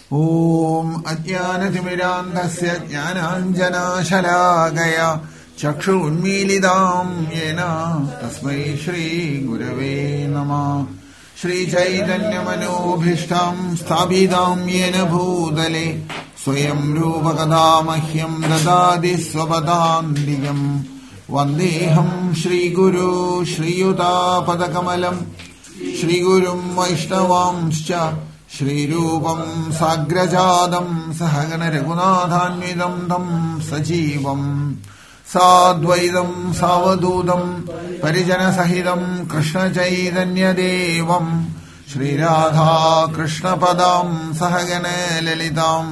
ഓം അജ്ഞാനതിമിരാന്ധസ്യ ജ്ഞാനാഞ്ജനാശലാകയാ ചക്ഷുരുന്മീലിതാം യേന തസ്മൈ ശ്രീഗുരവേ നമഃ. ശ്രീചൈതന്യമനോഭീഷ്ടം സ്ഥാപിതാം യേന ഭൂതലേ സ്വയം രൂപകഥാ മഹ്യം ദദാതി സ്വപദാന്തികം. വന്ദേഹം ശ്രീഗുരു ശ്രീയുതാപദകമലം ശ്രീഗുരും വൈഷ്ണവാംശ്ച ശ്രീരൂപം സാഗ്രജാതം സഹഗണ രഘുനാഥാന്വിതം തം സജീവം സാദ്വൈതം സാവധൂതം പരിജനസഹിതം കൃഷ്ണചൈതന്യദേവം ശ്രീരാധാകൃഷ്ണപദാം സഹഗണ ലളിതാം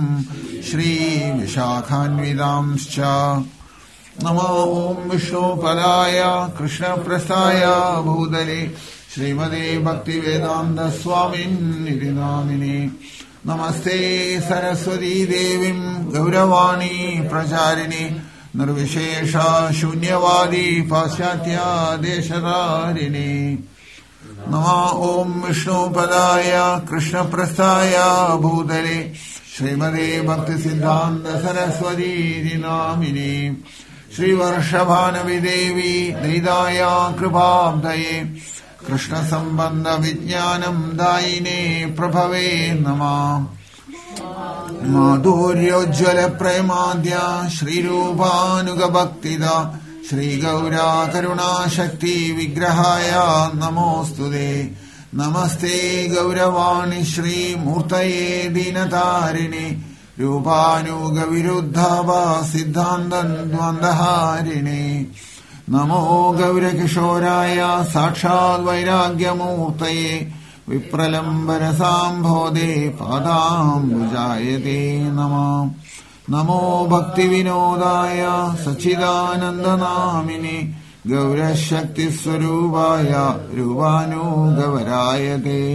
ശ്രീവിശാഖാന്വിതാംശ്ച. നമോ ഓം വിഷ്ണുപദായ കൃഷ്ണപ്രസ്ഥായ ഭൂതലേ ശ്രീമതേ ഭക്തിവേദാന്തസ്വാമിന്നിതി നാമിനേ. നമസ്തേ സരസ്വതീ ദേവീം ഗൗരവാണീ പ്രചാരിണീ നിർവിശേഷ ശൂന്യവാദീ പാശ്ചാത്യദേശധാരിണീ. നമോ ഓം വിഷ്ണുപദായ കൃഷ്ണപ്രസ്ഥായ ഭൂതലേ ശ്രീമതേ ഭക്തിസിദ്ധാന്ത സരസ്വതീതി നാമിനേ. ശ്രീവർഷഭാനവിദേവി ദൈതായ കൃപാബ്ധയേ കൃഷ്ണസംബന്ധ വിജ്ഞാനം ദായിനേ പ്രഭവേ നമഃ. മാധുര്യോജ്വല പ്രേമാദ്യ ശ്രീരൂപാനുഗഭക്തിദ ശ്രീഗൗരാ കരുണാശക്തി വിഗ്രഹായ നമോസ്തുതേ. നമസ്തേ ഗൗരവാണി ശ്രീമൂർത്തയേ ദീനതാരിണി രൂപാനുഗവിരുദ്ധാവാ സിദ്ധാന്തദ്വന്ദ്വഹാരിണി. നമോ ഗൗരകിശോരായ സാക്ഷാത് വൈരാഗ്യമൂർത്തയേ വിപ്രലംബരസാംഭോദേ പാദാംബുജായതേ നമഃ. നമോ ഭക്തിവിനോദായ സച്ചിദാനന്ദനാമിനി ഗൗരശക്തിസ്വരൂപായ രൂപാനുഗവരായതേ.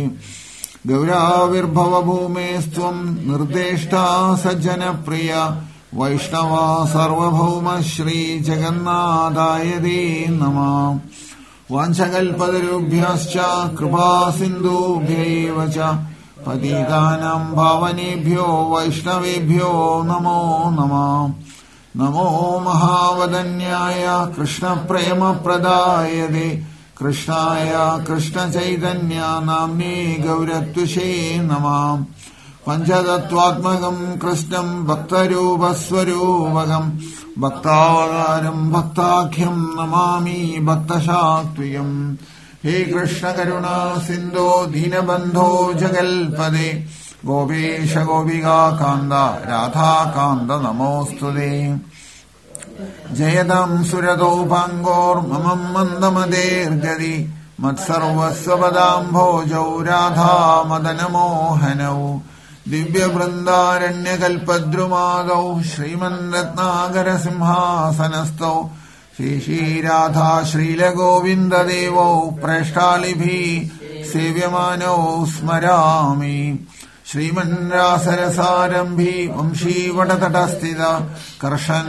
ഗൗരാവിർഭവഭൂമേസ്ത്വം നിർദ്ദേഷ്ടാ സജ്ജനപ്രിയ വൈഷ്ണവാ സർവഭൗമ ശ്രീ ജഗന്നാഥായതേ നമഃ. വാഞ്ചകൽപതരുഭ്യശ്ച കൃപാസിന്ധുഭ്യൈവ ച പതിതാനാം പാവനേഭ്യോ വൈഷ്ണവേഭ്യോ നമോ നമഃ. നമോ മഹാവദന്യായ കൃഷ്ണപ്രേമപ്രദായതേ കൃഷ്ണായ കൃഷ്ണചൈതന്യ നാമ്നേ ഗൗരത്വിഷേ നമഃ. പഞ്ചതത്വാത്മകം കൃഷ്ണം ഭക്തരൂപസ്വരൂപകം ഭക്താവതാരം ഭക്താഖ്യം നമാമി ഭക്തശാക്ത്വികം. ഹേ കൃഷ്ണ കരുണാ സിന്ധോ ദീനബന്ധോ ജഗൽപദേ ഗോപേശ ഗോപികാകാന്ത രാധാകാന്ത നമോസ്തുതേ. ജയതാം സുരതോപാങ്കോർമമ മന്ദമദേർഗതി മത്സർവസ്വപദാംഭോജൗ രാധാമദനമോഹനൗ ദിവ്യവൃന്ദാരണ്യകൽപദ്രുമാദൗ ശ്രീമന്രത്നാകരസിംഹാസനസ്ഥൗ ശ്രീരാധാ ശ്രീലഗോവിന്ദദേവൗ പ്രേഷ്ഠാളിഭിः സേവ്യമാനൗ സ്മരാമി. ശ്രീമന്നാസരസാരംഭി വംശീവടതടസ്ഥിത കർഷൻ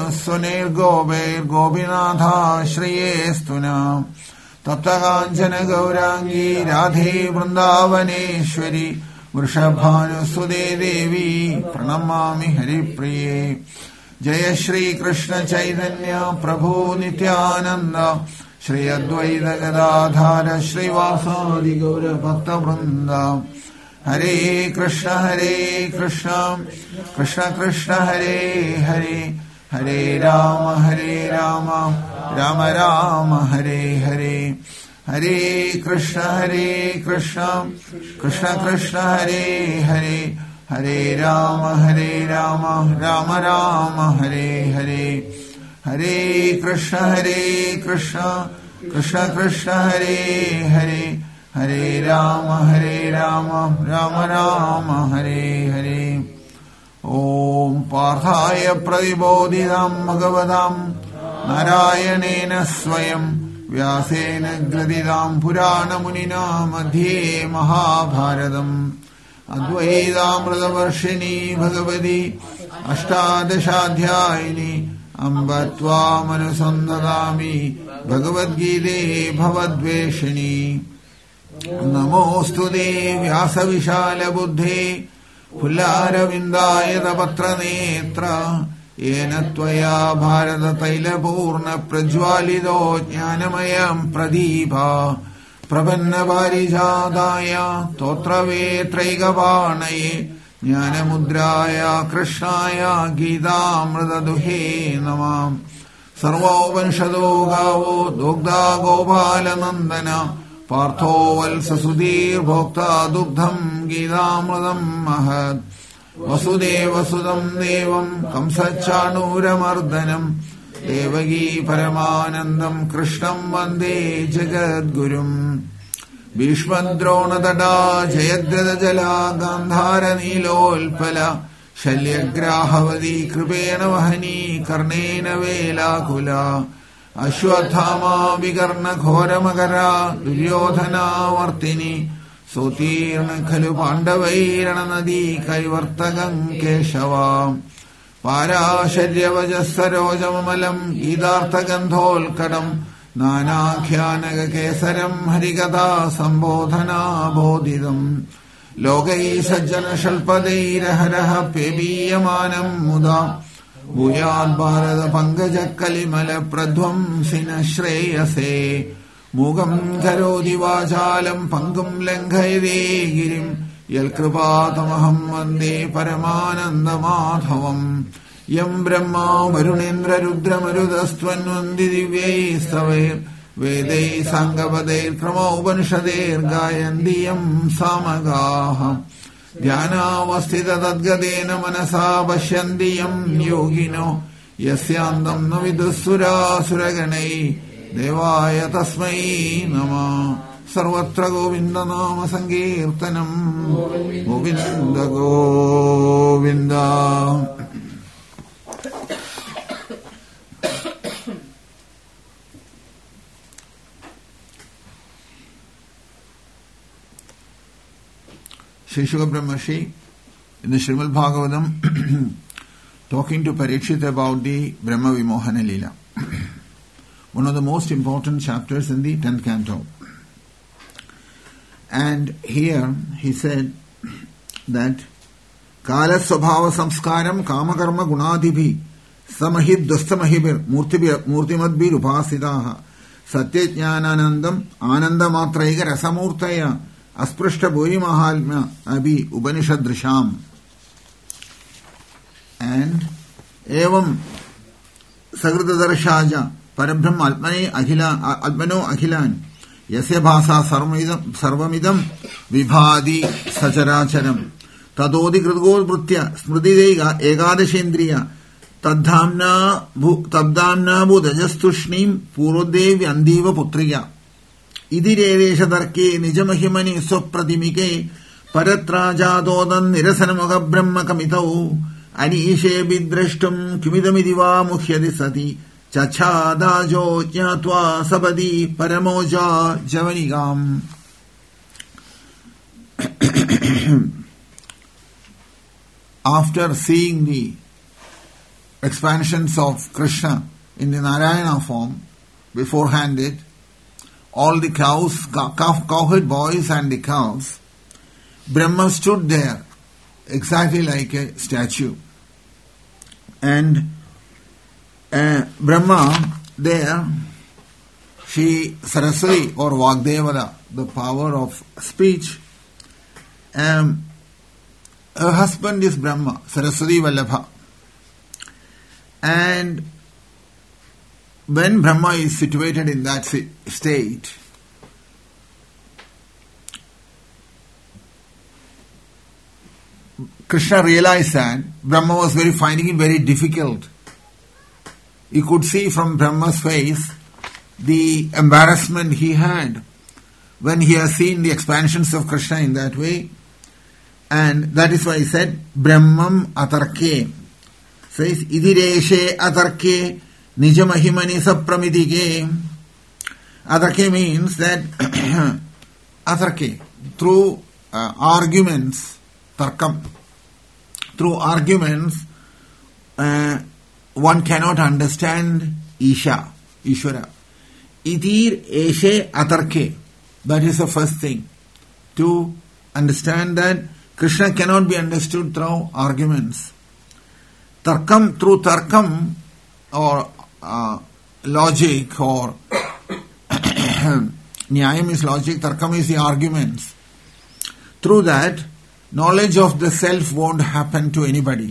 വേണുസ്വനൈർഗോപൈർഗോപിനാഥാശ്രയേസ്തു നഃ. തപ്തകാഞ്ചന ഗൗരാംഗീ രാധേ വൃന്ദാവനേശ്വരി വൃഷഭാനുസുതേ ദേവി പ്രണമാമി ഹരിപ്രിയേ. ജയ ശ്രീകൃഷ്ണ ചൈതന്യ പ്രഭു നിത്യാനന്ദ ശ്രീ അദ്വൈത ഗദാധാര ശ്രീവാസാദി ഗൗരഭക്തവൃന്ദ. ഹരേ കൃഷ്ണ കൃഷ്ണ കൃഷ്ണ ഹരേ ഹരേ ഹരേ രാമ രാമ രാമ ഹരേ ഹരേ. ഹരേ കൃഷ്ണ കൃഷ്ണ കൃഷ്ണ ഹരേ ഹരേ ഹരേ രാമ രാമ രാമ ഹരേ ഹരേ. ഹരേ കൃഷ്ണ കൃഷ്ണ കൃഷ്ണ ഹരേ ഹരേ ഹരേ രാമ രാമ ഹരേ ഹരേ. ഓം പാർത്ഥായ പ്രതിബോധിതാം ഭഗവതാം നാരായണേന സ്വയം വ്യാസേന ഗ്രഥിതാം പുരാണമുനിനാ മധ്യേ മഹാഭാരതം. അദ്വൈതാമൃതവർഷിണീ ഭഗവതി അഷ്ടാദശാധ്യായിനി അംബ ത്വാമനുസന്ധതാമി ഭഗവദ്ഗീതേ ഭവദ്വേഷിണി. നമോസ്തുതേ വ്യാസവിശാലബുദ്ധേ പുല്ലാരവിന്ദായതപത്രനേത്ര യേന ത്വയാ ഭാരതതൈലപൂർണ്ണ പ്രജ്വാലിതോ ജ്ഞാനമയം പ്രദീപ പ്രപന്നപാരിജാതായ സ്തോത്രവേത്രൈകപാണയേ ജ്ഞാനമുദ്രായ കൃഷ്ണായ ഗീതാമൃതദുഹേ നമഃ. സർവോപനിഷദോ ഗാവോ ദുഗ്ധാ ഗോപാലനന്ദന പാർത്ഥോ വത്സസുധീർഭോക്താ ദുഗ്ധം ഗീതാമൃതം മഹത്. വസുദേവസുതം ദേവം കംസച്ചാണൂരമർദ്ദനം ദേവകീ പരമാനന്ദം കൃഷ്ണം വന്ദേ ജഗദ്ഗുരും. ഭീഷ്മദ്രോണതടാ ജയദ്രഥജലാ ഗാന്ധാരനീലോൽപല ശല്യഗ്രാഹവതി കൃപേണ വഹനീ കർണേന വേലാകുല. അശ്വത്ഥാമാ വികർണഘോരമകരാ ദുര്യോധനാവർത്തിനി സോതീർണ ഖലു പാണ്ഡവൈരണനദീ കൈവർത്തകം കേശവ. പാരാശര്യവജസ്സരോജമലം ഗീതാർത്ഥഗന്ധോൽക്കടം നാനാഖ്യാനകേസരം ഹരികഥാ സംബോധനാബോധിതം. ലോകൈ സജ്ജനശൽപതൈരഹരഃ പേബീയമാനം മുദാ ഭൂയാത് ഭാരത പങ്കജക്കലിമല പ്രധ്വംസിന ശ്രേയസേ. മൂകം കരോതി വാചാലം പങ്കും ലംഘയതേ ഗിരിം യൽകൃപാതമഹം വന്ദേ പരമാനന്ദമാധവം. യം ബ്രഹ്മാ വരുണേന്ദ്രരുദ്രമരുതസ്ത്വന്വന്തി ദിവ്യൈസ്തവൈർ വേദൈ സാംഗപദൈർക്രമോപനിഷദേർഗായന്തി യം സാമഗാഃ. ധ്യാനാവസ്ഥിതദ്ഗതേന മനസാ പശ്യന്തി യം യോഗിനോ യസ്യാന്തം ന വിദുഃസുരാസുരഗണൈ ദേവായ തസ്മൈ നമഃ. സർവത്ര ഗോവിന്ദനാമ സങ്കീർത്തനം Govinda Govinda. Sri Shuka Brahmashi in the Srimad Bhagavatam talking to Parikshit about the Brahma Vimohana Leela, one of the most important chapters in the 10th canto. And here he said that Kala Swabhava Samskaram Kamakarma Gunadibhi Samahid Dustamahibir Murtimadbir Upasidaha Satyajnanandam Anandamatraiga Rasamurtaya Asprishta Bhuri Mahalmya Abhi Upanishad Drisham. And Evam Sagradarshaja Parabrahma Almano Akhilan Yasya Bhasa Sarvamidam Vibhadi Sacharacharam Tadodi Kridgol Brutya Smrididega Egadashindriya Tadhamna Budajastushnim Purodevi Andiva Putriya Idireshadarke Nijamahimani Sopradimike Paratrajadodan Nirasanamaga Brahma Kamitau Anishe Bidrashtum Kimidamidiva Mukhyadisati Chachadajo Jnatva Sabadi Paramoja Javanigam. After seeing the expansions of Krishna in the Narayana form, beforehand it, all the cows, cowherd boys and the cows, Brahma stood there exactly like a statue. And Brahma there, she Saraswati or Vagdevada, the power of speech. Her husband is Brahma, Saraswati Vallabha. And when Brahma is situated in that state, Krishna realized that Brahma was finding it very difficult. He could see from Brahma's face the embarrassment he had when he has seen the expansions of Krishna in that way. And that is why he said, Brahmam atarke. Says, Idireshe atarke nijamahimani sapramidige. Atarke means that, atarke, through arguments, tarkam, through arguments, one cannot understand Isha, Ishvara. Idir eshe atarke. That is the first thing. To understand that Krishna cannot be understood through arguments. Tarkam, through tarkam or logic, or Nyayam is logic, tarkam is the arguments. Through that, knowledge of the self won't happen to anybody.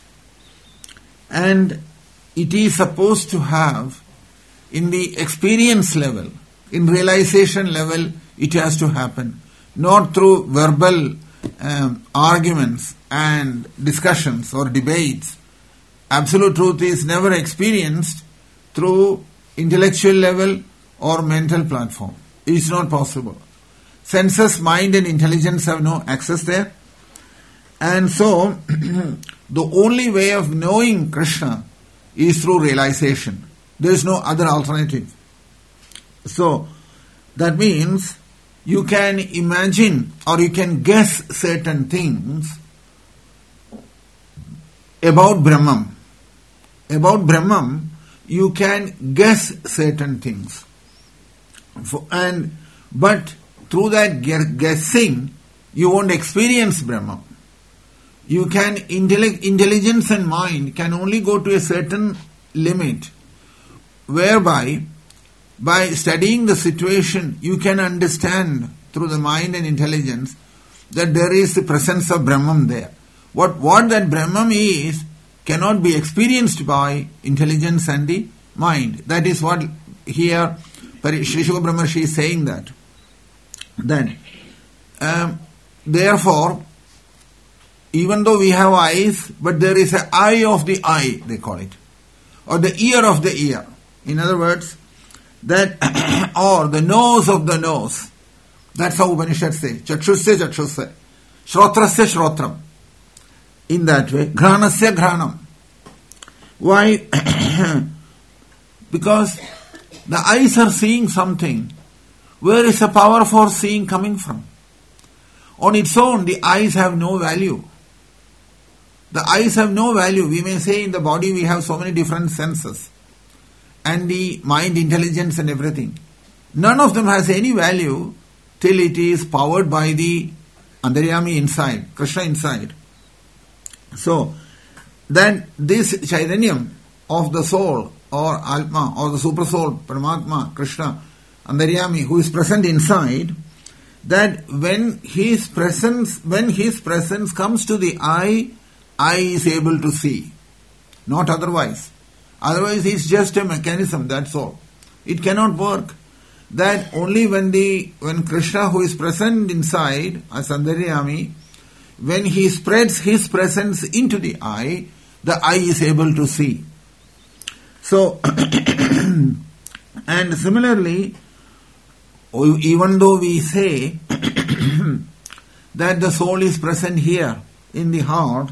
And it is supposed to have, in the experience level, in realization level, it has to happen. Not through verbal arguments and discussions or debates. Absolute truth is never experienced through intellectual level or mental platform. It is not possible. Senses, mind and intelligence have no access there. And so, the only way of knowing Krishna is through realization. There is no other alternative. So, that means you can imagine or you can guess certain things about Brahman. About Brahman, you can guess certain things. But through that guessing, you won't experience Brahman. You can, intelligence and mind can only go to a certain limit, whereby by studying the situation, you can understand through the mind and intelligence that there is the presence of Brahman there. What that Brahman is cannot be experienced by intelligence and the mind. That is what here Sri Shuka Brahmarshi is saying that. Then, therefore, even though we have eyes, but there is an eye of the eye, they call it, or the ear of the ear. In other words, that or the nose of the nose. That's how Upanishads say. Chakshusya chakshusya. Shrotrasya shrotram. In that way. Granasya granam. Why? Because the eyes are seeing something. Where is the power for seeing coming from? On its own, the eyes have no value. The eyes have no value. We may say in the body we have so many different senses. And the mind, intelligence and everything. None of them has any value till it is powered by the Antaryami inside, Krishna inside. So, then this Chaitanyam of the soul or Atma or the super soul, Paramatma, Krishna, Antaryami, who is present inside, that when his presence comes to the eye is able to see. Not otherwise. Otherwise, it's just a mechanism, that's all. It cannot work. That only when Krishna, who is present inside as Antaryami, when he spreads his presence into the eye is able to see. So, and similarly, even though we say that the soul is present here in the heart,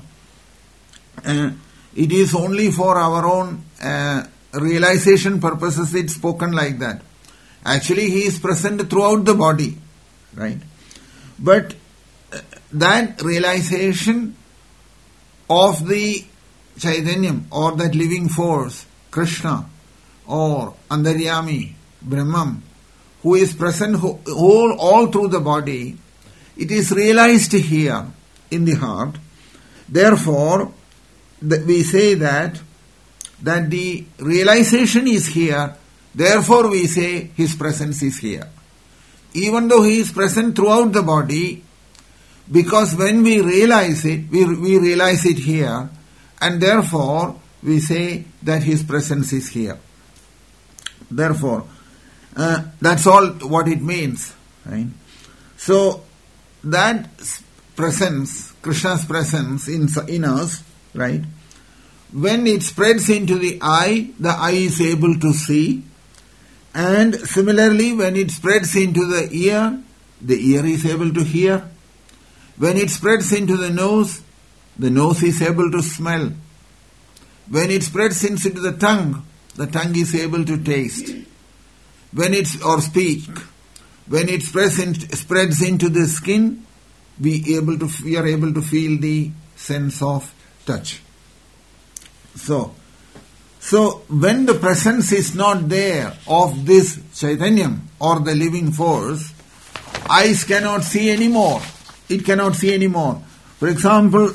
it is only for our own realization purposes it's spoken like that. Actually, he is present throughout the body, right? But that realization of the Chaitanyam or that living force, Krishna or Antaryami, Brahman, who is present all through the body, it is realized here in the heart. Therefore, we say that the realization is here, therefore we say his presence is here. Even though he is present throughout the body, because when we realize it, we realize it here, and therefore we say that his presence is here. Therefore, that's all what it means, right? So, that presence, Krishna's presence in us, right? When it spreads into the eye is able to see. And similarly, when it spreads into the ear is able to hear. When it spreads into the nose is able to smell. When it spreads into the tongue is able to taste. Or speak. When it spreads into the skin, we are able to feel the sense of touch. So when the presence is not there of this Chaitanyam or the living force, eyes cannot see anymore. It cannot see anymore. For example,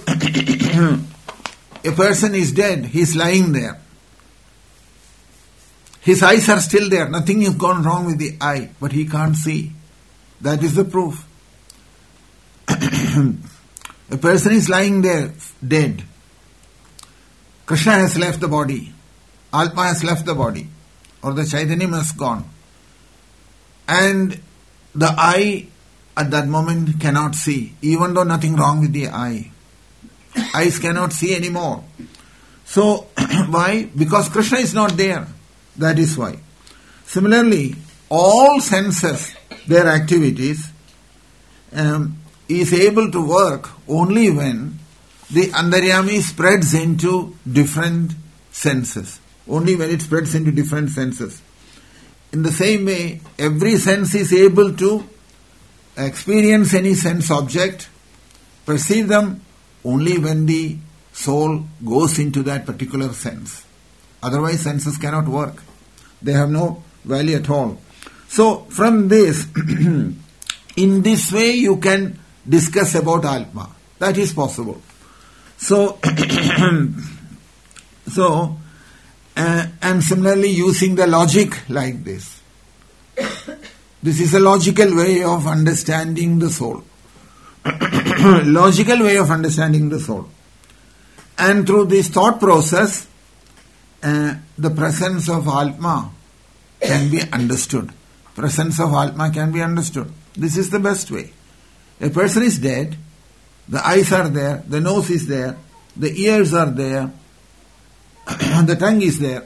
a person is dead, he is lying there. His eyes are still there, nothing has gone wrong with the eye, but he can't see. That is the proof. A person is lying there, dead. Krishna has left the body. Atma has left the body. Or the Chaitanyam has gone. And the eye at that moment cannot see, even though nothing wrong with the eye. Eyes cannot see anymore. So, why? Because Krishna is not there. That is why. Similarly, all senses, their activities, is able to work only when the Antaryami spreads into different senses. Only when it spreads into different senses. In the same way, every sense is able to experience any sense object, perceive them only when the soul goes into that particular sense. Otherwise, senses cannot work. They have no value at all. So, from this, in this way you can discuss about Atma. That is possible. So, and similarly using the logic like this. This is a logical way of understanding the soul. Logical way of understanding the soul. And through this thought process, the presence of Atma can be understood. Presence of Atma can be understood. This is the best way. A person is dead, the eyes are there, the nose is there, the ears are there, the tongue is there,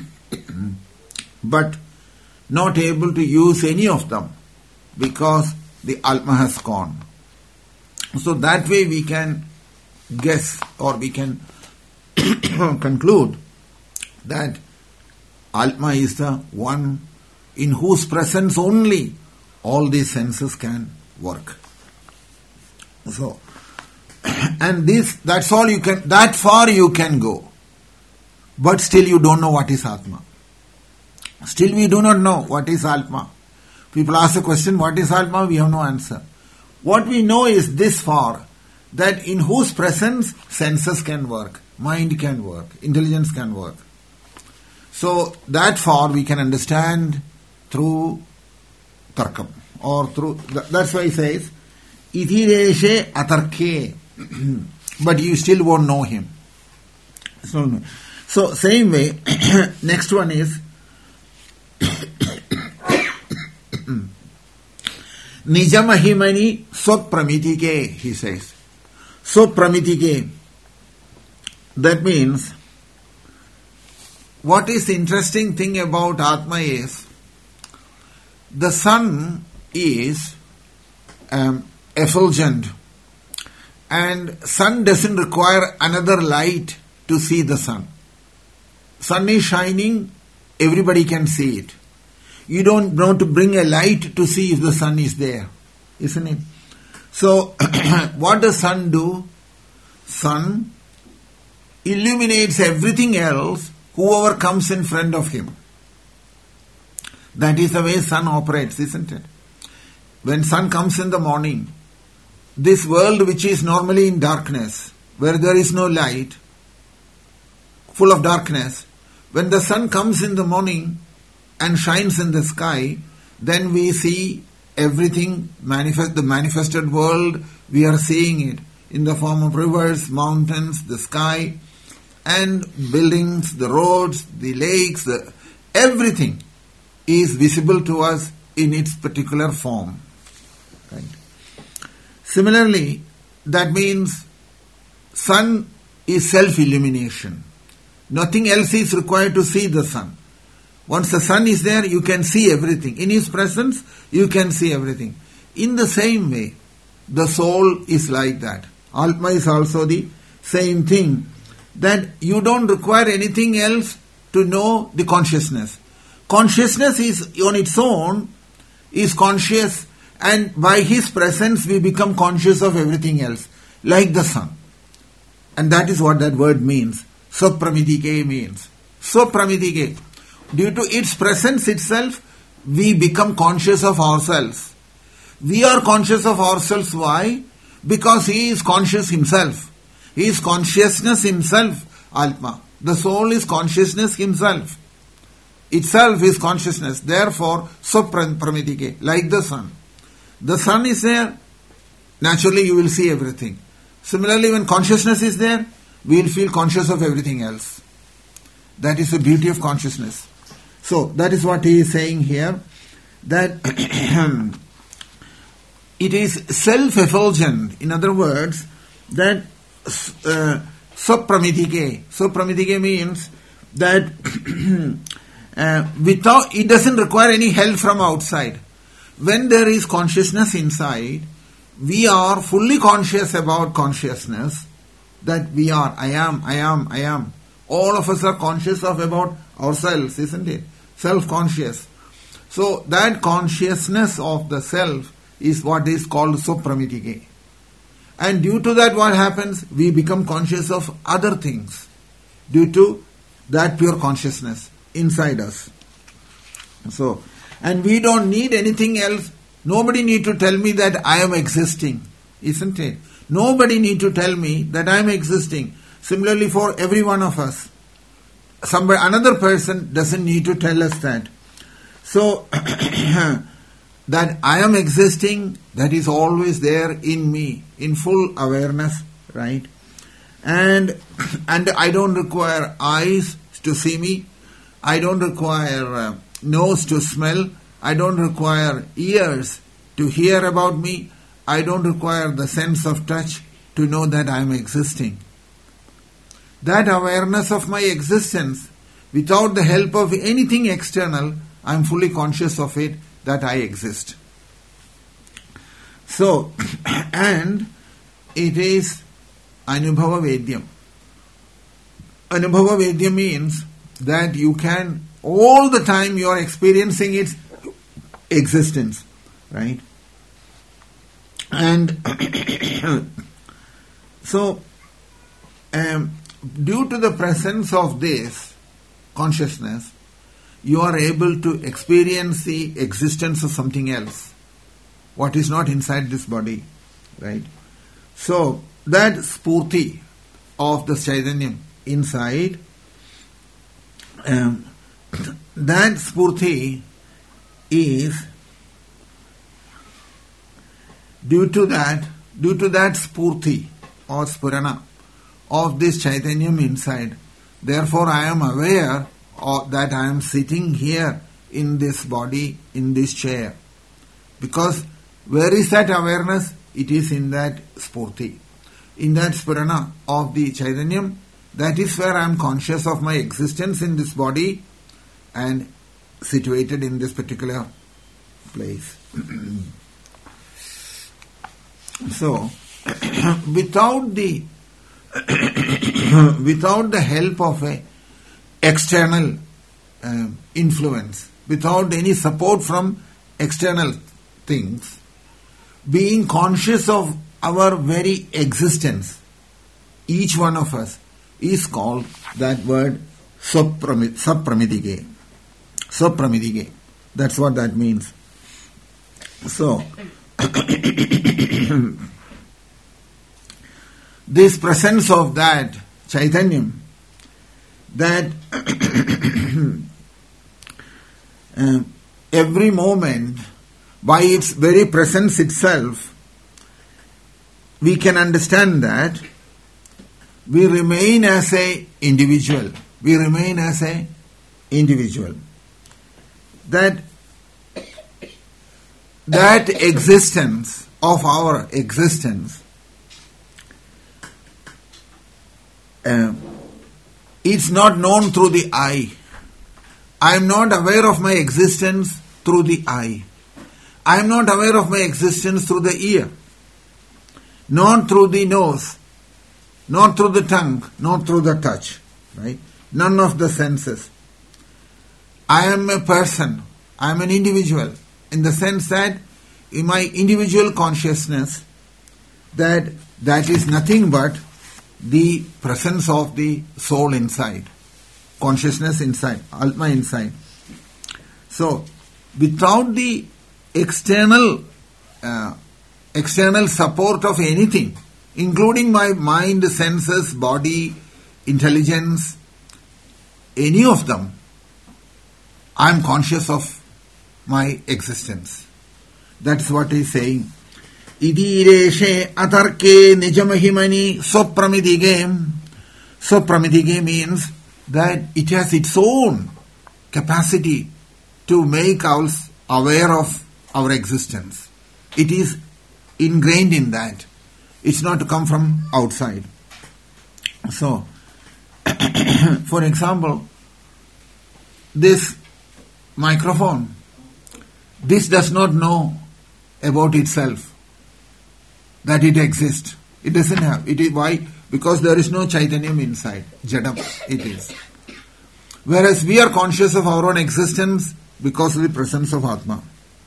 but not able to use any of them because the Atma has gone. So that way we can guess or we can conclude that Atma is the one in whose presence only all these senses can work. So, and that's all you can, that far you can go. But still you don't know what is Atma. Still we do not know what is Atma. People ask the question, what is Atma? We have no answer. What we know is this far, that in whose presence senses can work, mind can work, intelligence can work. So that far we can understand through Tarkam. Or through, that's why he says, Itireshe atarke. But you still won't know him. So same way, next one is Nijamahimani Swapramitike, he says. Swapramitike. That means, what is the interesting thing about Atma is, the sun is effulgent, and sun doesn't require another light to see the sun. Sun is shining, everybody can see it. You don't want to bring a light to see if the sun is there, isn't it? So, what does sun do? Sun illuminates everything else, whoever comes in front of him. That is the way sun operates, isn't it? When sun comes in the morning, this world which is normally in darkness, where there is no light, full of darkness, when the sun comes in the morning and shines in the sky, then we see everything manifest, the manifested world, we are seeing it in the form of rivers, mountains, the sky, and buildings, the roads, the lakes, everything is visible to us in its particular form. Right? Similarly, that means sun is self-illumination. Nothing else is required to see the sun. Once the sun is there, you can see everything. In his presence, you can see everything. In the same way, the soul is like that. Atma is also the same thing. That you don't require anything else to know the consciousness. Consciousness is on its own, is conscious, and by his presence we become conscious of everything else, like the sun. And that is what that word means. Swapramitike means. Swapramitike. Due to its presence itself, we become conscious of ourselves. We are conscious of ourselves. Why? Because he is conscious himself. He is consciousness himself, Atma. The soul is consciousness himself. Itself is consciousness. Therefore, Swapramitike, like the sun. The sun is there, naturally you will see everything. Similarly, when consciousness is there, we will feel conscious of everything else. That is the beauty of consciousness. So, that is what he is saying here, that it is self-effulgent. In other words, that Swapramitike. Swapramitike means that without, it doesn't require any help from outside. When there is consciousness inside, we are fully conscious about consciousness, that we are, I am. All of us are conscious of about ourselves, isn't it? Self-conscious. So that consciousness of the self is what is called Swapramitike. And due to that, what happens? We become conscious of other things due to that pure consciousness inside us. So, and we don't need anything else. Nobody need to tell me that I am existing, isn't it? Nobody need to tell me that I am existing. Similarly for every one of us. Another person doesn't need to tell us that. So, that I am existing, that is always there in me, in full awareness, right? And I don't require eyes to see me. I don't require nose to smell. I don't require ears to hear about me. I don't require the sense of touch to know that I am existing. That awareness of my existence, without the help of anything external, I am fully conscious of it, that I exist. So, and it is Anubhava Vedyam. Anubhava Vedyam means that you can, all the time you are experiencing its existence, right? And so, due to the presence of this consciousness, you are able to experience the existence of something else, what is not inside this body, right? So, that spurti of the Chaitanyam inside, that spurti is due to that spurti or spurana of this Chaitanyam inside. Therefore, I am aware that I am sitting here in this body, in this chair. Because where is that awareness? It is in that spurti, in that spurana of the Chaitanyam. That is where I am conscious of my existence in this body and situated in this particular place. So, without the help of a external influence, without any support from external things, being conscious of our very existence, each one of us, is called that word Swapramitike. Swapramitike. That's what that means. So, this presence of that Chaitanyam, that every moment, by its very presence itself, we can understand that we remain as a individual. We remain as a individual. That existence of our existence, it's not known through the eye. I am not aware of my existence through the eye. I am not aware of my existence through the ear, not through the nose, not through the tongue, not through the touch, right? None of the senses. I am a person. I am an individual in the sense that in my individual consciousness, that is nothing but the presence of the soul inside, consciousness inside, Atma inside. So, without the external external support of anything, including my mind, senses, body, intelligence, any of them, I am conscious of my existence. That's what he is saying. Idireshe atarke nijamahimani sopramidige. Sopramidige means that it has its own capacity to make us aware of our existence. It is ingrained in that. It's not to come from outside. So, for example, this microphone, this does not know about itself that it exists. It doesn't have. It is why? Because there is no Chaitanyam inside. Jadam, it is. Whereas we are conscious of our own existence because of the presence of Atma.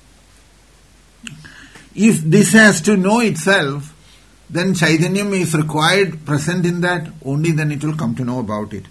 If this has to know itself, then Chaitanyam is required, present in that, only then it will come to know about it.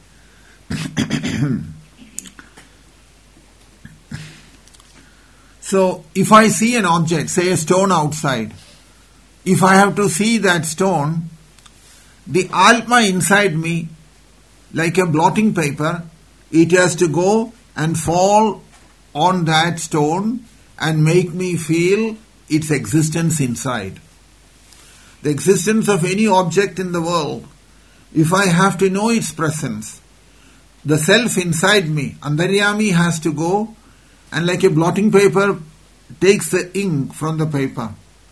So, if I see an object, say a stone outside, if I have to see that stone, the Atma inside me, like a blotting paper, it has to go and fall on that stone and make me feel its existence inside. The existence of any object in the world, if I have to know its presence, the self inside me, Antaryami, has to go and like a blotting paper takes the ink from the paper.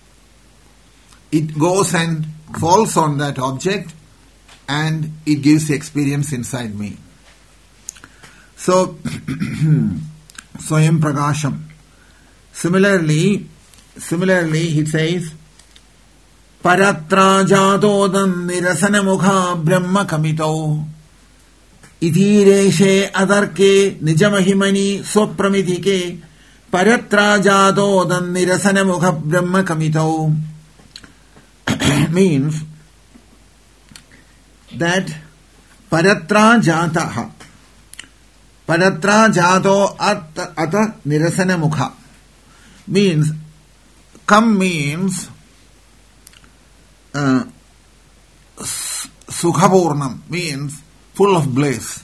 It goes and falls on that object and it gives the experience inside me. So, Swayam Prakasham. Similarly, he says, Paratra jatodam nirasana mukha brahma kamito idhireshe adarke nijamahimani sopramidhike paratra jatodam nirasana mukha brahma kamito means that paratra jato ata nirasana mukha means, come means Sukhaburnam means full of bliss.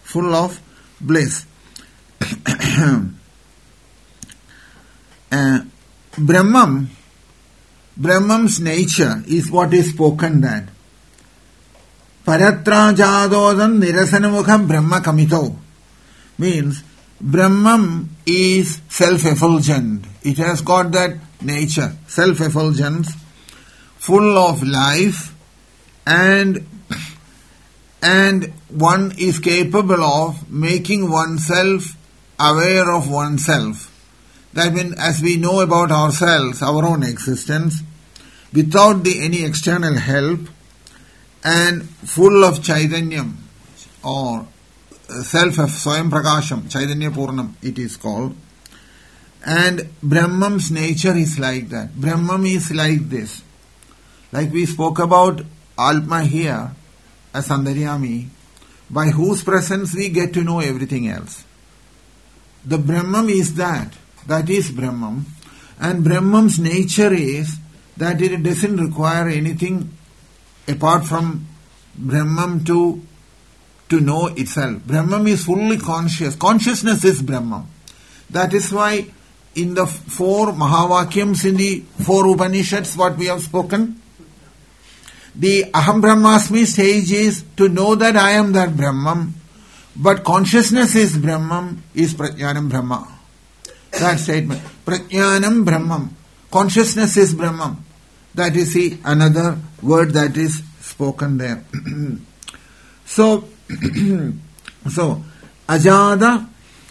Brahman's nature is what is spoken that. Paratra jadodam nirasanamukha brahma kamito means Brahman is self-effulgent. It has got that nature, self-effulgence, full of life, and one is capable of making oneself aware of oneself. That means, as we know about ourselves, our own existence, without any external help, and full of Chaitanyam, or self of Swayam Prakasham, Chaitanya Purnam it is called. And Brahman's nature is like that. Brahman is like this. Like we spoke about Atma here as Antaryami, by whose presence we get to know everything else. The Brahman is that is Brahman, and Brahman's nature is that it doesn't require anything apart from Brahman to know itself. Brahman is fully conscious. Consciousness is Brahman. That is why in the 4 Mahavakyams, in the 4 Upanishads, what we have spoken, the Aham Brahmasmi stage is to know that I am that Brahman, but consciousness is Brahman, is Prajnanam Brahma. That statement, Prajnanam Brahman, consciousness is Brahman. That is another word that is spoken there. So Ajada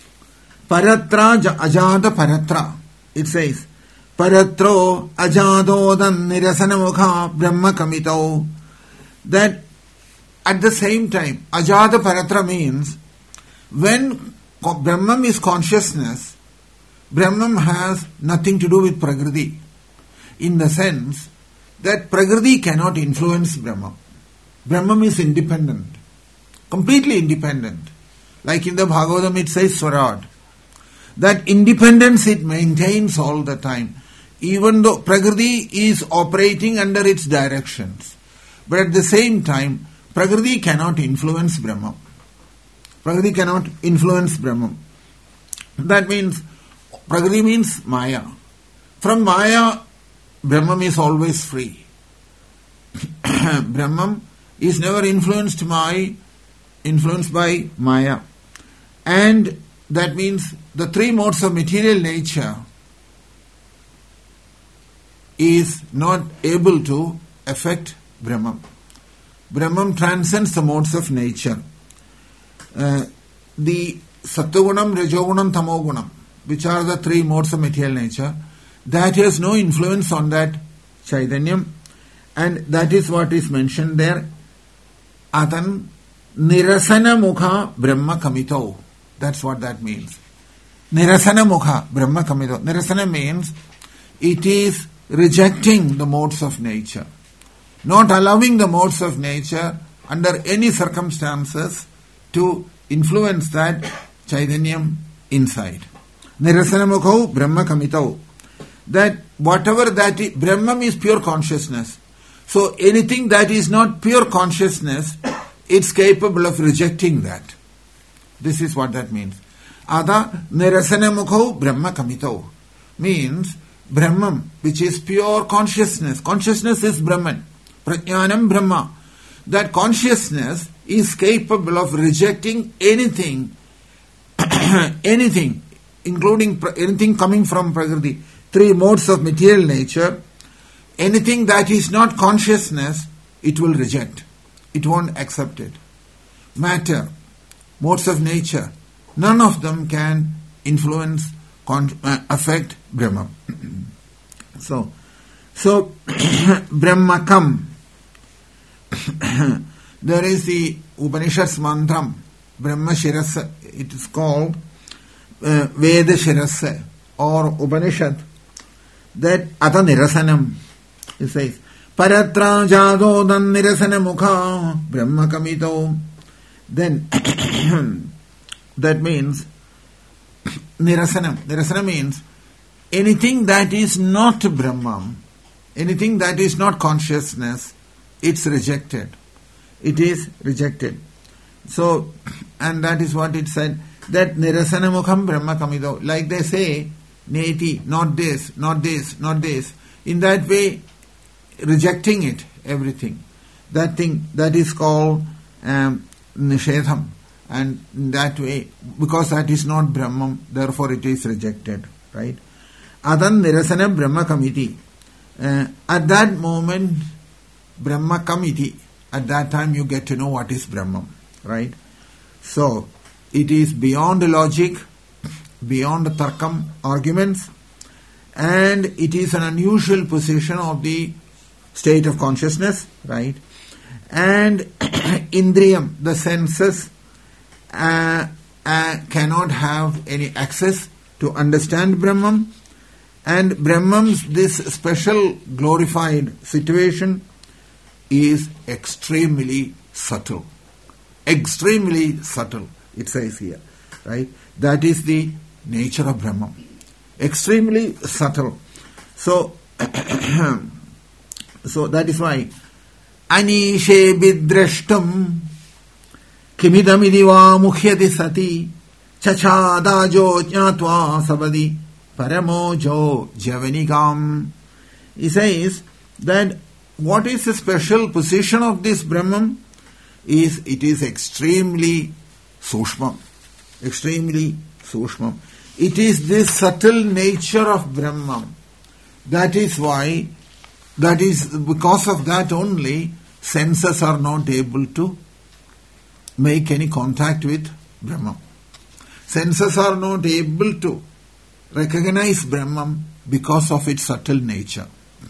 Paratra, it says, Paratro Ajadodam Nirasanamukha Brahma Kamito. That at the same time, Ajada Paratra means when Brahman is consciousness, Brahman has nothing to do with Prakriti, in the sense that Prakriti cannot influence Brahman. Brahman is independent, completely independent. Like in the Bhagavatam it says Swarad. That independence it maintains all the time. even though Prakriti is operating under its directions, but at the same time, Prakriti cannot influence Brahman. Prakriti cannot influence Brahman. That means, Prakriti means Maya. From Maya, Brahman is always free. Brahman is never influenced by Maya. And that means the three modes of material nature is not able to affect Brahman. Brahman transcends the modes of nature. The Sattvagunam, Rajogunam, Tamogunam, which are the three modes of material nature, that has no influence on that Chaitanyam, and that is what is mentioned there. Atan Nirasana Mukha Brahma Kamito. That's what that means. Nirasana Mukha Brahma Kamito. Nirasana means it is rejecting the modes of nature, not allowing the modes of nature under any circumstances to influence that Chaitanyam inside. Nirasana Mukha Brahma Kamito. That whatever that is, Brahman is pure consciousness. So anything that is not pure consciousness, it's capable of rejecting that. This is what that means. Ada Nirasana Mukho Brahma Kamito means Brahman, which is pure consciousness. Consciousness is Brahman. Prajnanam Brahma. That consciousness is capable of rejecting anything, anything, including anything coming from Prakriti. Three modes of material nature. Anything that is not consciousness, it will reject. It won't accept it. Matter, modes of nature, none of them can influence, affect Brahma. So Brahmakam. There is the Upanishad's mantram, Brahma Shirasa. It is called Veda Shirasa or Upanishad. That Ata Nirasanam. It says, Paratra Jado Dan Nirasana Mukha Brahma Kamito. Then that means Nirasanam. Nirasana means anything that is not Brahman, anything that is not consciousness, it's rejected. It is rejected. So, and that is what it said, that Nirasana Mukham Brahma Kamito. Like they say, Neti, not this, not this, not this. In that way, rejecting it, everything. That thing, that is called Nishedham. And in that way, because that is not Brahman, therefore it is rejected. Right? Adan Nirasana Brahma Kamiti. At that moment, Brahma Kamiti, at that time you get to know what is Brahman. Right? So, it is beyond logic, beyond Tarkam arguments, and it is an unusual position of the state of consciousness, right? And Indriyam, the senses, cannot have any access to understand Brahman, and Brahman's this special glorified situation is extremely subtle. Extremely subtle, it says here, right? That is the nature of Brahman. Extremely subtle. So, so that is why Anishe Bidrashtam Kimidamidhiva Mukhyati Sati Chachadajo Jnatva Sabadi Paramojo Javanigam. He says that what is the special position of this Brahman is it is extremely Sushma. Extremely Sushma. It is this subtle nature of Brahman. That is why, that is because of that only, senses are not able to make any contact with Brahman. Senses are not able to recognize Brahman because of its subtle nature.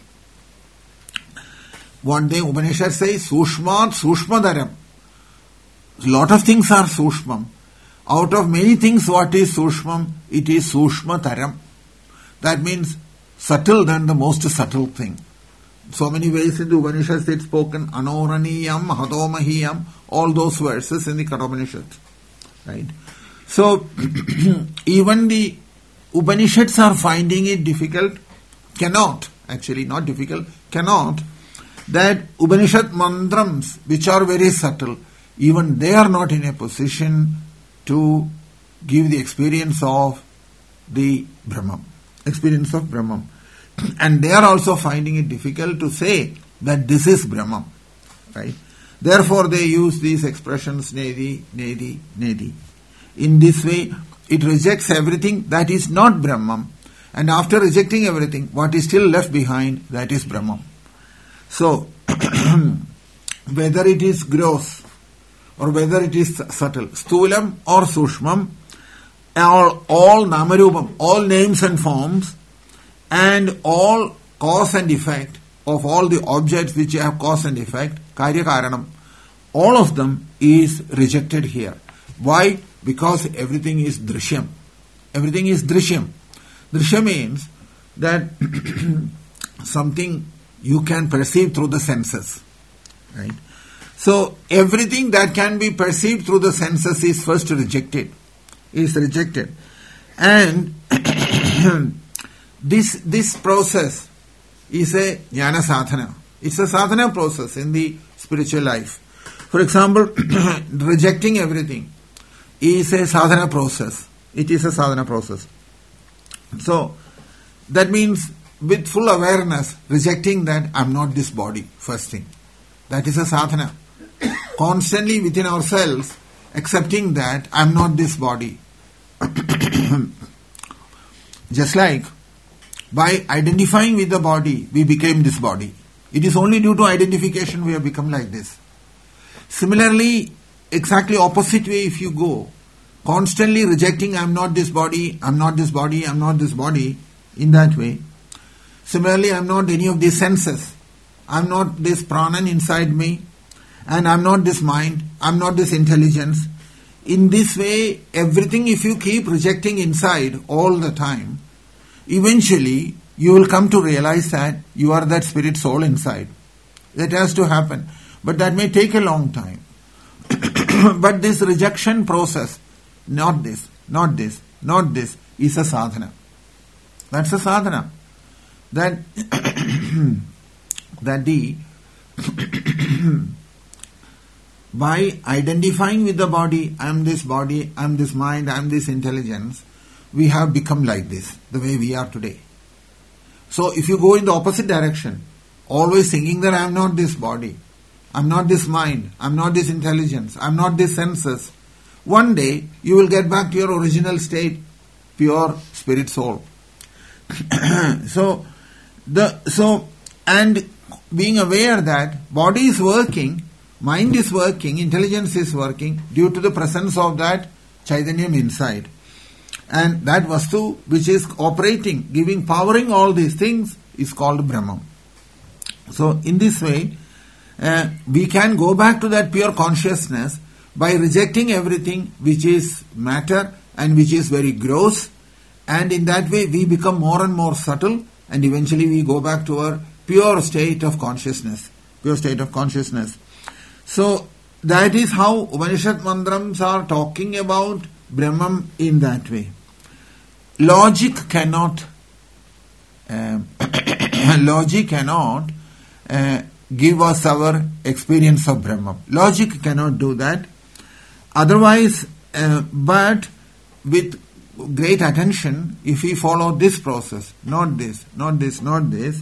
What the Upanishad says, Sushmat Sushmadaram. A lot of things are Sushmam. Out of many things, what is Sushmam? It is Sushmataram. That means subtle than the most subtle thing. So many ways in the Upanishads it's spoken, Anoraniyam, Hadomahiyam, all those verses in the Kathopanishad. Right? So, even the Upanishads are finding it difficult cannot, actually not difficult, cannot, that Upanishad mantrams, which are very subtle, even they are not in a position to give the experience of the Brahman, experience of Brahman. And they are also finding it difficult to say that this is Brahman, right? Therefore they use these expressions, nedi, nedi, nedi. In this way, it rejects everything that is not Brahman, and after rejecting everything, what is still left behind, that is Brahman. So, whether it is gross or whether it is subtle, sthulam or sushmam, all namarupam, all names and forms, and all cause and effect of all the objects which have cause and effect, karya karanam, all of them is rejected here. Why? Because everything is drishyam. Everything is drishyam. Drishyam means that something you can perceive through the senses, right? So everything that can be perceived through the senses is first rejected, and this process is a jnana sadhana. It's a sadhana process in the spiritual life. For example, rejecting everything is a sadhana process. It is a sadhana process. So that means with full awareness, rejecting that I'm not this body, first thing. That is a sadhana. Constantly within ourselves, accepting that I'm not this body. Just like by identifying with the body, we became this body. It is only due to identification we have become like this. Similarly, exactly opposite way if you go, constantly rejecting I'm not this body, I'm not this body, I'm not this body, in that way. Similarly, I'm not any of these senses. I'm not this pranan inside me, and I'm not this mind, I'm not this intelligence. In this way, everything if you keep rejecting inside all the time, eventually you will come to realize that you are that spirit soul inside. That has to happen. But that may take a long time. But this rejection process, not this, not this, not this, is a sadhana. That's a sadhana. That the by identifying with the body, I am this body, I am this mind, I am this intelligence, we have become like this, the way we are today. So if you go in the opposite direction, always thinking that I am not this body, I am not this mind, I am not this intelligence, I am not this senses, one day you will get back to your original state, pure spirit soul. And being aware that body is working, mind is working, intelligence is working due to the presence of that Chaitanyam inside. And that Vastu which is operating, giving, powering all these things is called Brahman. So in this way, we can go back to that pure consciousness by rejecting everything which is matter and which is very gross, and in that way we become more and more subtle, and eventually we go back to our pure state of consciousness. Pure state of consciousness. So that is how Upanishad mantrams are talking about Brahman in that way. Logic cannot give us our experience of Brahman. Logic cannot do that. Otherwise, but with great attention, if we follow this process, not this, not this, not this,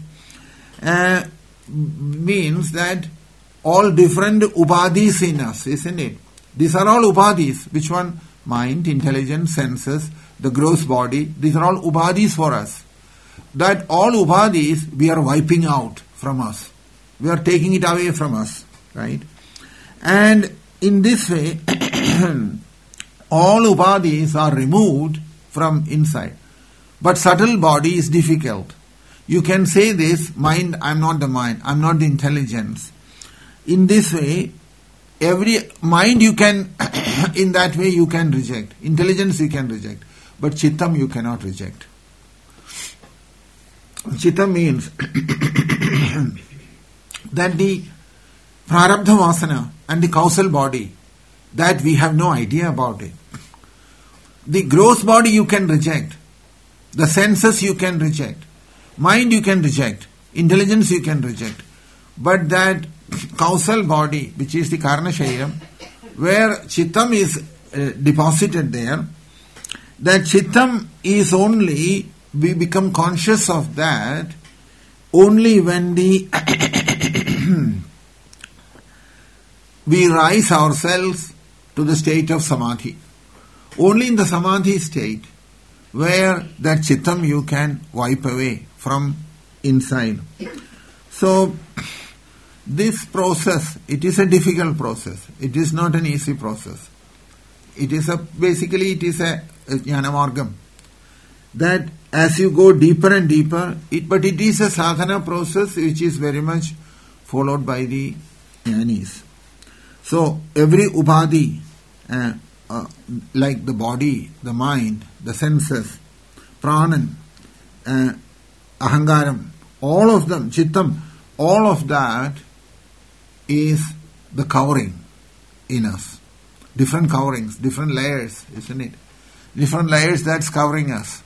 means that all different upadhis in us, isn't it? These are all upadhis. Which one? Mind, intelligence, senses, the gross body. These are all upadhis for us. That all upadhis we are wiping out from us. We are taking it away from us, right? And in this way, all upadhis are removed from inside. But subtle body is difficult. You can say this, mind, I am not the mind, I am not the intelligence. In this way, every mind you can, in that way you can reject. Intelligence you can reject. But Chittam you cannot reject. Chittam means that the Prarabdha Vasana and the causal body, that we have no idea about it. The gross body you can reject. The senses you can reject. Mind you can reject, intelligence you can reject, but that causal body, which is the Karana Shariram, where Chittam is deposited there, that Chittam is only, we become conscious of that only when we rise ourselves to the state of Samadhi. Only in the Samadhi state where that Chittam you can wipe away from inside. So, this process, it is a difficult process. It is not an easy process. It is basically it is a Jnana Margam. That as you go deeper and deeper, but it is a sadhana process which is very much followed by the Jnanis. So, every upadhi, like the body, the mind, the senses, pranan, ahangaram, all of them, chittam, all of that is the covering in us. Different coverings, different layers, isn't it? Different layers that's covering us.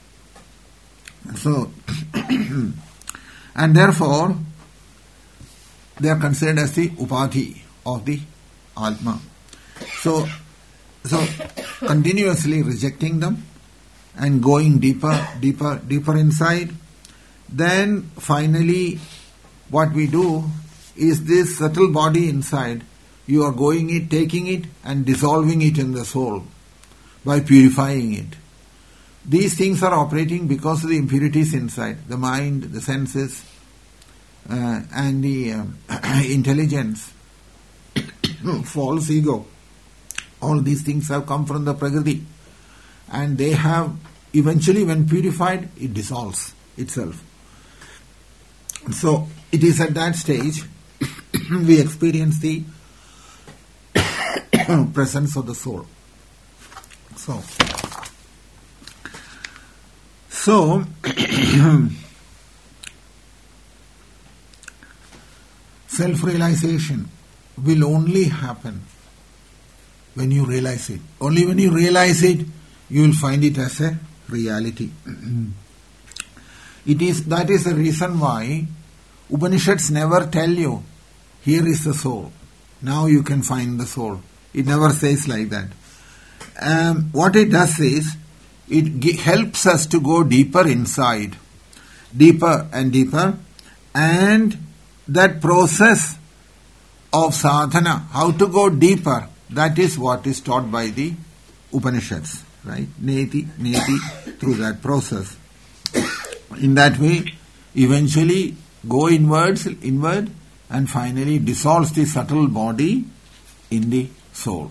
So, and therefore, they are considered as the upadhi of the Atma. So continuously rejecting them and going deeper inside. Then finally, what we do is this subtle body inside, you are taking it and dissolving it in the soul by purifying it. These things are operating because of the impurities inside, the mind, the senses, and the intelligence, false ego. All these things have come from the Prakriti, and they have eventually, when purified, it dissolves itself. So it is at that stage we experience the presence of the soul. So self-realization will only happen when you realize it. Only when you realize it, you will find it as a reality. That is the reason why Upanishads never tell you, here is the soul, now you can find the soul. It never says like that. What it does is, it helps us to go deeper inside, deeper and deeper, and that process of sadhana, how to go deeper, that is what is taught by the Upanishads, right? Neti, through that process. In that way, eventually go inward, and finally dissolves the subtle body in the soul.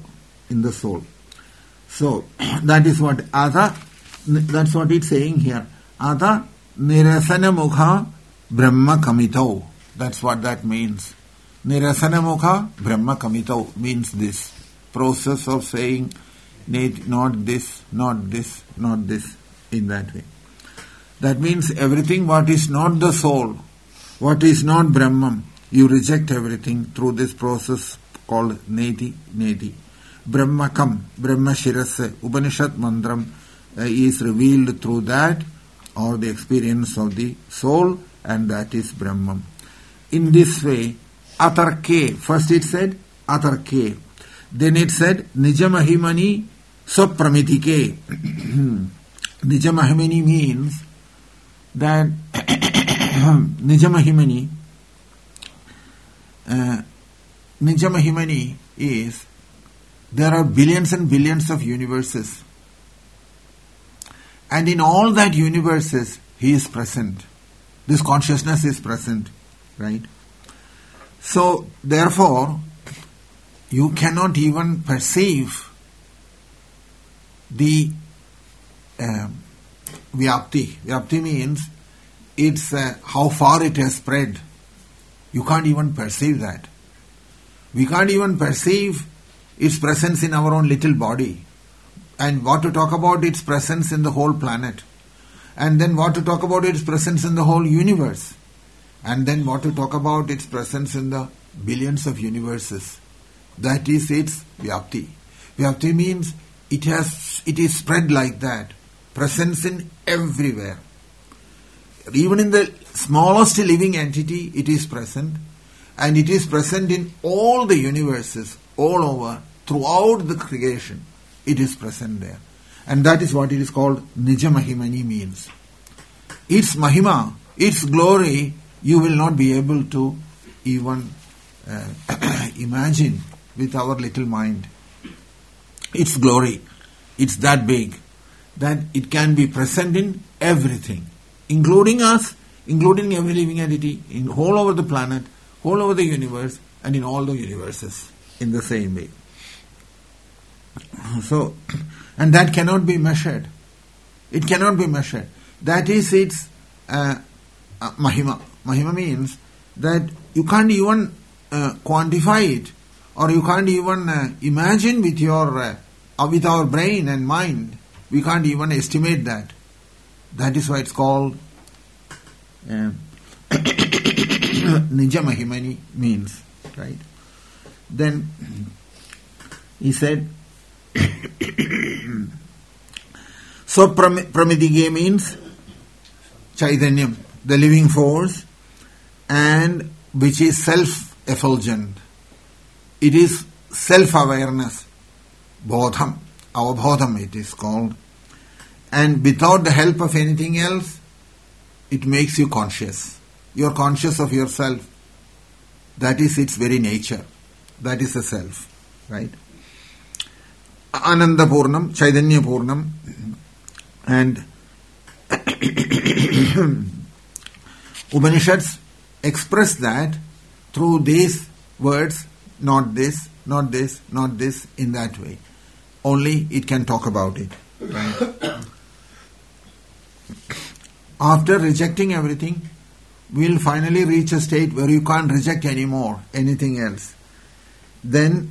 So, that is what that's what it's saying here. Ada nirasana mukha brahma kamitau. That's what that means. Nirasana mukha brahma kamitau means this process of saying not this, not this, not this, in that way. That means everything what is not the soul, what is not Brahman, you reject everything through this process called Neti. Brahmakam, Brahma Shirasa, Upanishad Mantram is revealed through that, or the experience of the soul, and that is Brahman. In this way, Atarke, first it said Atarke, then it said Nijamahimani Swapramitike. Nijamahimani means that Nijamahimani is, there are billions and billions of universes, and in all that universes he is present. This consciousness is present, right? So therefore you cannot even perceive the Vyapti. Vyapti means it's how far it has spread. You can't even perceive that. We can't even perceive its presence in our own little body. And what to talk about its presence in the whole planet. And then what to talk about its presence in the whole universe. And then what to talk about its presence in the billions of universes. That is its Vyapti. Vyapti means it is spread like that. Presence in everywhere. even in the smallest living entity, it is present. And it is present in all the universes, all over, throughout the creation. It is present there. And that is what it is called Nija Mahimani means. Its Mahima, its glory, you will not be able to even imagine with our little mind. Its glory, it's that big that it can be present in everything, including us, including every living entity, in all over the planet, all over the universe, and in all the universes in the same way. So, and that cannot be measured. It cannot be measured. That is its Mahima. Mahima means that you can't even quantify it, or you can't even imagine with your with our brain and mind. We can't even estimate that. That is why it's called Nija Mahimani means, right? Then he said, so Pramidige means Chaitanyam, the living force, and which is self-effulgent. It is self-awareness, bodham, avabodham it is called. And without the help of anything else, it makes you conscious. You are conscious of yourself. That is its very nature. That is the self, right? Ananda Purnam, Chaitanya Purnam, and Upanishads express that through these words, not this, not this, not this, in that way. Only it can talk about it. Right? After rejecting everything, we will finally reach a state where you can't reject anymore anything else. Then,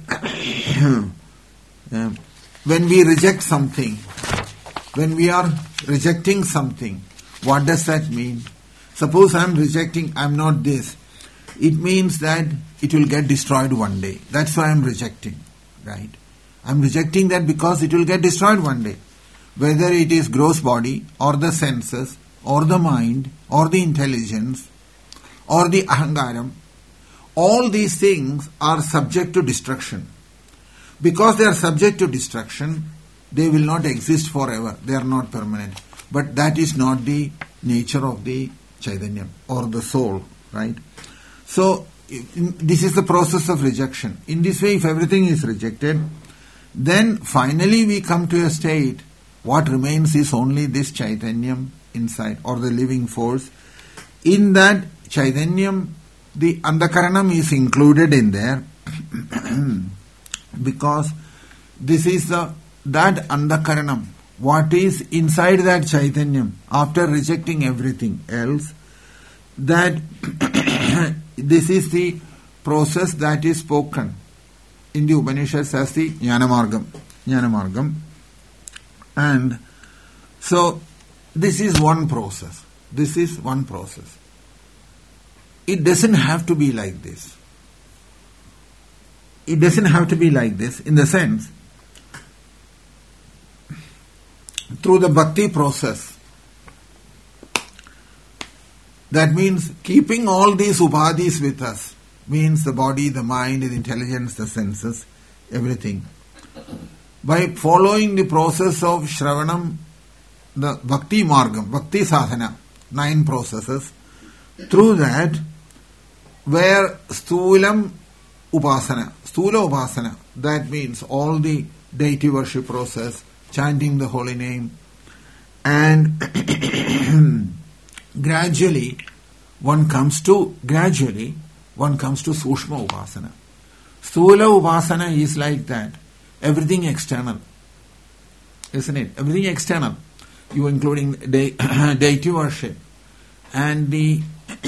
when we reject something, when we are rejecting something, what does that mean? Suppose I am rejecting, I am not this. It means that it will get destroyed one day. That's why I am rejecting, right? I am rejecting that because it will get destroyed one day. Whether it is gross body, or the senses, or the mind, or the intelligence, or the ahangaram, all these things are subject to destruction. Because they are subject to destruction, they will not exist forever. They are not permanent. But that is not the nature of the Chaitanya or the soul, right? So, this is the process of rejection. In this way, if everything is rejected, then finally we come to a state, what remains is only this Chaitanyam inside, or the living force. In that Chaitanyam, the Andhakaranam is included in there because this is that Andhakaranam, what is inside that Chaitanyam, after rejecting everything else, that this is the process that is spoken in the Upanishads as the Jnanamargam. And so, this is one process. This is one process. It doesn't have to be like this. It doesn't have to be like this in the sense, through the bhakti process. That means keeping all these upadhis with us, means the body, the mind, the intelligence, the senses, everything. By following the process of Shravanam, the Bhakti Margam, Bhakti Sadhana, 9 processes, through that, where Stula Upasana, that means all the deity worship process, chanting the holy name, and gradually one comes to Sushma Upasana. Stula Upasana is like that. Everything external. Isn't it? Everything external. You including deity worship and the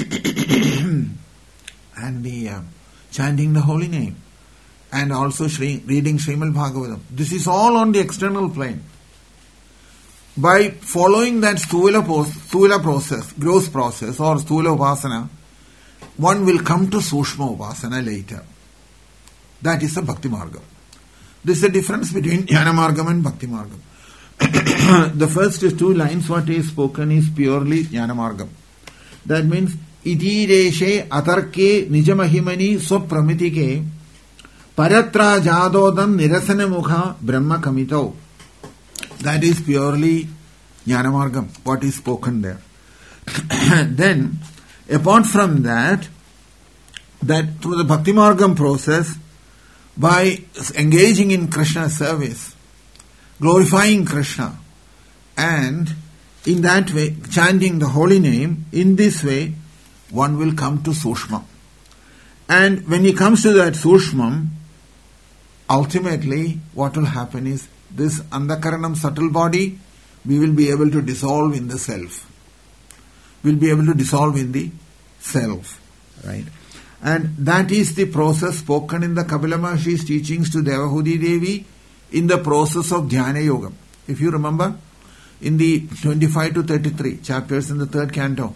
chanting the holy name, and also reading Srimad Bhagavatam. This is all on the external plane. By following that Stula process, gross process, or Stula Upasana, one will come to Sushma Upasana later. That is the Bhakti Margam. This is the difference between Jnana Margam and Bhakti Margam. The first 2 lines what is spoken is purely Jnana Margam. That means iti reshe atarke nijamahimani swapramitike paratra jadodam nirasana mukha brahma kamito. That is purely Jnanamargam, what is spoken there. Then, apart from that through the Bhakti Margam process, by engaging in Krishna's service, glorifying Krishna, and in that way chanting the holy name, in this way one will come to Sushma. And when he comes to that Sushmam, ultimately what will happen is this Andhakaranam subtle body, we will be able to dissolve in the self. We'll be able to dissolve in the self. Right? And that is the process spoken in the Kapila Maharshi's teachings to Devahudi Devi in the process of Dhyana Yoga. If you remember, in the 25 to 33 chapters in the third canto,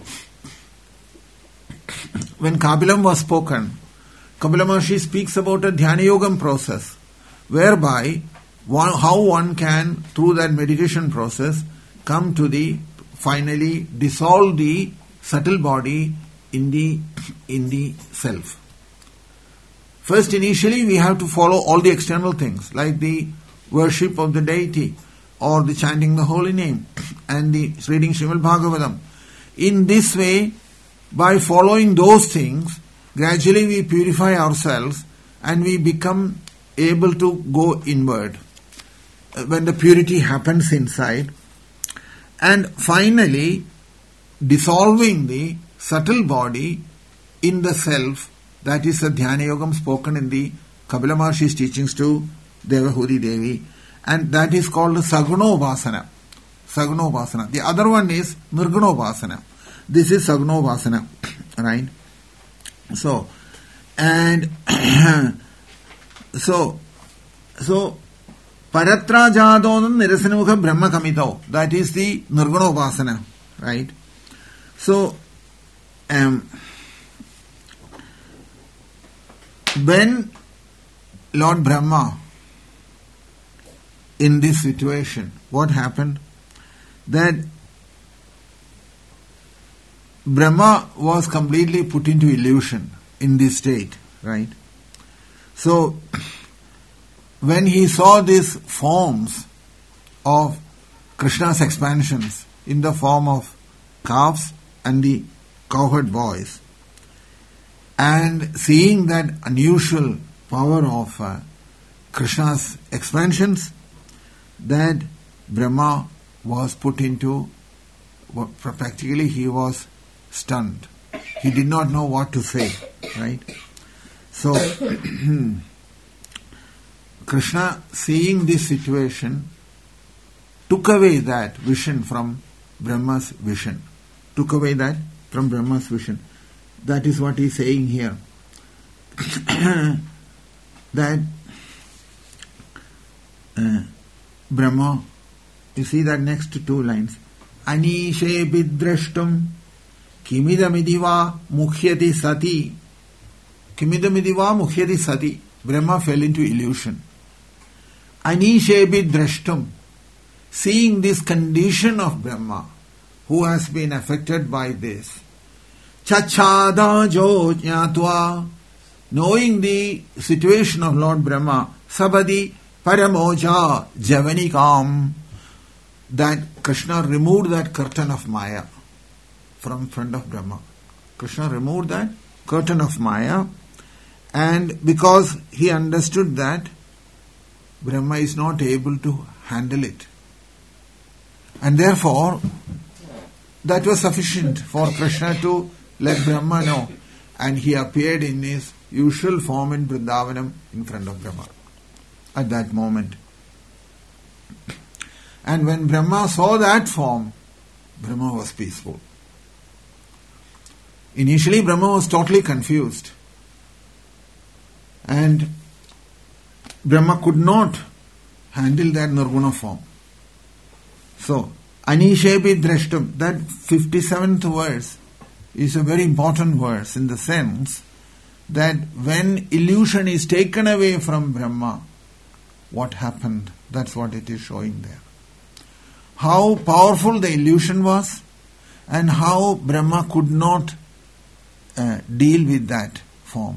when Kapilam was spoken, Kapila Maharshi speaks about a Dhyana Yogam process, whereby how one can, through that meditation process, come to the, finally dissolve the subtle body in the self. First, initially, we have to follow all the external things, like the worship of the deity, or the chanting the holy name, and the reading Srimad Bhagavatam. In this way, by following those things, gradually we purify ourselves and we become able to go inward. When the purity happens inside, and finally dissolving the subtle body in the self, that is the Dhyana Yogam spoken in the Kapila Maharshi's teachings to Devahudi Devi, and that is called Sagunobhasana. Sagunobhasana. The other one is Nirgunobhasana. This is Sagunobhasana. Right? So, and so Paratra Jadonam Nirasanamukha Brahma Kamito. That is the Nirgunobhasana. Right? So, when Lord Brahma, in this situation, what happened? That Brahma was completely put into illusion in this state, right? So, when he saw these forms of Krishna's expansions in the form of calves and the cowherd boys, and seeing that unusual power of Krishna's expansions, that Brahma was put into, practically he was stunned. He did not know what to say, right? So, Krishna, seeing this situation, took away that vision from Brahma's vision. Took away that from Brahma's vision. That is what he is saying here. That Brahma, you see that next two lines. Anishe bidrashtum kimidamidiva mukhyati sati. Kimidamidiva mukhyati sati. Brahma fell into illusion. Anishe bidrashtum. Seeing this condition of Brahma, who has been affected by this. Chachada jo jnatva. Knowing the situation of Lord Brahma, sabadi paramoja javanikam, that Krishna removed that curtain of Maya from front of Brahma. Krishna removed that curtain of Maya, and because he understood that Brahma is not able to handle it. And therefore, that was sufficient for Krishna to let Brahma know. And he appeared in his usual form in Vrindavanam in front of Brahma at that moment. And when Brahma saw that form, Brahma was peaceful. Initially, Brahma was totally confused. And Brahma could not handle that Nirguna form. So, Anishebi Drashtam, that 57th verse is a very important verse in the sense that when illusion is taken away from Brahma, what happened? That's what it is showing there. How powerful the illusion was, and how Brahma could not deal with that form,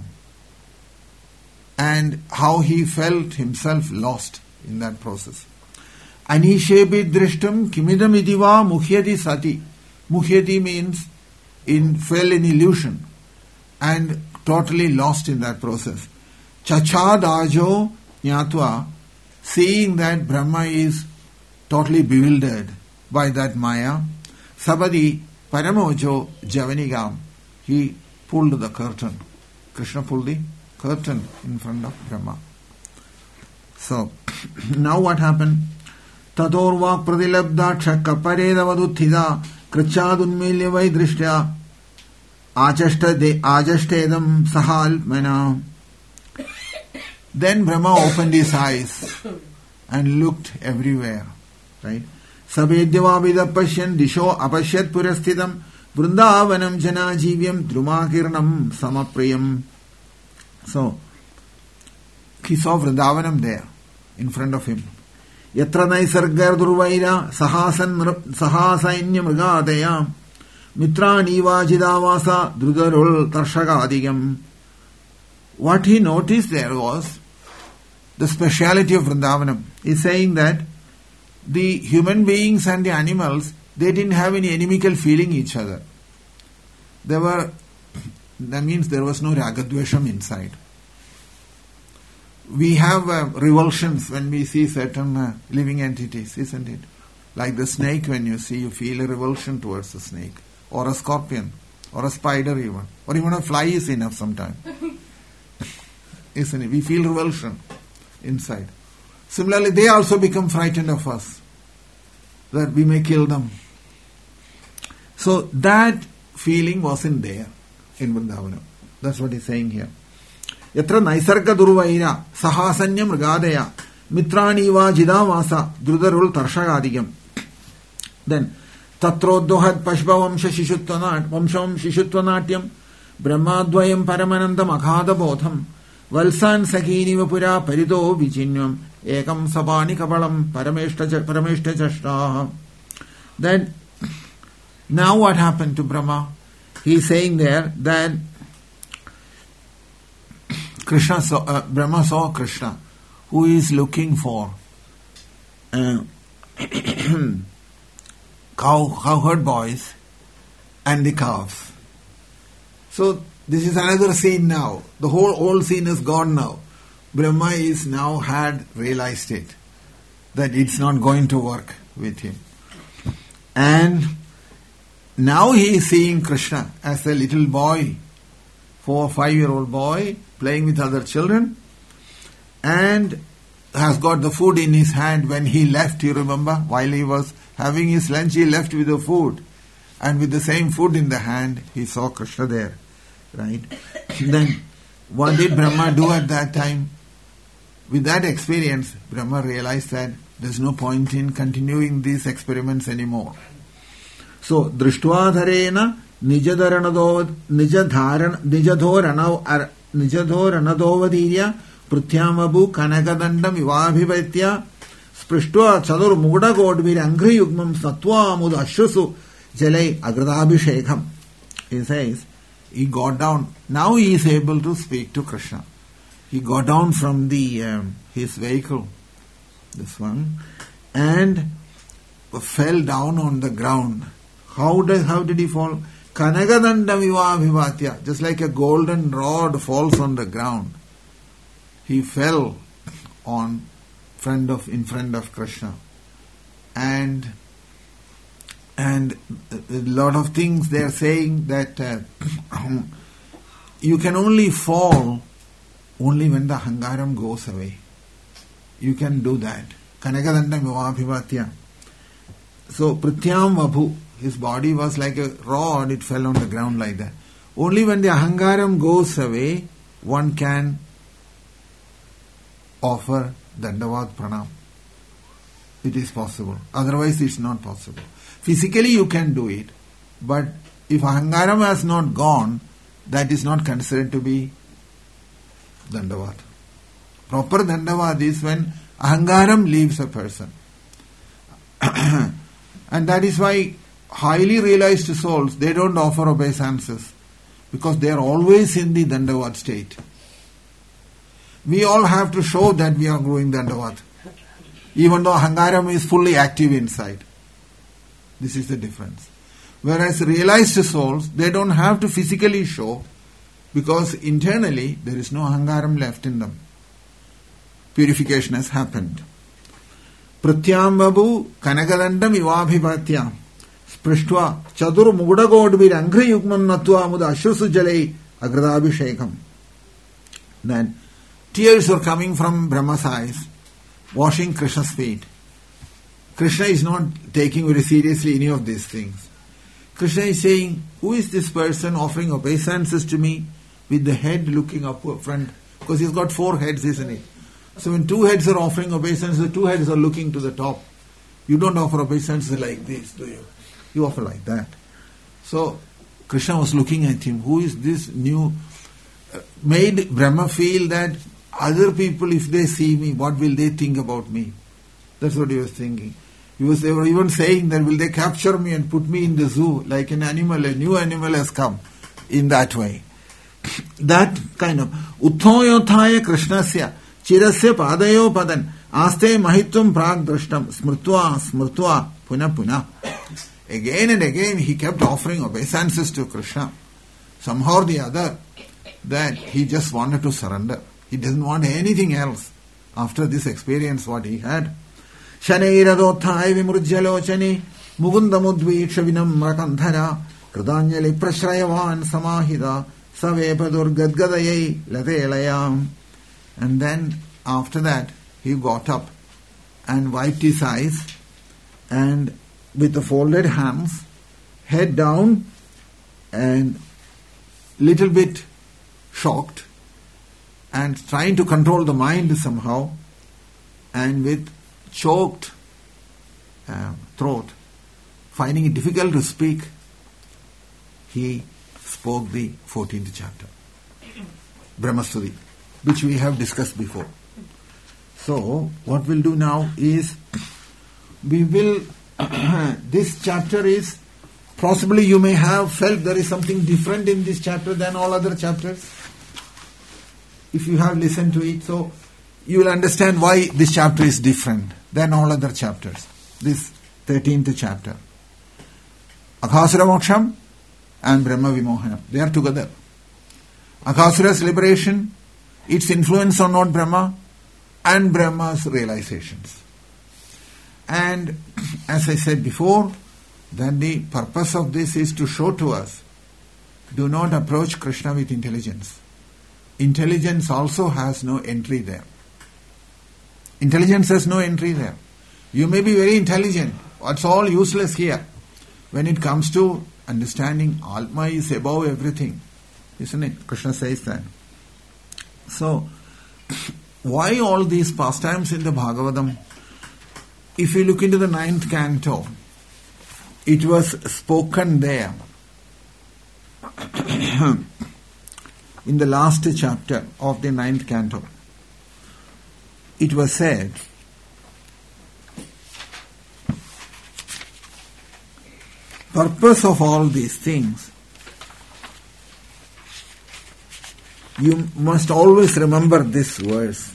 and how he felt himself lost in that process. Anishebi drishtam kimidam idiva muhyati sati. Muhyati means fell in illusion and totally lost in that process. Chachadajo Nyatva, seeing that Brahma is totally bewildered by that Maya, Sabadi Paramojo Javanigam, he pulled the curtain. Krishna pulled the curtain in front of Brahma. So, now what happened? Tatorvak pradilabda chakka paredavaduthida krichadunmilya vaidrishtya ajashtedam sahal mena. Then Brahma opened his eyes and looked everywhere. Right? Sabedhyavavida pashyan disho apashyat purasthitam vrindavanam janajivyam drumakirnam samapriyam. So, he saw Vrindavanam there, in front of him. Yatra naisargar durvaira sahasainya mrigadaya mitrani vajidavasa drudarul tarshagadiyam. What he noticed there was the speciality of Vrindavanam. He's saying that the human beings and the animals, they didn't have any inimical feeling each other. That means there was no ragadvesham inside. We have revulsions when we see certain living entities, isn't it? Like the snake, when you see, you feel a revulsion towards the snake, or a scorpion, or a spider even, or even a fly is enough sometimes. Isn't it? We feel revulsion inside. Similarly, they also become frightened of us, that we may kill them. So that feeling wasn't there in Vrindavanam. That's what he's saying here. Yatra naisarga durvaira sahasanya mrigadaya mitrani va jidavasa drudarul tarshagadiyam. Then tatroddohad pashva vamsham shishuttvanatyam brahmadvayam paramanandam aghada bodham valsan sakini vapura parito vichinyam ekam sabani kapalam parameshta chashtaha. Then now what happened to Brahma? He is saying there that Brahma saw Krishna, who is looking for cowherd boys and the calves. So this is another scene now. The whole old scene is gone now. Brahma is now had realized it, that it's not going to work with him. And now he is seeing Krishna as a little boy, 4 or 5-year-old boy, playing with other children, and has got the food in his hand. When he left, you remember, while he was having his lunch, he left with the food, and with the same food in the hand, he saw Krishna there. Right? Then, what did Brahma do at that time? With that experience, Brahma realized that there's no point in continuing these experiments anymore. So, drishtva nijadhoranadovadhirya prutyamabu kanagadandam ivabhivaitya sprishtva chadur mudagodvir angri yugmam satva mud ashrusu jalai agradabhishekam. He says, he got down. Now he is able to speak to Krishna. He got down from his vehicle, this one, and fell down on the ground. How did he fall? Kanagadandam ivabhivatya, just like a golden rod falls on the ground. He fell in front of Krishna. And a lot of things they are saying that you can only fall only when the hangaram goes away. You can do that. Kanagadandam ivabhivatya. So Prityam Vabhu, his body was like a rod, it fell on the ground like that. Only when the ahangaram goes away, one can offer Dandavad Pranam. It is possible. Otherwise it's not possible. Physically you can do it, but if ahangaram has not gone, that is not considered to be Dandavad. Proper Dandavad is when ahangaram leaves a person. And that is why highly realized souls, they don't offer obeisances because they are always in the Dandavat state. We all have to show that we are doing Dandavat, even though Ahankaram is fully active inside. This is the difference. Whereas realized souls, they don't have to physically show because internally there is no Ahankaram left in them. Purification has happened. Pratyam babu kanakadandam ivabhipatyam sprishtva chadur mugudagodvir angri yugman natva muda ashrusujalai agradabhishekam. Then tears are coming from Brahma's eyes, washing Krishna's feet. Krishna is not taking very seriously any of these things. Krishna is saying, who is this person offering obeisances to me with the head looking up front? Because he's got 4 heads, isn't it? So when 2 heads are offering obeisances, the 2 heads are looking to the top. You don't offer obeisances like this, do you? You offer like that. So Krishna was looking at him. Who is this new? Made Brahma feel that other people, if they see me, what will they think about me? That's what he was thinking. They were even saying that will they capture me and put me in the zoo like an animal, a new animal has come in that way. That kind of Uthoyothaya Krishnasya Chirasya Padayo Padan Aste Mahitvam Prag Drashtam Smrtva Puna. Again and again he kept offering obeisances to Krishna. Somehow or the other, that he just wanted to surrender. He doesn't want anything else after this experience what he had. Shaneiradotthai vimurjalochani mugundamudviksha vinamrakandhara kridanjali prashrayavan samahida savepadur gadgadayai latelayam. And then after that he got up and wiped his eyes and with the folded hands, head down and little bit shocked and trying to control the mind somehow, and with choked throat, finding it difficult to speak, he spoke the 14th chapter, Brahmastuti, which we have discussed before. So, what we'll do now is, we will, this chapter is, possibly you may have felt there is something different in this chapter than all other chapters. If you have listened to it, so you will understand why this chapter is different than all other chapters. This 13th chapter. Aghasura Moksham and Brahma Vimohanam. They are together. Aghasura's liberation, its influence on Lord Brahma, and Brahma's realizations. And as I said before, that the purpose of this is to show to us, do not approach Krishna with intelligence. Intelligence also has no entry there. Intelligence has no entry there. You may be very intelligent. It's all useless here. When it comes to understanding, Atma is above everything. Isn't it? Krishna says that. So, why all these pastimes in the Bhagavatam? If you look into the 9th canto, it was spoken there. In the last chapter of the 9th canto, it was said, purpose of all these things, you must always remember this verse.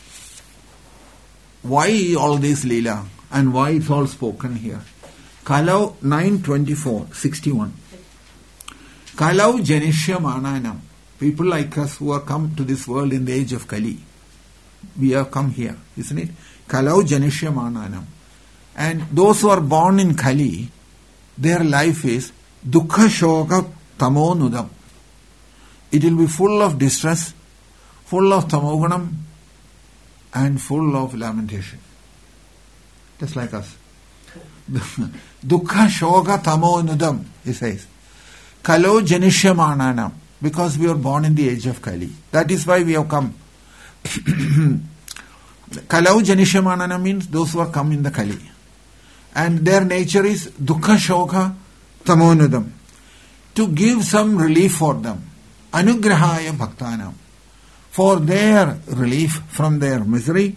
Why all this Leela and why it's all spoken here? Kalau 9:24-61. Kalau Janishya Mananam. People like us who have come to this world in the age of Kali. We have come here, isn't it? Kalau Janishya Mananam. And those who are born in Kali, their life is Dukkha Shoka Tamo Nudam. It will be full of distress, full of tamogunam, and full of lamentation. Just like us. Dukkha Shoka Tamo Nudam, he says. Kalau Janishya Mananam. Because we were born in the age of Kali. That is why we have come. Kalau Janishya Manana means those who have come in the Kali. And their nature is Dukkha Shoka Tamonudam. To give some relief for them. Anugrahaya Bhaktanam. For their relief from their misery.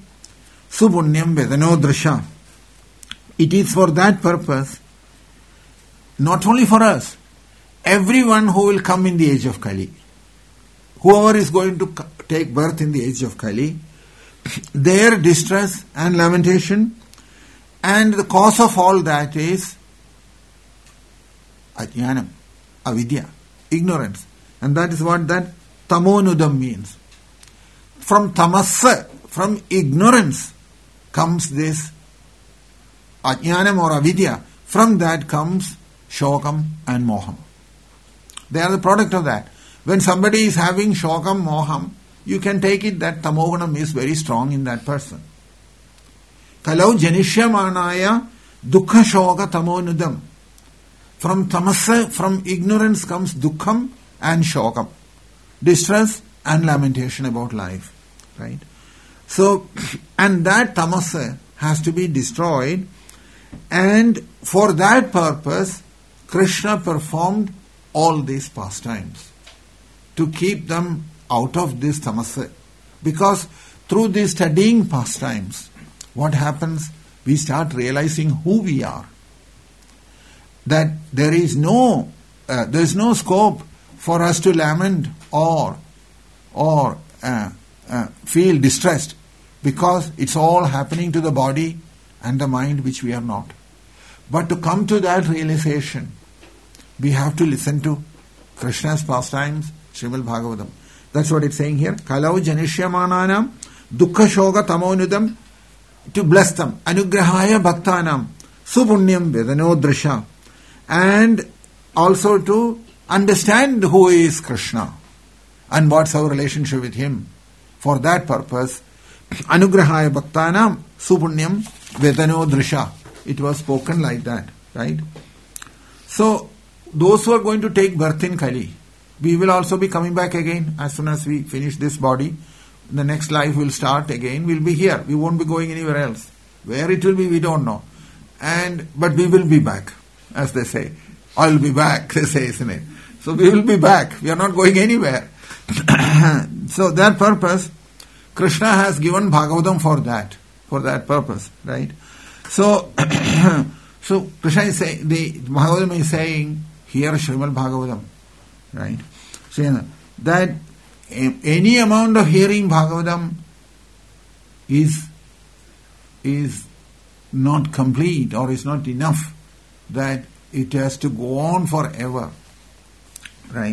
Supunyam Vedano Drasha. It is for that purpose not only for us, everyone who will come in the age of Kali, whoever is going to take birth in the age of Kali, their distress and lamentation, and the cause of all that is ajnanam, avidya, ignorance. And that is what that tamonudam means. From tamassa, from ignorance, comes this ajnanam or avidya. From that comes shokam and moham. They are the product of that. When somebody is having shokam, moham, you can take it that tamogunam is very strong in that person. Kalau janisyamanaya dukkha shoka tamonudam. From tamasa, from ignorance comes dukkham and shokam. Distress and lamentation about life. Right? So, and that tamasa has to be destroyed, and for that purpose, Krishna performed all these pastimes to keep them out of this tamasa. Because through these studying pastimes, what happens? We start realizing who we are. That there is no scope for us to lament or feel distressed, because it's all happening to the body and the mind, which we are not. But to come to that realization, we have to listen to Krishna's pastimes, Srimad Bhagavatam. That's what it's saying here. Kalau janishyamananam dukkha shoga tamonudam, to bless them. Anugrahaya bhaktanam supunyam vedanodrisha. And also to understand who is Krishna and what's our relationship with him. For that purpose, anugrahaya bhaktanam supunyam vedanodrisha. It was spoken like that, right? So, those who are going to take birth in Kali, we will also be coming back again as soon as we finish this body. The next life will start again. We'll be here. We won't be going anywhere else. Where it will be, we don't know. But we will be back, as they say. I'll be back, they say, isn't it? So we will be back. We are not going anywhere. So that purpose, Krishna has given Bhagavatam for that purpose, right? So, so Krishna is saying, the Bhagavatam is saying here, Srimad Bhagavatam, right? So that any amount of hearing Bhagavatam is not complete or is not enough, that it has to go on forever, right?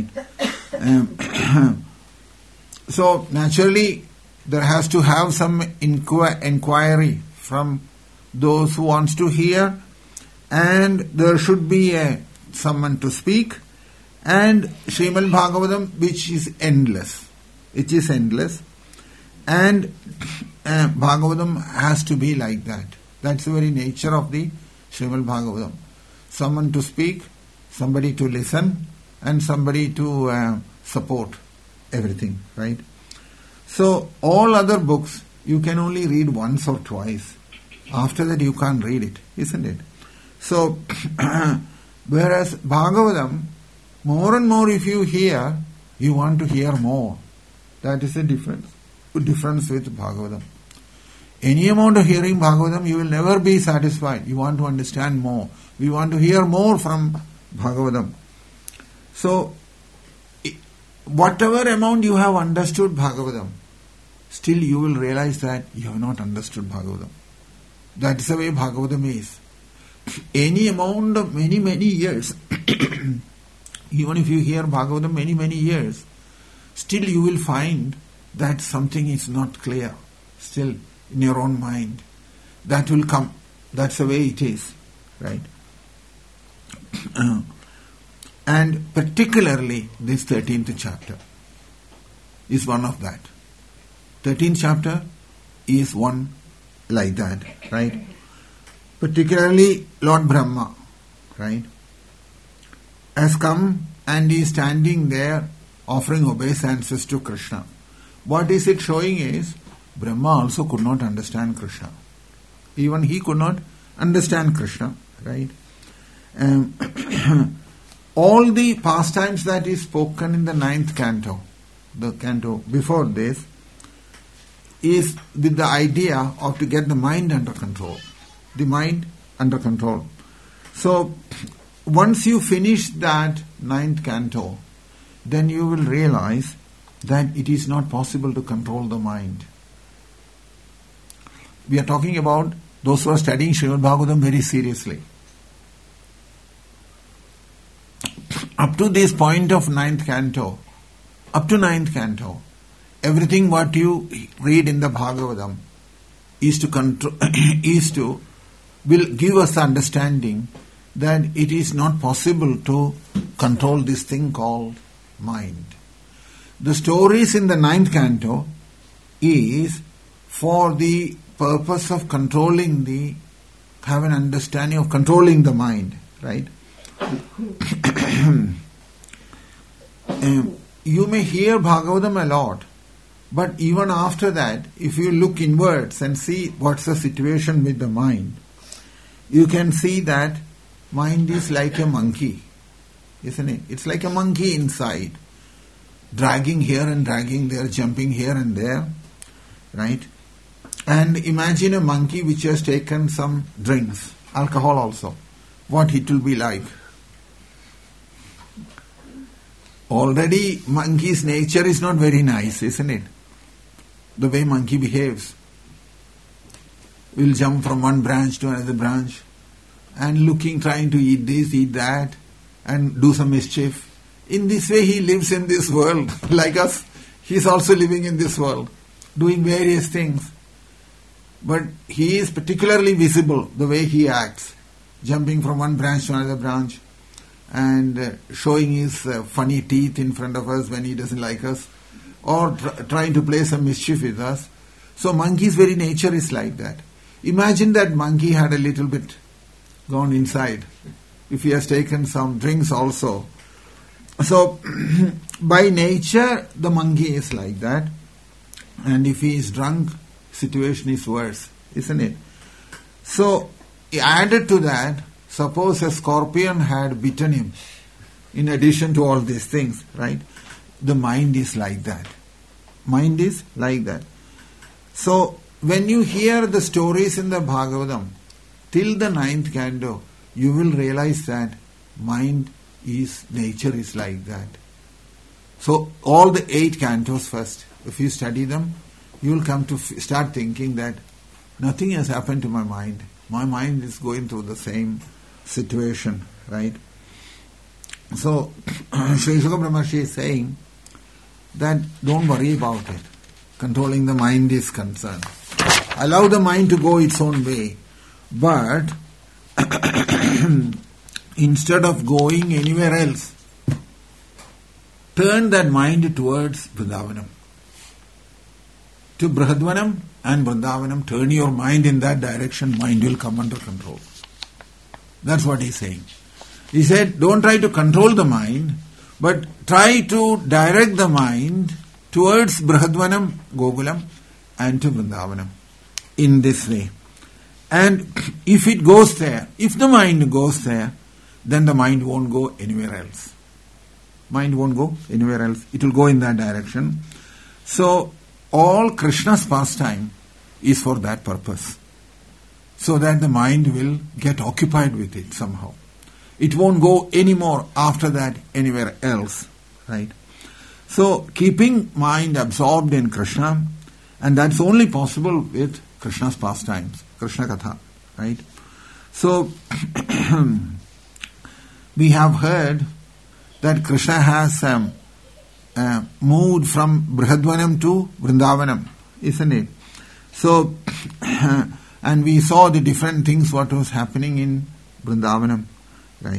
So naturally there has to have some inquiry from those who wants to hear, and there should be someone to speak, and Srimad Bhagavatam, which is endless. It is endless, and Bhagavatam has to be like that. That's the very nature of the Srimad Bhagavatam. Someone to speak, somebody to listen, and somebody to support everything, right? So all other books you can only read once or twice. After that you can't read it, isn't it? So whereas Bhagavatam, more and more if you hear, you want to hear more. That is the difference with Bhagavatam. Any amount of hearing Bhagavatam, you will never be satisfied. You want to understand more. We want to hear more from Bhagavatam. So, whatever amount you have understood Bhagavatam, still you will realize that you have not understood Bhagavatam. That is the way Bhagavatam is. Any amount of many years, even if you hear Bhagavatam many years, still you will find that something is not clear. Still in your own mind. That will come. That's the way it is. Right? And particularly this 13th chapter is one of that. 13th chapter is one like that. Right? Particularly Lord Brahma, right, has come and is standing there offering obeisances to Krishna. What is it showing is, Brahma also could not understand Krishna. Even he could not understand Krishna, right? All the pastimes that is spoken in the 9th canto, the canto before this, is with the idea of to get the mind under control. The mind under control. So, once you finish that 9th canto, then you will realize that it is not possible to control the mind. We are talking about those who are studying Srimad Bhagavatam very seriously. Up to this point of 9th canto, everything what you read in the Bhagavatam is to control, will give us the understanding that it is not possible to control this thing called mind. The stories in the 9th canto is for the purpose of have an understanding of controlling the mind, right? You may hear Bhagavatam a lot, but even after that, if you look inwards and see what's the situation with the mind, you can see that mind is like a monkey, isn't it? It's like a monkey inside, dragging here and dragging there, jumping here and there, right? And imagine a monkey which has taken some drinks, alcohol also, what it will be like. Already monkey's nature is not very nice, isn't it? The way monkey behaves. Will jump from one branch to another branch and trying to eat this, eat that and do some mischief. In this way he lives in this world. Like us, he is also living in this world, doing various things. But he is particularly visible, the way he acts, jumping from one branch to another branch and showing his funny teeth in front of us when he doesn't like us, or trying to play some mischief with us. So monkey's very nature is like that. Imagine that monkey had a little bit gone inside, if he has taken some drinks also. So by nature the monkey is like that, and if he is drunk, situation is worse, isn't it? So added to that, suppose a scorpion had bitten him, in addition to all these things, right? The mind is like that. Mind is like that. So when you hear the stories in the Bhagavatam, till the 9th canto, you will realize that nature is like that. So all the 8 cantos first, if you study them, you will come to start thinking that nothing has happened to my mind. My mind is going through the same situation, right? So Sri Shuka Brahmarshi is saying that don't worry about it. Controlling the mind is concerned. Allow the mind to go its own way. But instead of going anywhere else, turn that mind towards Vrindavanam. To Brihadvanam and Vrindavanam, turn your mind in that direction, mind will come under control. That's what he's saying. He said, don't try to control the mind, but try to direct the mind towards Brihadvanam, Gokulam, and to Vrindavanam in this way. And if it goes there, if the mind goes there, then the mind won't go anywhere else. Mind won't go anywhere else. It will go in that direction. So, all Krishna's pastime is for that purpose. So that the mind will get occupied with it somehow. It won't go anymore after that anywhere else. Right? So, keeping mind absorbed in Krishna, and that's only possible with Krishna's pastimes, Krishna Katha. Right? So, we have heard that Krishna has moved from Brihadvanam to Vrindavanam, isn't it? So, and we saw the different things what was happening in Vrindavanam, right?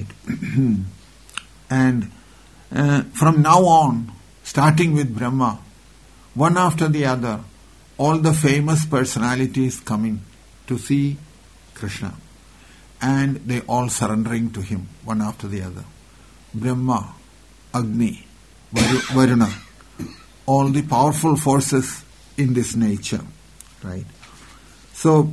And from now on, starting with Brahma, one after the other, all the famous personalities coming to see Krishna, and they all surrendering to him, one after the other. Brahma, Agni, Varuna, all the powerful forces in this nature, right? So,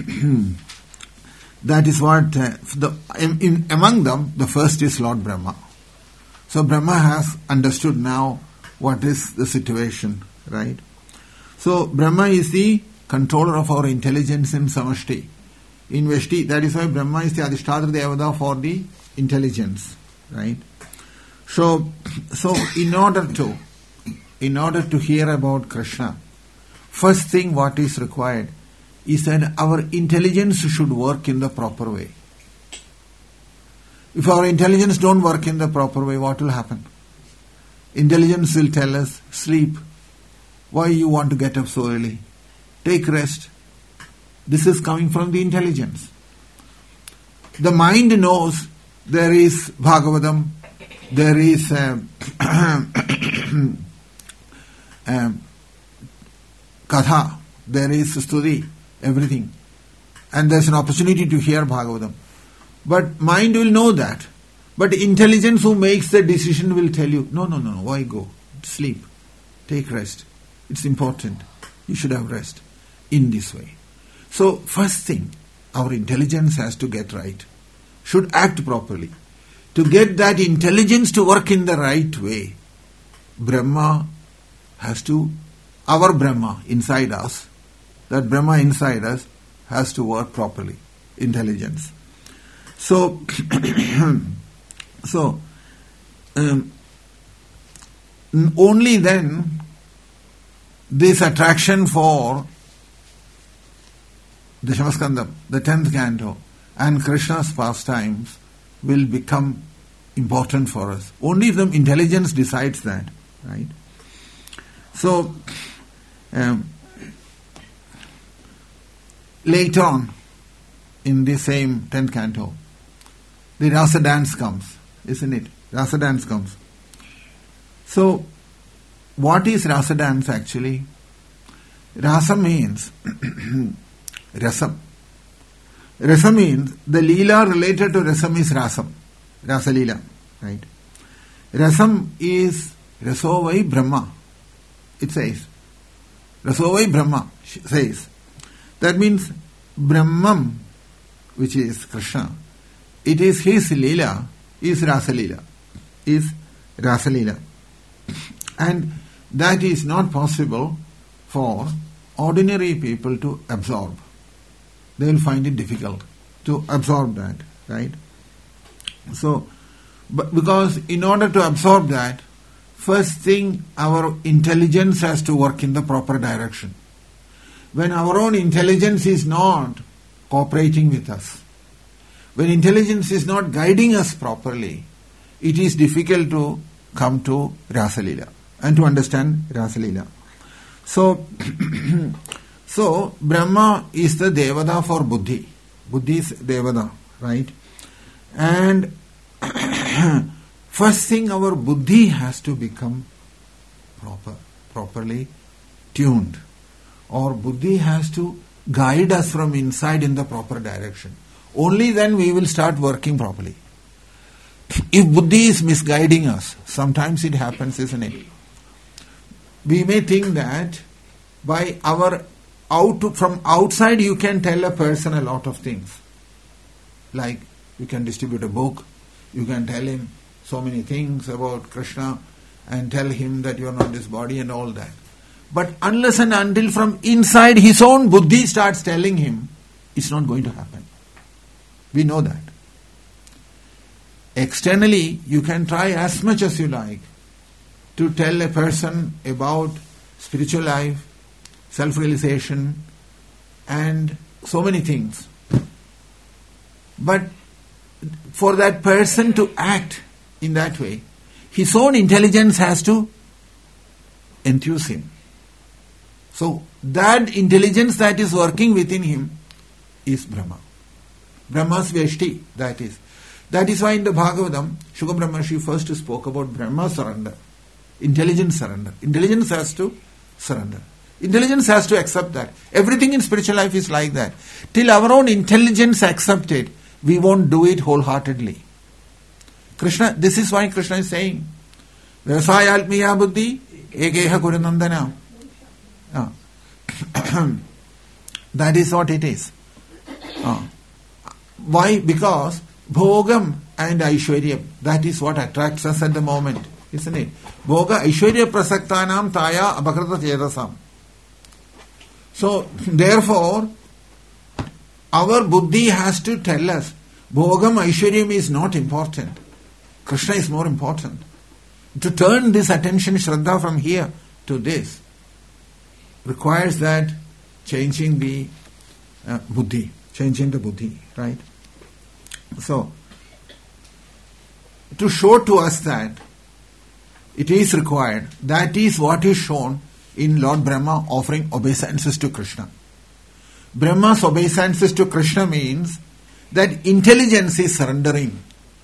that is what, among them, the first is Lord Brahma. So Brahma has understood now what is the situation, right? So Brahma is the controller of our intelligence in Samashti. In Veshti, that is why Brahma is the Adhishtadra Devata for the intelligence, right? So in order to hear about Krishna, first thing what is required is that our intelligence should work in the proper way. If our intelligence don't work in the proper way, what will happen? Intelligence will tell us, sleep. Why you want to get up so early? Take rest. This is coming from the intelligence. The mind knows there is Bhagavatam, there is Katha, there is Stuti, everything. And there's an opportunity to hear Bhagavatam. But mind will know that. But intelligence who makes the decision will tell you, no, why go? Sleep. Take rest. It's important. You should have rest. In this way. So, first thing, our intelligence has to get right. Should act properly. To get that intelligence to work in the right way, Brahma has to, our Brahma inside us, that Brahma inside us has to work properly. Intelligence. So, only then this attraction for the Dashamaskandam, the 10th canto, and Krishna's pastimes will become important for us. Only if the intelligence decides that, right? So, later on, in the same 10th canto, the Rasa dance comes, isn't it? Rasa dance comes. So, what is Rasa dance actually? Rasa means Rasam. Rasa means the Leela related to Rasam is Rasam. Rasa Leela, right? Rasam is Rasovai Brahma. It says. Rasovai Brahma says. That means Brahman, which is Krishna, it is his Leela, is Rasa Leela. Is Rasa Leela. And that is not possible for ordinary people to absorb. They will find it difficult to absorb that, right? So, because in order to absorb that, first thing, our intelligence has to work in the proper direction. When our own intelligence is not cooperating with us, when intelligence is not guiding us properly, it is difficult to come to Rasa Leela and to understand Rasa Leela. So, Brahma is the Devata for Buddhi. Buddhi is Devata, right? And first thing, our Buddhi has to become properly tuned. Or Buddhi has to guide us from inside in the proper direction. Only then we will start working properly. If Buddhi is misguiding us, sometimes it happens, isn't it? We may think that by from outside you can tell a person a lot of things. Like you can distribute a book, you can tell him so many things about Krishna and tell him that you are not this body and all that. But unless and until from inside his own Buddhi starts telling him, it's not going to happen. We know that. Externally, you can try as much as you like to tell a person about spiritual life, self-realization, and so many things. But for that person to act in that way, his own intelligence has to enthuse him. So that intelligence that is working within him is Brahma. Brahma's Veshti, that is. That is why in the Bhagavatam, Shukha Brahmarshi first spoke about Brahma surrender. Intelligence surrender. Intelligence has to surrender. Intelligence has to accept that. Everything in spiritual life is like that. Till our own intelligence accepts it, we won't do it wholeheartedly. Krishna, this is why Krishna is saying, Vyasayalmiya buddhi ekeha kurunandana. That is what it is. Why? Because Bhogam and Aishwaryam, that is what attracts us at the moment, isn't it? Bhoga Aishwarya Prasaktanam Taya Abhakrata Chedasam. So, therefore, our buddhi has to tell us, Bhogam Aishwaryam is not important. Krishna is more important. To turn this attention, Shraddha, from here to this requires that changing the buddhi, right? So, to show to us that it is required, that is what is shown in Lord Brahma offering obeisances to Krishna. Brahma's obeisances to Krishna means that intelligence is surrendering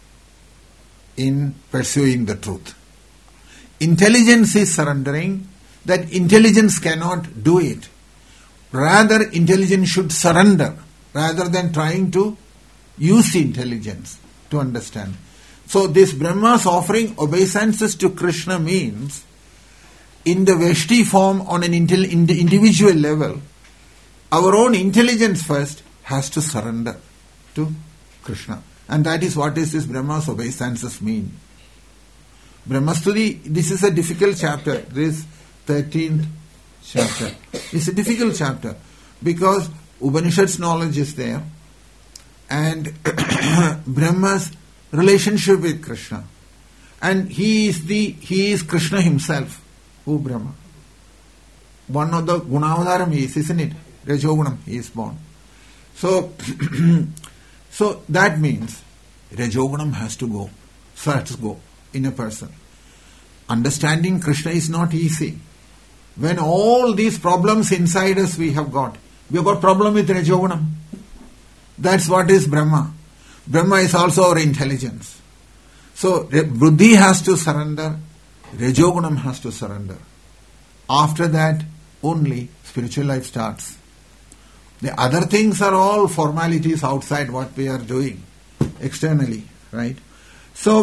in pursuing the truth. Intelligence is surrendering, that intelligence cannot do it. Rather, intelligence should surrender rather than trying to use the intelligence to understand. So this Brahma's offering obeisances to Krishna means, in the Veshti form on an individual level, our own intelligence first has to surrender to Krishna. And that is what is this Brahma's obeisances mean. Brahmastuti, this is a difficult chapter, this 13th chapter. It's a difficult chapter because Upanishad's knowledge is there and Brahma's relationship with Krishna. And he is Krishna himself, who Brahma. One of the Gunavadaram is, isn't it? Rajogunam, he is born. So that means Rajogunam has to go. Starts to go in a person. Understanding Krishna is not easy. When all these problems inside us we have got problem with Rajogunam. That's what is Brahma. Brahma is also our intelligence. So Buddhi has to surrender, Rajogunam has to surrender. After that, only spiritual life starts. The other things are all formalities outside what we are doing, externally, right? So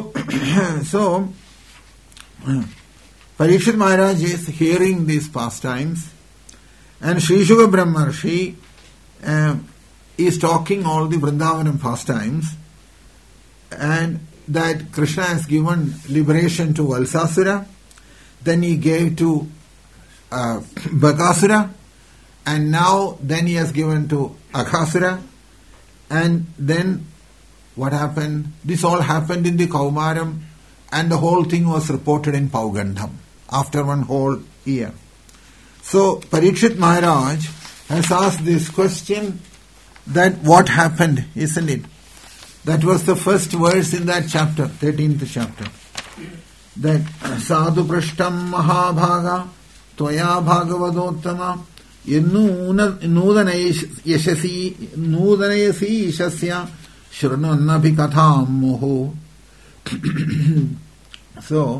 Parikshit Maharaj is hearing these pastimes, and Sri Shuka Brahmarshi is talking all the Vrindavanam pastimes, and that Krishna has given liberation to Valsasura, then he gave to Bakasura, and then he has given to Aghasura, and then what happened? This all happened in the Kaumaram, and the whole thing was reported in Paugandham after one whole year. So Parikshit Maharaj has asked this question, that what happened, isn't it? That was the first verse in that chapter, 13th chapter. That Sadhu Prashtam Mahabhaga Toya Bhagavadottama Nudanayasi Ishasya Shranannapi Katham Moho. So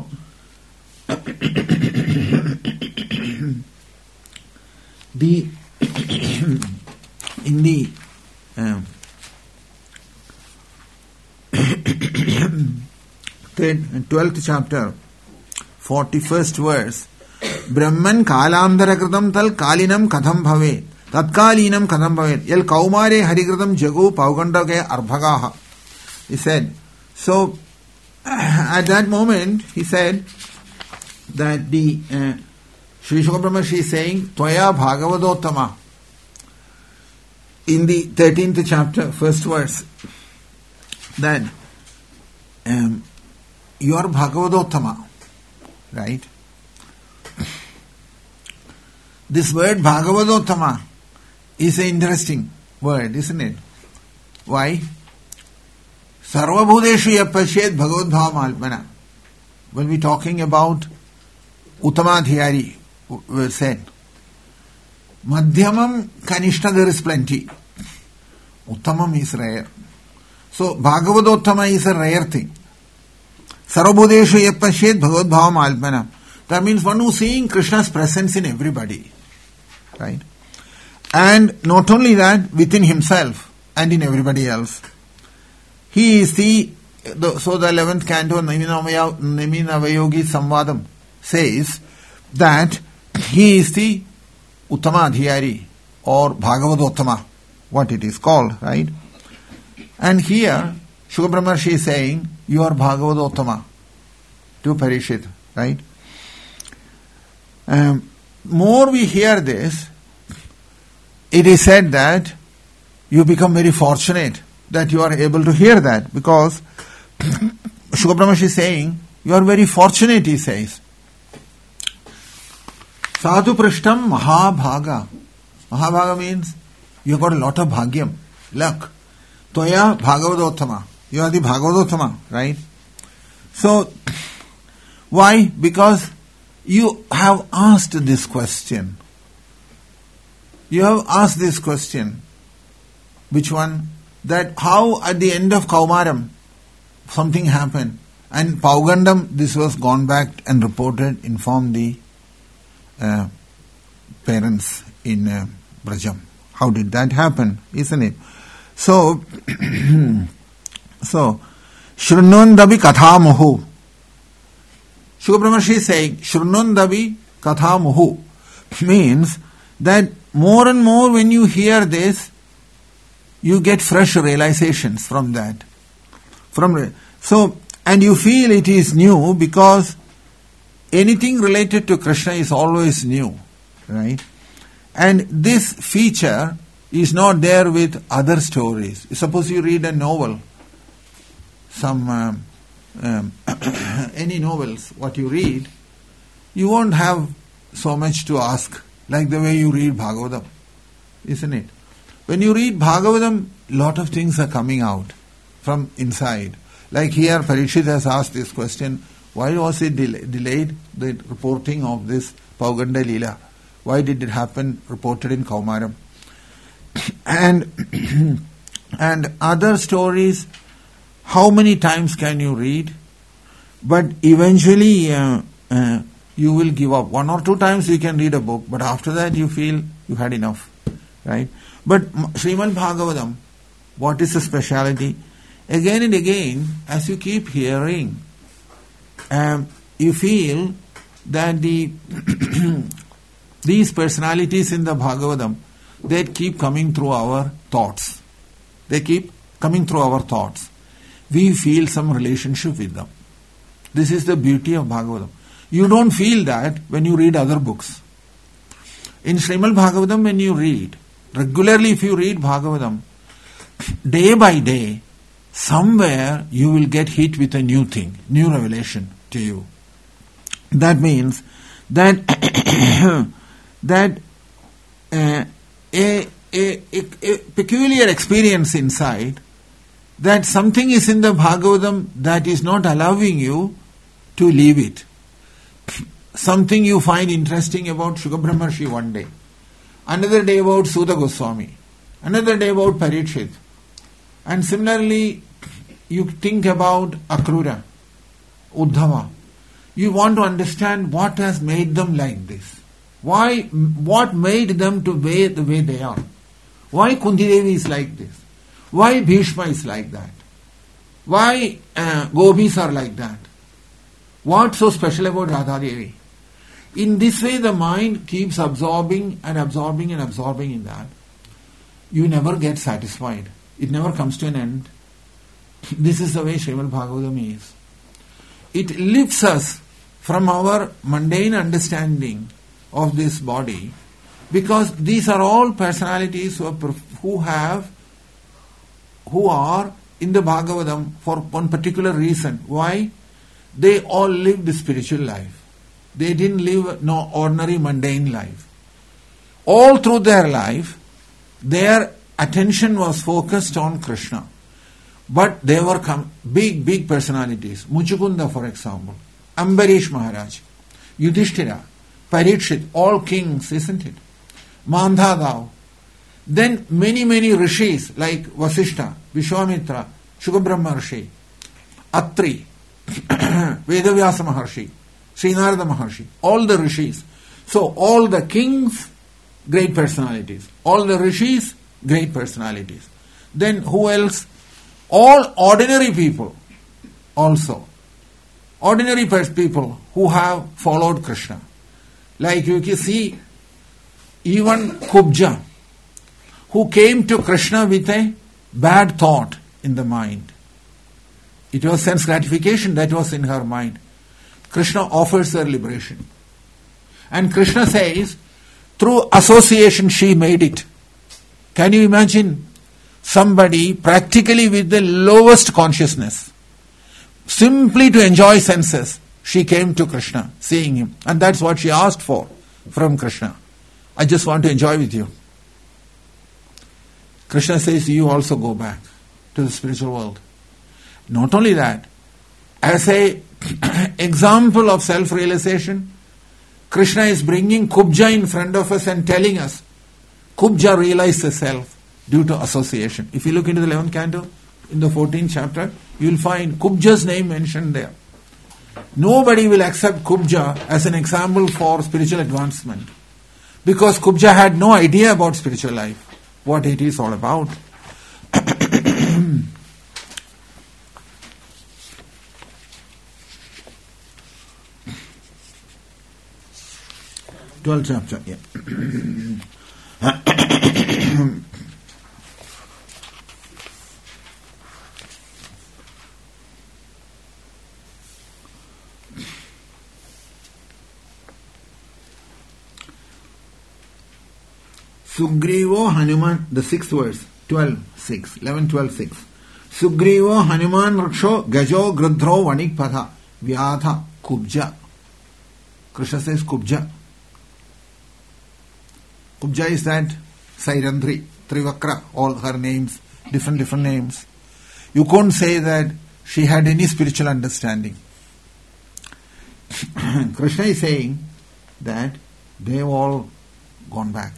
in the 12th chapter, 41st verse, Brahman kalamdara kritam tal kalinam katham bhave tatkalinam katham bhave yal kaumare harikritam jagu paugandake arbhagaha. He said, so at that moment he said that the Sri Shuka Brahmarshi is saying Tvaya Bhagavadottama in the 13th chapter, first verse, that you are Bhagavadottama, right? This word Bhagavadottama is an interesting word, isn't it? Why? Sarvabhudeshu yapashyet bhagavad bhavamalpana. When we talking about Uttamadhyari, we said, Madhyamam Kanishta there is plenty. Uttamam is rare. So Bhagavadottama is a rare thing. Sarvabhudeshu yapashyet bhagavad bhavamalpana. That means one who is seeing Krishna's presence in everybody. Right? And not only that, within himself and in everybody else. He is the 11th canto, Naminavayogi Samvadam says that he is the Uttamadhyari or Bhagavadottama, what it is called, right? And here, Shuka Brahmarshi is saying, you are Bhagavadottama to Parikshit, right? More we hear this, it is said that you become very fortunate that you are able to hear that, because Shuka Brahmashi is saying, you are very fortunate, he says. Sadhu Prishtam Mahabhaga. Mahabhaga means you have got a lot of bhagyam, luck. Toya Bhagavadottama. You are the Bhagavadottama, right? So, why? Because you have asked this question. You have asked this question. Which one? That how at the end of Kaumaram something happened. And Paugandam, this was gone back and reported, informed the parents in Brajam. How did that happen? Isn't it? So, Shrunundabi Katha Muhu. Shuka Brahmashi is saying, Shrunundabi Katha Muhu means that more and more when you hear this, you get fresh realizations from that. And you feel it is new because anything related to Krishna is always new, right? And this feature is not there with other stories. Suppose you read a novel, any novels, what you read, you won't have so much to ask, like the way you read Bhagavatam, isn't it? When you read Bhagavatam, lot of things are coming out from inside. Like here, Parikshit has asked this question, why was it delayed, the reporting of this Pauganda Leela? Why did it happen, reported in Kaumaram? And other stories, how many times can you read? But eventually you will give up. 1 or 2 times you can read a book, but after that you feel you had enough, right? But Srimad Bhagavatam, what is the speciality? Again and again, as you keep hearing, you feel that these personalities in the Bhagavatam, they keep coming through our thoughts. They keep coming through our thoughts. We feel some relationship with them. This is the beauty of Bhagavatam. You don't feel that when you read other books. In Srimad Bhagavatam, when you read, regularly if you read Bhagavatam, day by day, somewhere you will get hit with a new thing, new revelation to you. That means that a peculiar experience inside, that something is in the Bhagavatam that is not allowing you to leave it. Something you find interesting about Shuka Brahmarshi one day, another day about Sudha Goswami, another day about Parikshit, and similarly you think about Akrura, Uddhava. You want to understand what has made them like this. What made them to be the way they are? Why Kunti Devi is like this? Why Bhishma is like that? Why Gopis are like that? What's so special about Radha Devi? In this way the mind keeps absorbing and absorbing and absorbing in that. You never get satisfied. It never comes to an end. This is the way Srimad Bhagavatam is. It lifts us from our mundane understanding of this body, because these are all personalities who are in the Bhagavatam for one particular reason. Why? They all lived the spiritual life. They didn't live no ordinary mundane life. All through their life, their attention was focused on Krishna. But they were big personalities. Muchukunda, for example, Ambarish Maharaj, Yudhishthira, Parikshit, all kings, isn't it? Mandhadav. Then many rishis like Vasishta, Vishwamitra, Shuka Brahmarshi, Atri, Vedavyasa Maharshi, Srinarada Maharshi, all the rishis. So all the kings, great personalities. All the rishis, great personalities. Then who else? All ordinary people also. Ordinary people who have followed Krishna. Like you can see, even Kubja, who came to Krishna with a bad thought in the mind. It was sense gratification that was in her mind. Krishna offers her liberation. And Krishna says, through association she made it. Can you imagine? somebody practically with the lowest consciousness, simply to enjoy senses, she came to Krishna, seeing him. And that's what she asked for from Krishna. I just want to enjoy with you. Krishna says, you also go back to the spiritual world. Not only that, as a example of self-realization, Krishna is bringing Kubja in front of us and telling us, Kubja realized the self due to association. If you look into the 11th canto, in the 14th chapter, you will find Kubja's name mentioned there. Nobody will accept Kubja as an example for spiritual advancement, because Kubja had no idea about spiritual life, what it is all about. 12th chapter, yeah. Sugrivo Hanuman, the 6th verse, 11, 12, 6. Sugrivo Hanuman Raksho Gajo Grudro Vanikpatha Vyatha Kubja. Krishna says Kubja. Kubja is that Sairandri, Trivakra, all her names, different names. You couldn't say that she had any spiritual understanding. Krishna is saying that they've all gone back.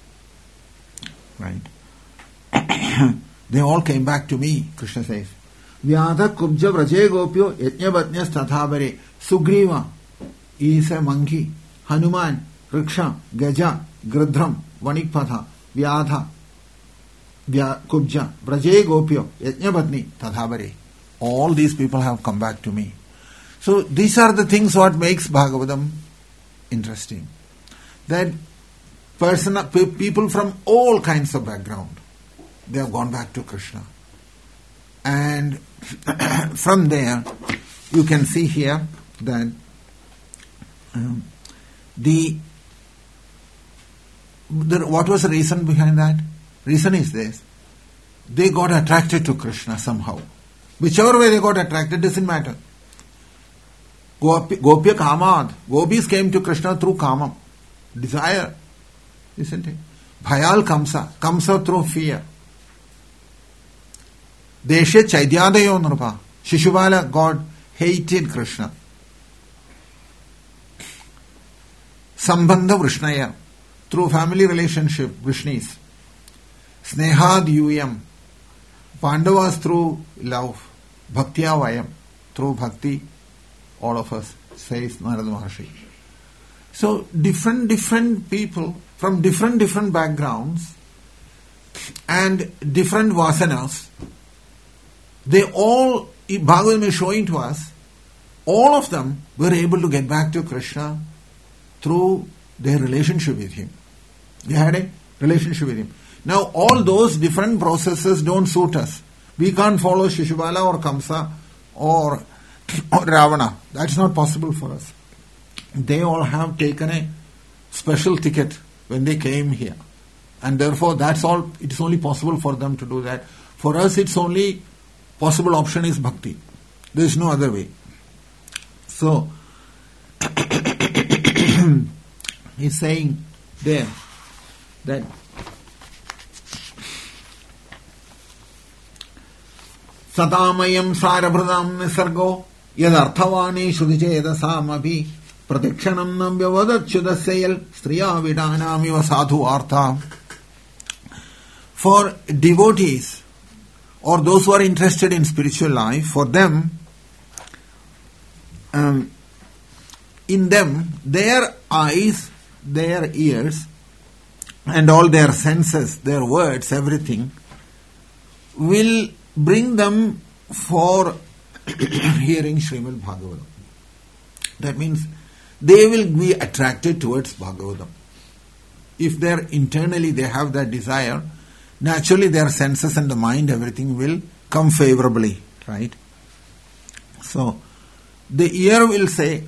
Right? They all came back to me, Krishna says. Vyatha Kubja Vraje Gopyo Yajnavatnyas Tathavare. Sugriva is a monkey. Hanuman, Riksha, Gaja, Gridram, Vanikpatha, Vyatha, Kubja, Vraje Gopyo, Yajnavatni, Tathavare. All these people have come back to me. So these are the things what makes Bhagavatam interesting. That people from all kinds of background, they have gone back to Krishna. And from there, you can see here that what was the reason behind that? Reason is this: they got attracted to Krishna somehow. Whichever way they got attracted doesn't matter. Gopya Kamad. Gopis came to Krishna through Kama, desire, isn't it? Bhayal Kamsa through fear. Deshe Chaidyadayo Nrupa. Shishubala, God hated Krishna. Sambandha Vrishnaya, through family relationship, Vrishnis. Snehad Yuyam, Pandavas through love. Bhaktya Vayam, through bhakti, all of us, says Narada Maharshi. So different people from different backgrounds and different vasanas, they all, Bhagavatam is showing to us, all of them were able to get back to Krishna through their relationship with him. They had a relationship with him. Now all those different processes don't suit us. We can't follow Shishubala or Kamsa or Ravana. That's not possible for us. They all have taken a special ticket when they came here. And therefore that's all, it is only possible for them to do that. For us it's only possible option is bhakti. There is no other way. So he's saying there that Satamayam Sarabhradam Nisargo Yadarthavani Shudhichedasamabi Pratikshanam Nambyavadachudasayal Striya Vidanamiva Sadhu Artha. For devotees or those who are interested in spiritual life, for them, in them, their eyes, their ears, and all their senses, their words, everything, will bring them for hearing Srimad Bhagavatam. That means they will be attracted towards Bhagavatam. If they're internally they have that desire, naturally their senses and the mind, everything will come favorably, right? So the ear will say,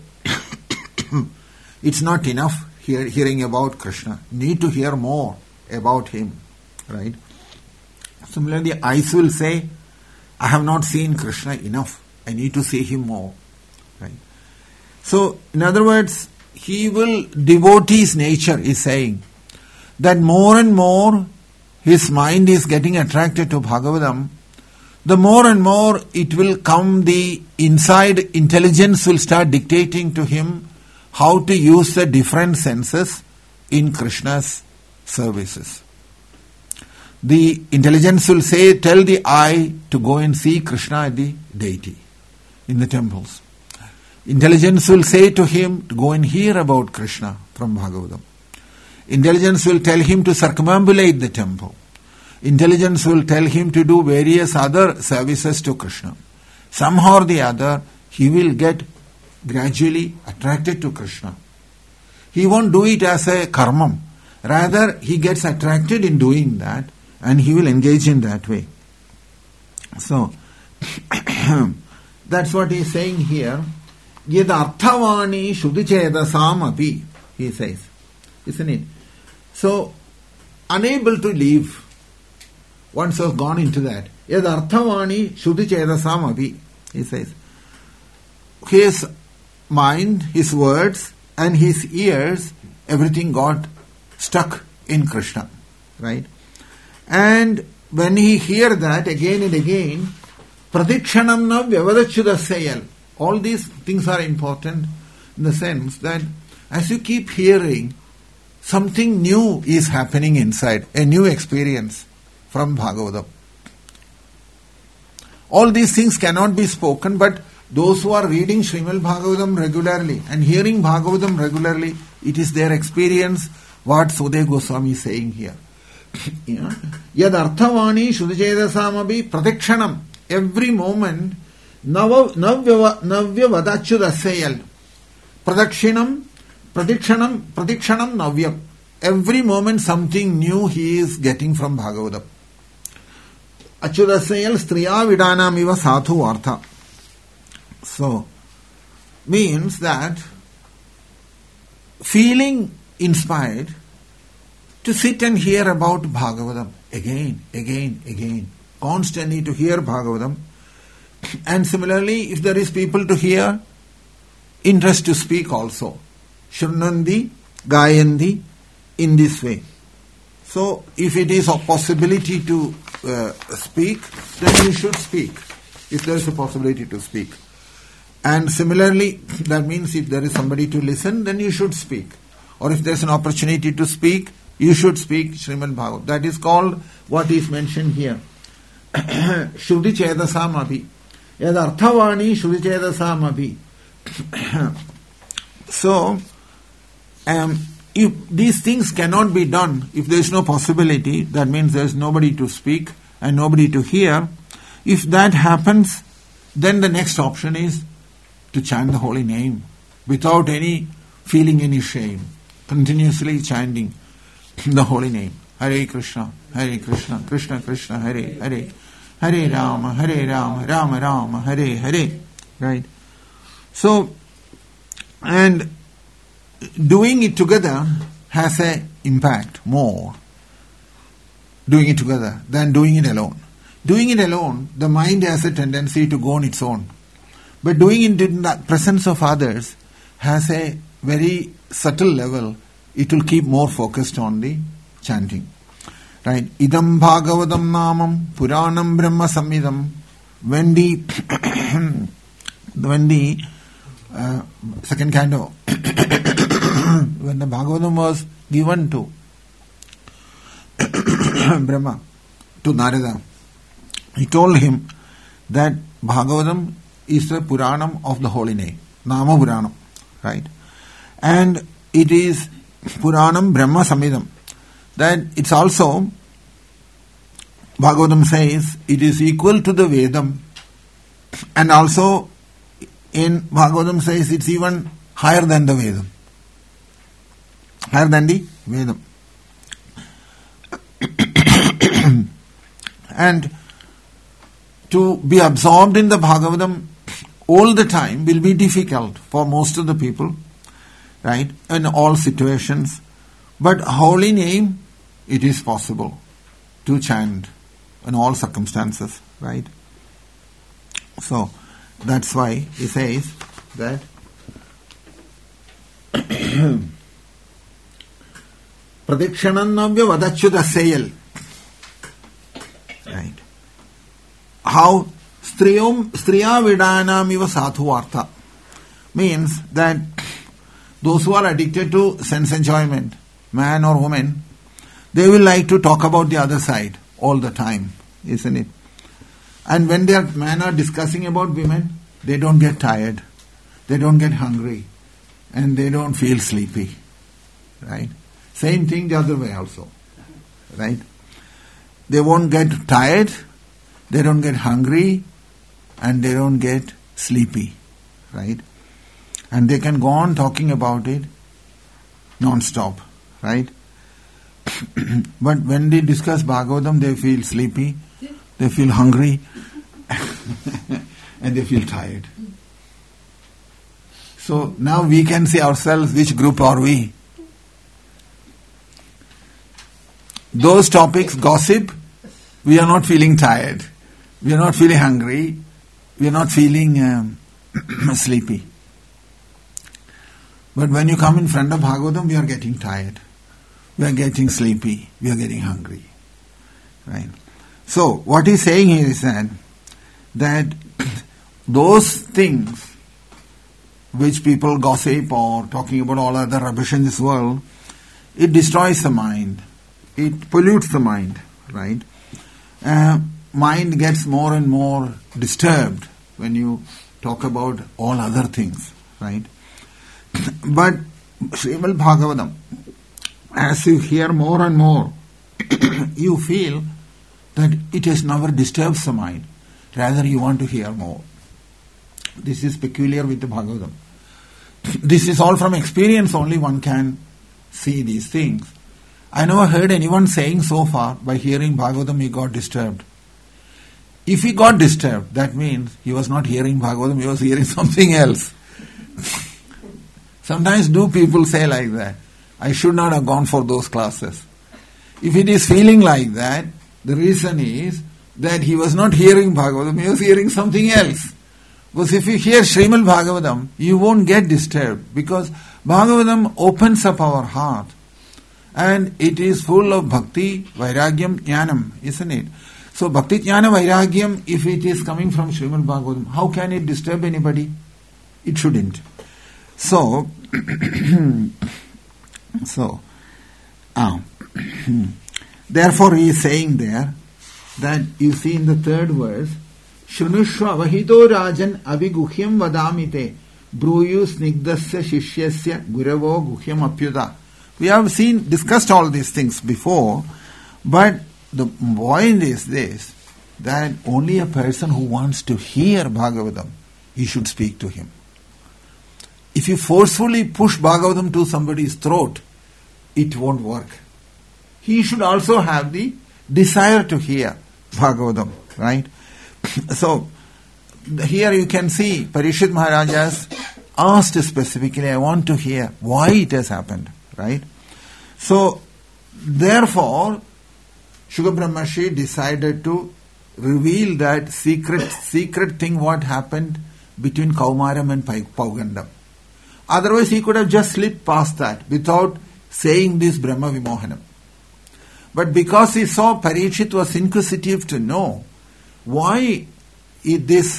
it's not enough hearing about Krishna. Need to hear more about him, right? Similarly, eyes will say, I have not seen Krishna enough. I need to see him more. Right? So, in other words, devotee's nature is saying that more and more his mind is getting attracted to Bhagavatam, the more and more it will come, the inside intelligence will start dictating to him how to use the different senses in Krishna's services. The intelligence will say, tell the eye to go and see Krishna at the deity, in the temples. Intelligence will say to him to go and hear about Krishna from Bhagavatam. Intelligence will tell him to circumambulate the temple. Intelligence will tell him to do various other services to Krishna. Somehow or the other, he will get gradually attracted to Krishna. He won't do it as a karmam. Rather, he gets attracted in doing that and he will engage in that way. So, that's what he is saying here. Yad arthavani shuddhichedasam api, he says. Isn't it? So, unable to leave. Once has gone into that. Yad arthavani shuddhichedasam api, he says. His mind, his words, and his ears, everything got stuck in Krishna. Right? And when he hear that again and again, pradikshanam na vyavadachudasayal. All these things are important in the sense that as you keep hearing, something new is happening inside, a new experience from Bhagavatam. All these things cannot be spoken, but those who are reading Srimad Bhagavatam regularly and hearing Bhagavatam regularly, it is their experience what Sudhe Goswami is saying here. Yad arthavani shuddhichedasamabi pratikshanam. Every moment, navya vadachudasayal. Pratikshanam navyam. Every moment something new he is getting from Bhagavatam. Achudasayal striya vidanam iva sathu artha. So, means that feeling inspired to sit and hear about Bhagavatam again, constantly to hear Bhagavatam. And similarly, if there is people to hear, interest to speak also. Shrunandi, Gayandi, in this way. So, if it is a possibility to speak, then you should speak. If there is a possibility to speak. And similarly, that means if there is somebody to listen, then you should speak. Or if there is an opportunity to speak, you should speak Srimad Bhagavatam. That is called what is mentioned here. Shuddhi Chedasam Abhi. Yad Arthavani Shuddhi Chedasam Abhi. So, if these things cannot be done, if there is no possibility, that means there is nobody to speak and nobody to hear. If that happens, then the next option is to chant the holy name without feeling any shame. Continuously chanting the holy name. Hare Krishna, Krishna Krishna, Hare Hare, Hare Rama, Rama Rama, Hare Hare. Right? So, and doing it together has an impact more. Doing it together than doing it alone. Doing it alone, the mind has a tendency to go on its own. But doing it in the presence of others has a very subtle level. It will keep more focused on the chanting. Right? Idam Bhagavatam Namam Puranam Brahma Samhidam. When the second canto, when the Bhagavatam was given to Brahma, to Narada, he told him that Bhagavatam is the Puranam of the holy name, Nama Puranam, right? And it is Puranam Brahma Samhidam. That it's also, Bhagavatam says, it is equal to the Vedam, and also in Bhagavatam says it's even higher than the Vedam. Higher than the Vedam. And to be absorbed in the Bhagavatam all the time will be difficult for most of the people, right, in all situations. But holy name, it is possible to chant in all circumstances, right? So, that's why he says that Pradikshanannavya vadachyuta sayal. Right. How striya vidanam iva sadhuvartha means that those who are addicted to sense enjoyment, man or woman, they will like to talk about the other side all the time, isn't it? And when their men are discussing about women, they don't get tired, they don't get hungry, and they don't feel sleepy, right? Same thing the other way also, right? They won't get tired, they don't get hungry, and they don't get sleepy, right? And they can go on talking about it non-stop, right? But when they discuss Bhagavatam, they feel sleepy, they feel hungry, and they feel tired. So now we can see ourselves, which group are we? Those topics, gossip, we are not feeling tired, we are not feeling hungry, we are not feeling sleepy. But when you come in front of Bhagavatam, we are getting tired, we are getting sleepy, we are getting hungry, right? So what he's saying here is that those things which people gossip or talking about all other rubbish in this world, it destroys the mind, it pollutes the mind, right? Mind gets more and more disturbed when you talk about all other things, right? But Srimad Bhagavatam, as you hear more and more, you feel that it has never disturbed the mind. Rather, you want to hear more. This is peculiar with the Bhagavatam. This is all from experience, only one can see these things. I never heard anyone saying so far, by hearing Bhagavatam he got disturbed. If he got disturbed, that means he was not hearing Bhagavatam, he was hearing something else. Sometimes do people say like that, I should not have gone for those classes. If it is feeling like that, the reason is that he was not hearing Bhagavatam, he was hearing something else. Because if you hear Srimad Bhagavatam, you won't get disturbed, because Bhagavatam opens up our heart and it is full of bhakti, vairagyam, jnanam, isn't it? So bhakti, jnana, vairagyam, if it is coming from Srimad Bhagavatam, how can it disturb anybody? It shouldn't. So, therefore he is saying there that you see in the third verse, Shrunushva avahito rajan abhiguhyam vadamite bruyu snigdasya shishyasya guravo guhyam apyuta. We have discussed all these things before, but the point is this, that only a person who wants to hear Bhagavatam, you should speak to him. If you forcefully push Bhagavatam to somebody's throat, it won't work. He should also have the desire to hear Bhagavatam, right? So, here you can see Parikshit Maharaj has asked specifically, I want to hear why it has happened, right? So, therefore, Shukra Brahmarshi decided to reveal that secret thing what happened between Kaumaram and Paugandam. Otherwise, he could have just slipped past that without saying this Brahma Vimohanam. But because he saw Parikshit was inquisitive to know why this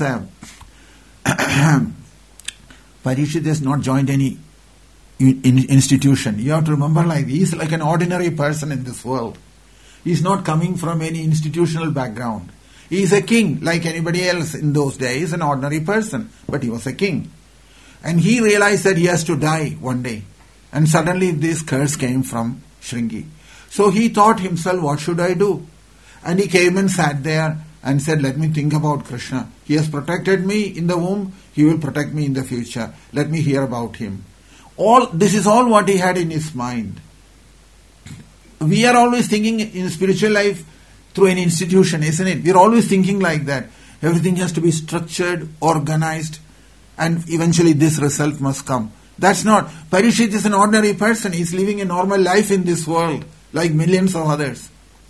Parikshit has not joined any institution. You have to remember, like he is like an ordinary person in this world. He is not coming from any institutional background. He is a king like anybody else in those days, an ordinary person. But he was a king. And he realized that he has to die one day. And suddenly this curse came from Shringi. So he thought himself, what should I do? And he came and sat there and said, let me think about Krishna. He has protected me in the womb, he will protect me in the future. Let me hear about him. This is all what he had in his mind. We are always thinking in spiritual life through an institution, isn't it? We are always thinking like that. Everything has to be structured, organized, and eventually this result must come. That's not. Parikshit is an ordinary person. He is living a normal life in this world, like millions of others.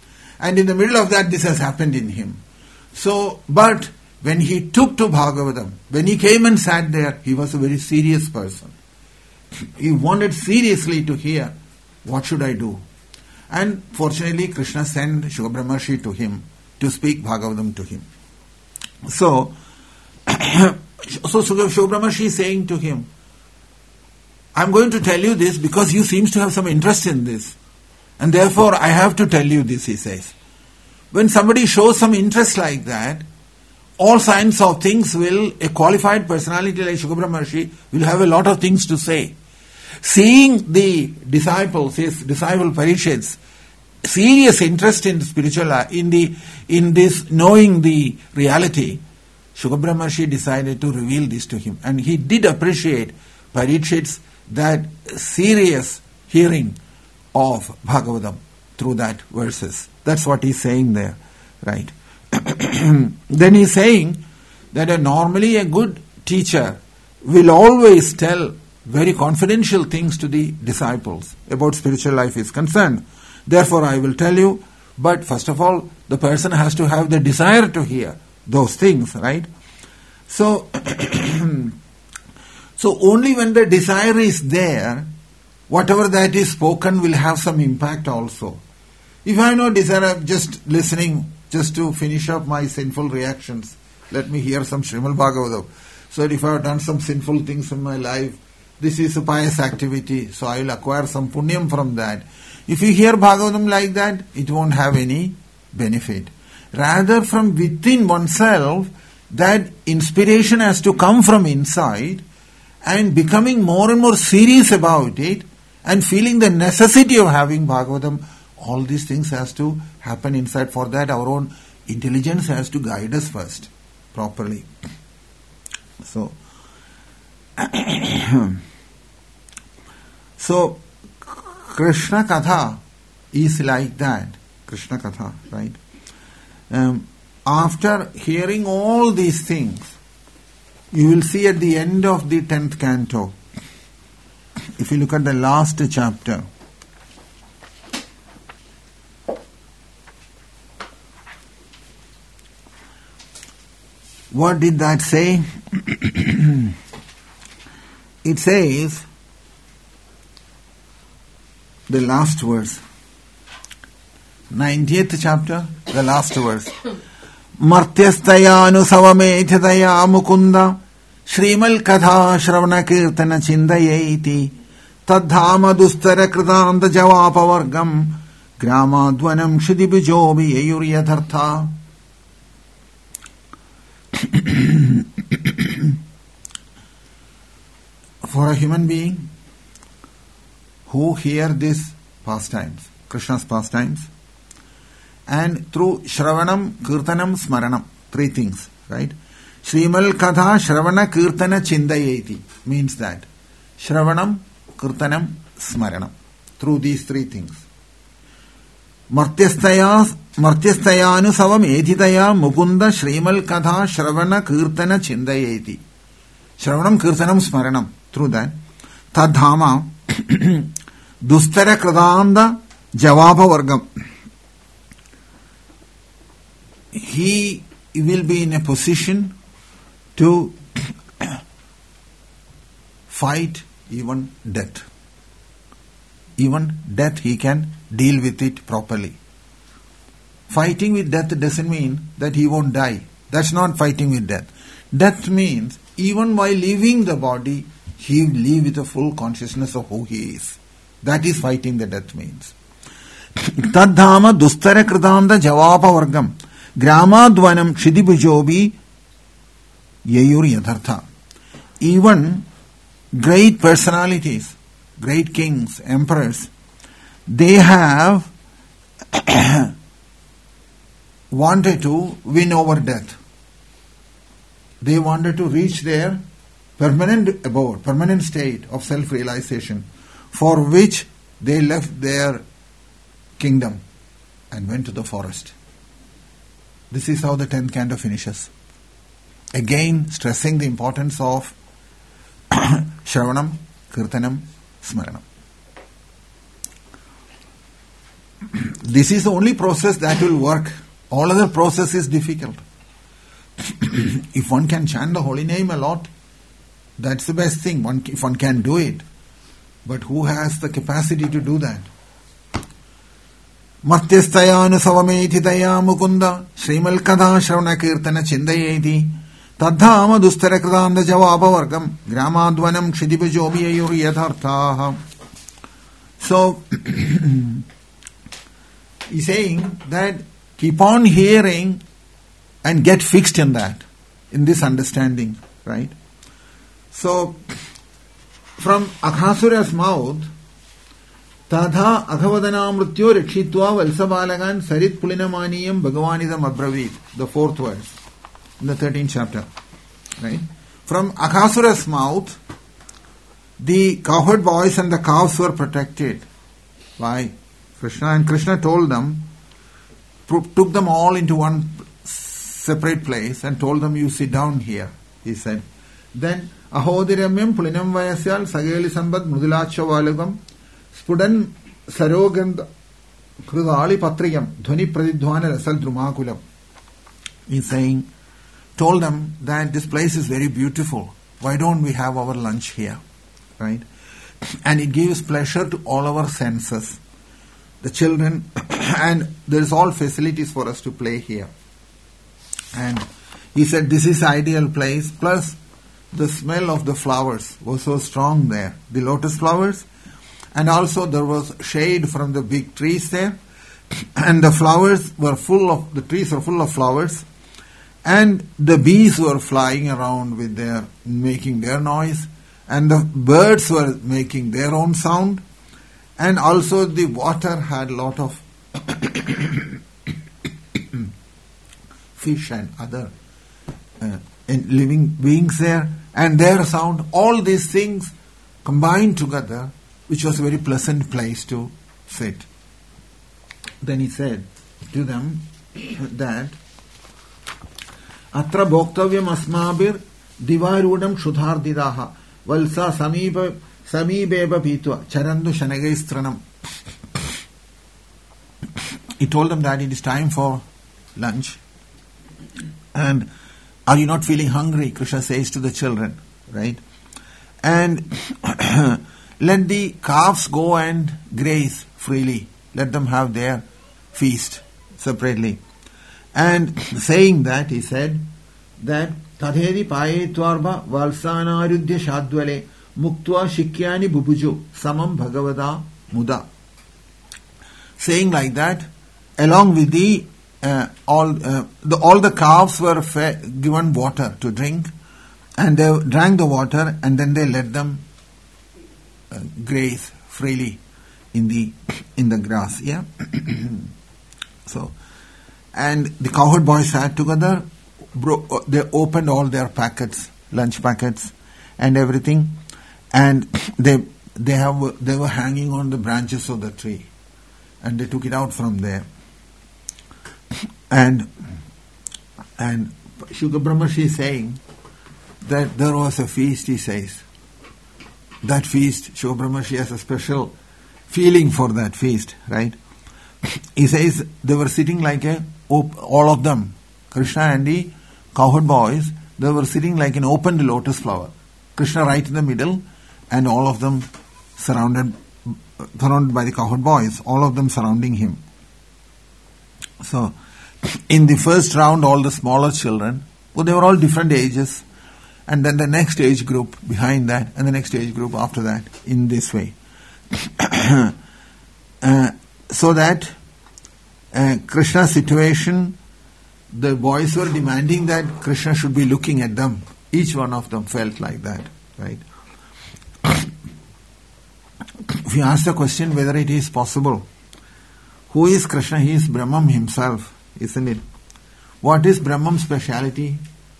And in the middle of that, this has happened in him. So, but when he took to Bhagavatam, when he came and sat there, he was a very serious person. He wanted seriously to hear, what should I do? And fortunately, Krishna sent Shukha Brahmarshi to him to speak Bhagavatam to him. So Shukha Brahmarshi is saying to him, I'm going to tell you this because you seem to have some interest in this. And therefore, I have to tell you this, he says. When somebody shows some interest like that, all kinds of things a qualified personality like Shukha Brahmarshi will have a lot of things to say. Seeing the disciples, his disciple Parikshit's serious interest in spiritual, in this knowing the reality, Shukha Brahmarshi decided to reveal this to him. And he did appreciate Parikshit's that serious hearing of Bhagavatam through that verses. That's what he's saying there, right? Then he's saying that normally a good teacher will always tell very confidential things to the disciples about spiritual life is concerned. Therefore, I will tell you, but first of all, the person has to have the desire to hear those things, right? So, so only when the desire is there, whatever that is spoken will have some impact also. If I have no desire, I'm just listening just to finish up my sinful reactions. Let me hear some Srimad Bhagavatam. So if I have done some sinful things in my life, this is a pious activity, so I will acquire some punyam from that. If you hear Bhagavatam like that, it won't have any benefit. Rather, from within oneself, that inspiration has to come from inside, and becoming more and more serious about it, and feeling the necessity of having Bhagavatam, all these things has to happen inside. For that, our own intelligence has to guide us first, properly. So, so Krishna Katha is like that. Krishna Katha, right? After hearing all these things, you will see at the end of the 10th canto, if you look at the last chapter, what did that say? It says, the last verse, 90th chapter, the last verse. Martyastaya anusavamethitaya mukunda Shrimal Katha Shravana Kirtana Chindayeti Tadhama Dustara Kritanda Javapa Vargam Gramadvanam Shidibhijobi Yayuryathartha. For a human being who hear these pastimes, Krishna's pastimes, and through Shravanam, Kirtanam, Smaranam, three things, right? Shrimal Katha Shravana Kirtana Chindayeti means that Shravanam, Kirtanam, Smaranam, through these three things. Martyastayanu Savam Edhitaya Mukunda Shrimal Katha Shravana Kirtana Chindayeti. Shravanam, Kirtanam, Smaranam, through that. Tadhama Dustara Kradanda Javapa Vargam. He will be in a position to fight even death. Even death, he can deal with it properly. Fighting with death doesn't mean that he won't die. That's not fighting with death. Death means even while leaving the body, he will live with a full consciousness of who he is. That is fighting the death means. Tadhama dustara kridanda javapa vargam gramadvanam shidibhujobi yayur yathartha. Even great personalities, great kings, emperors, they have wanted to win over death. They wanted to reach their permanent abode, permanent state of self-realization, for which they left their kingdom and went to the forest. This is how the 10th canto finishes. Again, stressing the importance of Shravanam, Kirtanam, Smaranam. this is the only process that will work. All other process is difficult. If one can chant the holy name a lot, that's the best thing. If one can do it. But who has the capacity to do that? Matyasthayanusavameti daya mukunda Srimal Katha Shravana Kirtana Chindayeti Tadhama Dustarakradanda Javabavargam Gramadvanam Kshidibajobiyayur Yatharthaha. So, he's saying that keep on hearing and get fixed in that, in this understanding, right? So, from Aghasura's mouth, Tadha Aghavadana Rekshitva Valsabalagan Sarit Pulinamaniyam Bhagavanidam Abravit, the 4th verse, in the 13th chapter, right? From Aghasura's mouth, the cowherd boys and the calves were protected by Krishna, and Krishna told them, took them all into one separate place and told them, you sit down here, he said. Then, Ahodiramyam Pulinam Vayasyal Sageli Sambad Mudulacha Valagam Spudan Sarogand Krudali Patriyam Dhwani Pradidhwana Rasal Drumakulam. He's saying, told them that this place is very beautiful. Why don't we have our lunch here? Right? And it gives pleasure to all our senses. The children, and there is all facilities for us to play here. And he said this is ideal place, plus the smell of the flowers was so strong there, the lotus flowers, and also there was shade from the big trees there, and the flowers were the trees were full of flowers, and the bees were flying around making their noise, and the birds were making their own sound, and also the water had a lot of fish and other living beings there, and their sound, all these things combined together, which was a very pleasant place to sit. Then he said to them that Atra bhoktavyam asmabir divarudam shudhardidaha valsa samibeba pitva charandu shanagaistranam. He told them that it is time for lunch. And are you not feeling hungry? Krishna says to the children, right? And let the calves go and graze freely. Let them have their feast separately. And saying that, he said that Tadhedi paye tvarva valsanarudhya shadvale muktva shikyani bubuju samam bhagavada muda. Saying like that, along with all the calves were given water to drink, and they drank the water, and then they let them graze freely in the grass. Yeah. So, and the cowherd boys sat together. They opened all their packets, lunch packets, and everything, and they were hanging on the branches of the tree, and they took it out from there. And Shuka Brahmarshi is saying that there was a feast, he says. That feast, Shuka Brahmarshi has a special feeling for that feast, right? He says they were sitting like all of them, Krishna and the cowherd boys, they were sitting like an opened lotus flower. Krishna right in the middle, and all of them surrounded by the cowherd boys, all of them surrounding him. So, in the first round, all the smaller children, they were all different ages, and then the next age group behind that, and the next age group after that, in this way. So that Krishna's situation, the boys were demanding that Krishna should be looking at them. Each one of them felt like that, right? If you ask the question whether it is possible, who is Krishna? He is Brahman himself, isn't it? What is Brahman's speciality?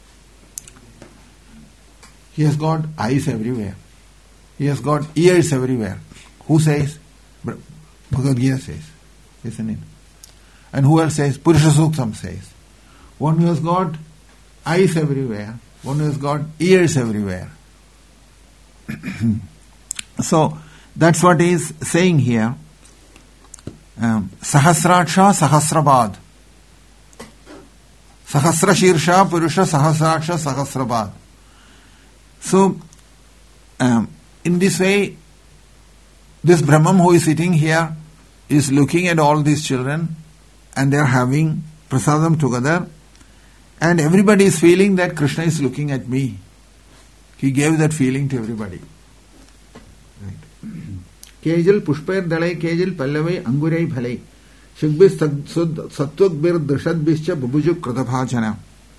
He has got eyes everywhere. He has got ears everywhere. Who says? Bhagavad Gita says, isn't it? And who else says? Purusha Suktam says. One who has got eyes everywhere, one who has got ears everywhere. So, that's what he is saying here. Sahasraksha Sahasrabad. Sahasra Shirsha Purusha Sahasraksha Sahasrabad. So, in this way, this Brahman who is sitting here is looking at all these children and they are having prasadam together, and everybody is feeling that Krishna is looking at me. He gave that feeling to everybody. Kejal Pushpair Dalai Kejal Pallavai Angurai Bhalai Shigbis Satvakbir Drishadbischa Bubujuk Kratapachana.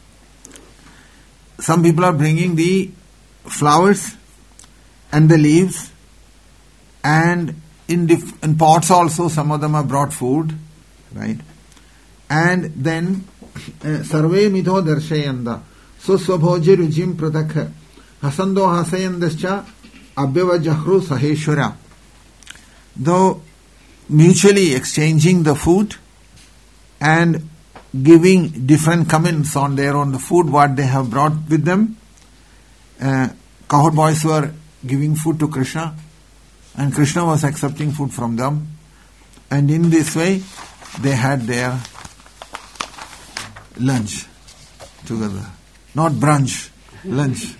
Some people are bringing the flowers and the leaves, and in pots also some of them have brought food, right? And then Sarve Mitho Darshayanda Suswabhoji Rujim Pratakha Hasando Hasayandascha Abhyavajahru Saheshwara. Though mutually exchanging the food and giving different comments on their own the food what they have brought with them. Cowherd boys were giving food to Krishna, and Krishna was accepting food from them, and in this way they had their lunch together. Not brunch, lunch.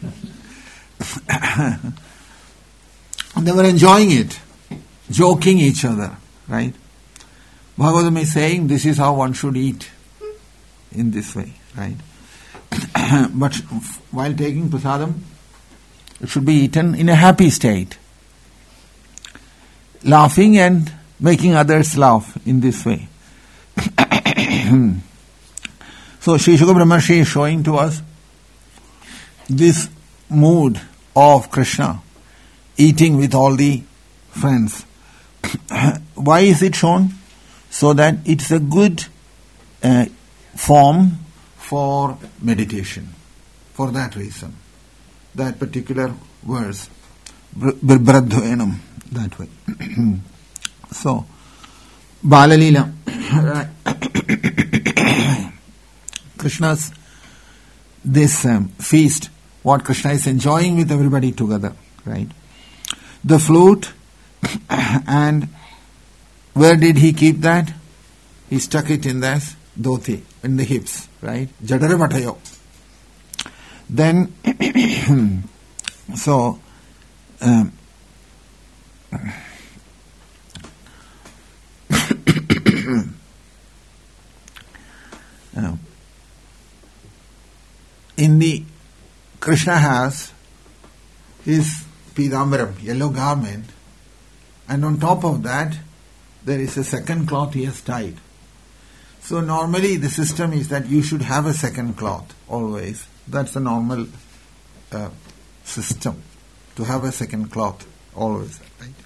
They were enjoying it, joking each other, right? Bhagavatam is saying this is how one should eat, in this way, right? But while taking prasadam, it should be eaten in a happy state, laughing and making others laugh in this way. So Sri Shuka Brahmarshi is showing to us this mood of Krishna eating with all the friends. Why is it shown? So that it's a good form for meditation. For that reason. That particular verse. Birbradhvenam. That way. So, Balalila. Krishna's this feast, what Krishna is enjoying with everybody together, right? The flute, and where did he keep that? He stuck it in this dhoti, in the hips, right? Jadara Bhatayo. Then, so, in the Krishna has his Pidambaram, yellow garment, and on top of that there is a second cloth he has tied. So normally the system is that you should have a second cloth always. That's the normal system, to have a second cloth always,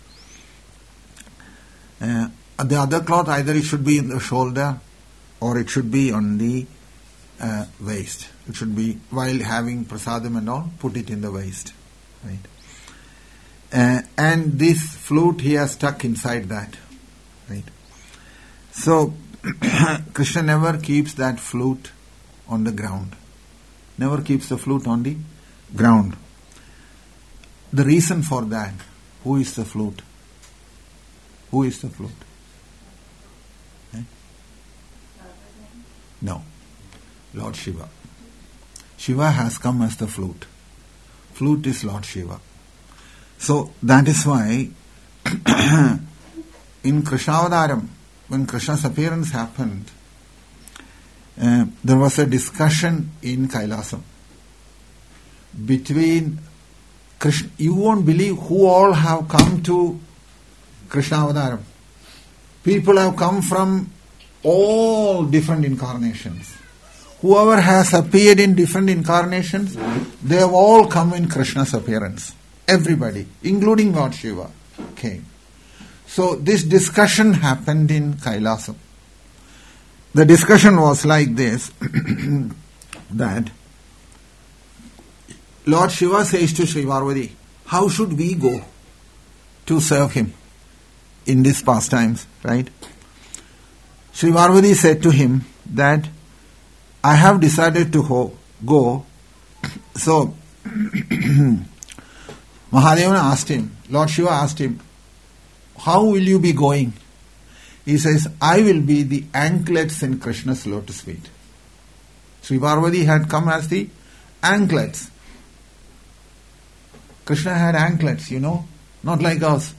right? The other cloth, either it should be in the shoulder or it should be on the waist. It should be, while having prasadam and all, put it in the waist, right? And this flute he has stuck inside that, right? So Krishna never keeps that flute on the ground. Never keeps the flute on the ground. The reason for that, who is the flute? Who is the flute? No. Lord Shiva. Shiva has come as the flute. Flute is Lord Shiva. So that is why in Krishnavadaram, when Krishna's appearance happened, there was a discussion in Kailasam between Krishna. You won't believe who all have come to Krishnavadaram. People have come from all different incarnations. Whoever has appeared in different incarnations, they have all come in Krishna's appearance. Everybody, including Lord Shiva, came. So this discussion happened in Kailasam. The discussion was like this, that Lord Shiva says to Sri Parvati, how should we go to serve him in these pastimes, right? Sri Parvati said to him that I have decided to go. So Mahadevana asked him, Lord Shiva asked him, how will you be going? he says, I will be the anklets in Krishna's lotus feet. Sri Parvati had come as the anklets. Krishna had anklets, not like us.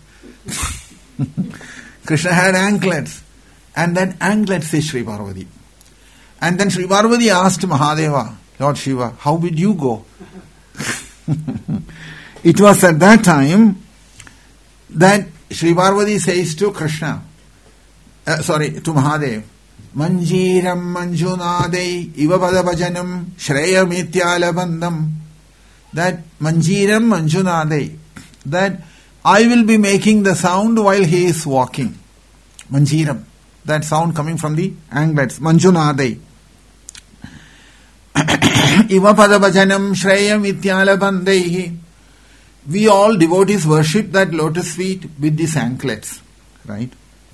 Krishna had anklets. And that anklets is Sri Parvati. And then Sri Parvati asked Mahadeva, Lord Shiva, how did you go? It was at that time that Sri Parvati says to Krishna, to Mahadev, Manjiram Manjunade Ivapada Bhajanam Shreyam Ityalabandam. That Manjiram Manjunade, that I will be making the sound while he is walking. Manjiram, that sound coming from the anklets. Manjunade. Ivapada Bhajanam Shreyam Ityalabandehi. We all devotees worship that lotus feet with these anklets. Right?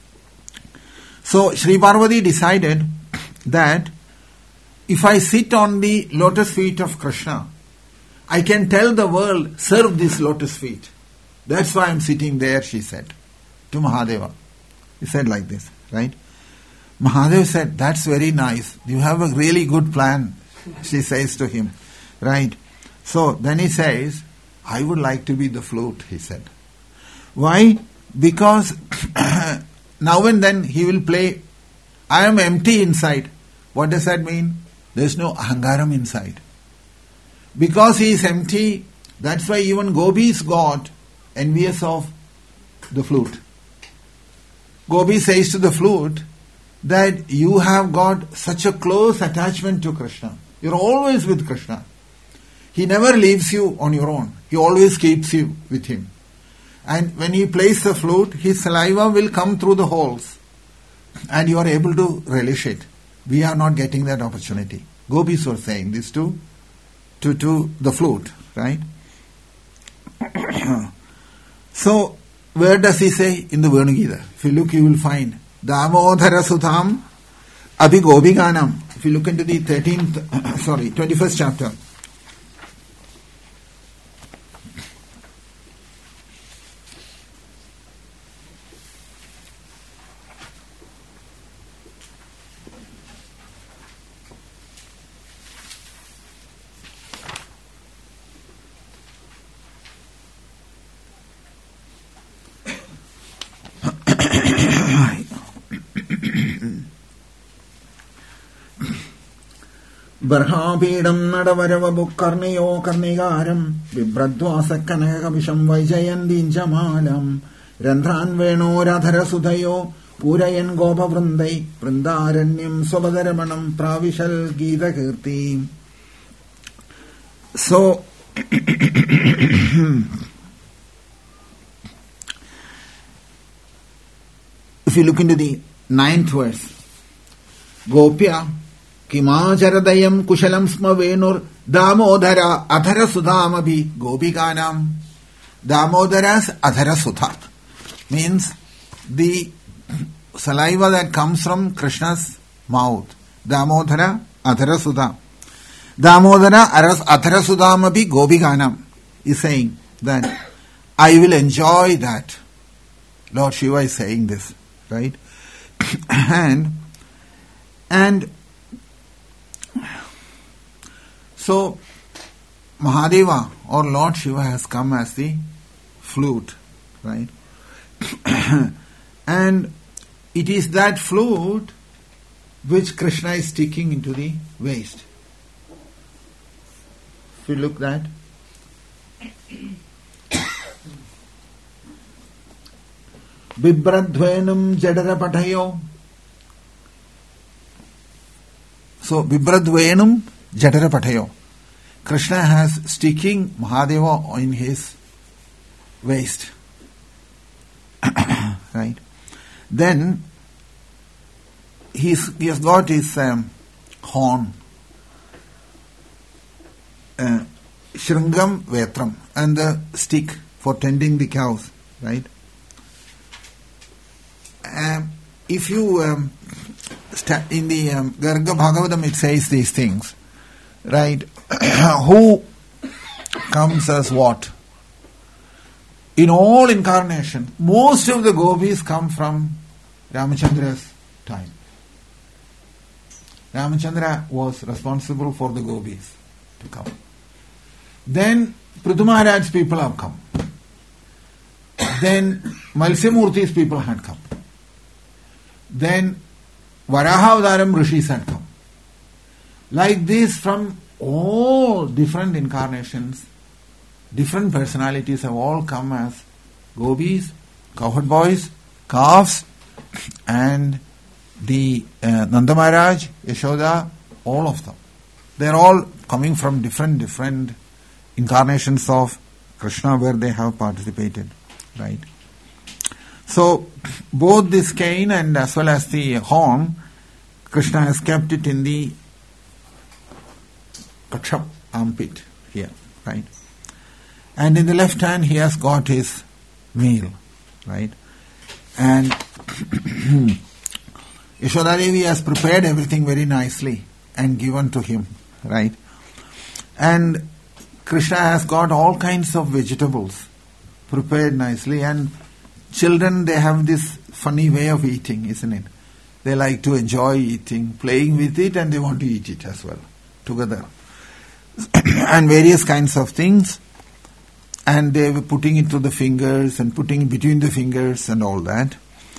So Sri Parvati decided that if I sit on the lotus feet of Krishna, I can tell the world, serve these lotus feet. That's why I'm sitting there, she said to Mahadeva. He said like this, right? Mahadeva said, that's very nice. You have a really good plan, she says to him, right? So then he says, I would like to be the flute, he said. Why? Because now and then he will play. I am empty inside. What does that mean? There is no ahangaram inside. Because he is empty, that's why even gopis got envious of the flute. Gopi says to the flute that you have got such a close attachment to Krishna. You're always with Krishna. He never leaves you on your own. He always keeps you with him. And when he plays the flute, his saliva will come through the holes. And you are able to relish it. We are not getting that opportunity. Gopis were saying this to the flute, right? So, where does he say? In the Venugita. If you look, you will find Damodhara Sutham Abhi Gopiganam. If you look into the 21st chapter. Barhabidam Nadavarava Karnayo Karnigaram Vibradwasa Kanakabisham Vijayandin Jamalam Randran Veno Radhara Sudayo Purayan Gopa Vrundai Vrindaranyam Sobadaramanam Pravishal Gita Kirti. So if you look into the 9th verse, Gopya Kimacharadayam Kushalam Sma Venur Damodhara Adhara Sudhamabhi Gopikanam. Damodhara's Adhara Sudha means the saliva that comes from Krishna's mouth. Damodhara Adhara Sudha. Damodhara Adhara Sudhamabhi Gopikanam is saying that I will enjoy that. Lord Shiva is saying this, right? And so Mahadeva or Lord Shiva has come as the flute, right? And it is that flute which Krishna is sticking into the waist. If you look that. Bibradvenam Jadara Patayo. So Bibradvenam Jadara Patayo. Krishna has sticking Mahadeva in his waist. Right? Then he has got his horn. Shringam Vetram, and the stick for tending the cows. Right? If you in the Garga Bhagavatam, it says these things, right? Who comes as what? In all incarnation, most of the gopis come from Ramachandra's time. Ramachandra was responsible for the gopis to come. Then Prithu Maharaj's people have come. Then Malsyamurti's people had come. Then Varahavadaram Rishis had come. Like this, from all different incarnations, different personalities have all come as gopis, cowherd boys, calves, and the Nanda Maharaj, Yashoda, all of them. They are all coming from different incarnations of Krishna where they have participated. Right? So, both this cane and as well as the horn, Krishna has kept it in the Kakshap armpit here. Right? And in the left hand he has got his meal. Right? And Yashoda Devi has prepared everything very nicely and given to him. Right? And Krishna has got all kinds of vegetables prepared nicely, and children, they have this funny way of eating, isn't it? They like to enjoy eating, playing with it, and they want to eat it as well, together. And various kinds of things, and they were putting it to the fingers and putting it between the fingers and all that.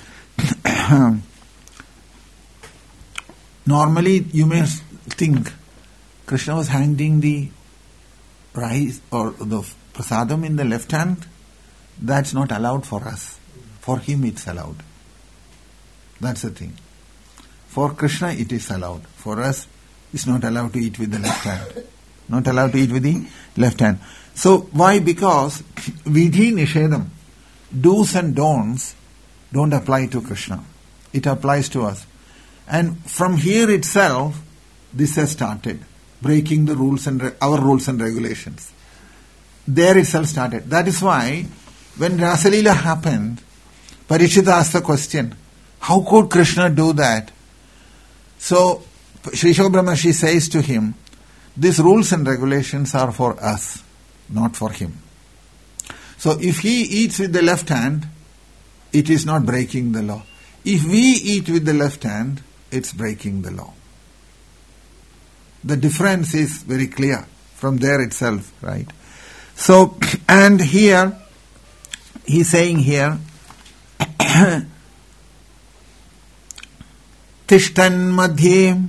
Normally, you may think Krishna was handing the rice or the prasadam in the left hand. That's not allowed for us. For him it's allowed. That's the thing. For Krishna it is allowed. For us it's not allowed to eat with the left hand. Not allowed to eat with the left hand. So why? Because vidhi nishedam, do's and don'ts, don't apply to Krishna. It applies to us. And from here itself this has started. Breaking the rules and our rules and regulations. There itself started. That is why when Rasalila happened, Parikshit asked the question, how could Krishna do that? So Sri Brahmashi says to him, these rules and regulations are for us, not for him. So if he eats with the left hand, it is not breaking the law. If we eat with the left hand, it's breaking the law. The difference is very clear from there itself, right? So, and here, he's saying here, Tishtan Madhye.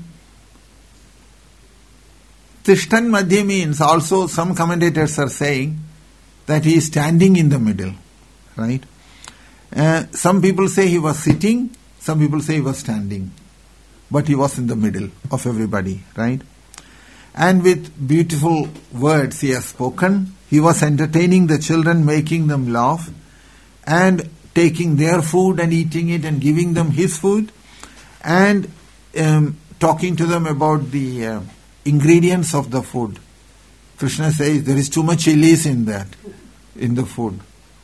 Tishtan Madhye means also some commentators are saying that he is standing in the middle, right? Some people say he was sitting, some people say he was standing, but he was in the middle of everybody, right? And with beautiful words he has spoken. He was entertaining the children, making them laugh, and taking their food and eating it and giving them his food, and talking to them about the ingredients of the food. Krishna says there is too much chilies in that, in the food.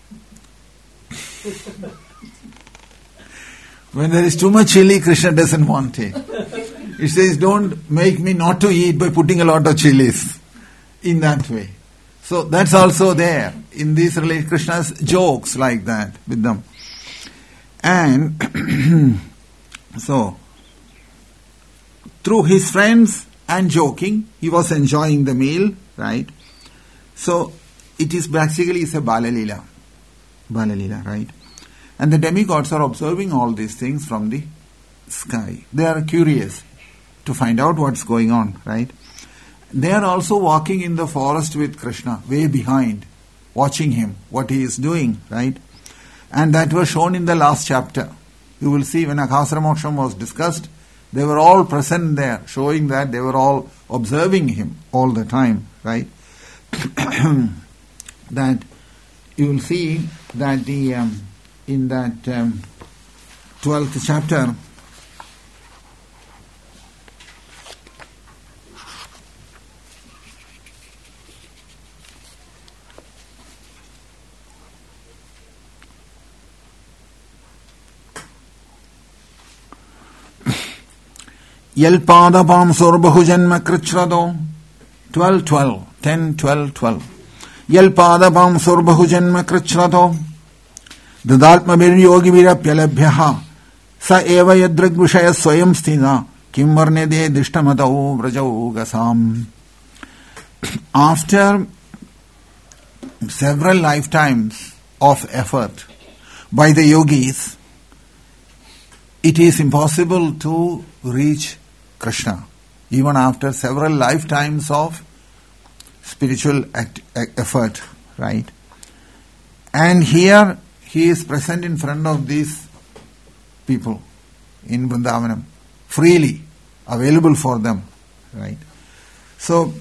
When there is too much chili, Krishna doesn't want it. It says, don't make me not to eat by putting a lot of chilies in that way. So that's also there in these Krishna's jokes like that with them. And so, through his friends and joking, he was enjoying the meal, right? So, it is basically a Balalila. Balalila, right? And the demigods are observing all these things from the sky. They are curious to find out what's going on, right? They are also walking in the forest with Krishna, way behind, watching him, what he is doing, right? And that was shown in the last chapter. You will see when Aghasara Moksham was discussed, they were all present there, showing that they were all observing him all the time, right? That you will see that the in that 12th chapter, Yalpadapam Sorbahujanma Krichrado 12:12 10:12 Yalpadapam Sorbahujanma Krichrado Dadatma Biryogi Virapyalabhyaha Sa eva yadrig vishaya swayam sthina kim varnede dishtamatau vrajau gasam. After several lifetimes of effort by the yogis, it is impossible to reach Krishna, even after several lifetimes of spiritual effort, right? And here he is present in front of these people in Vrindavanam, freely available for them, right? So,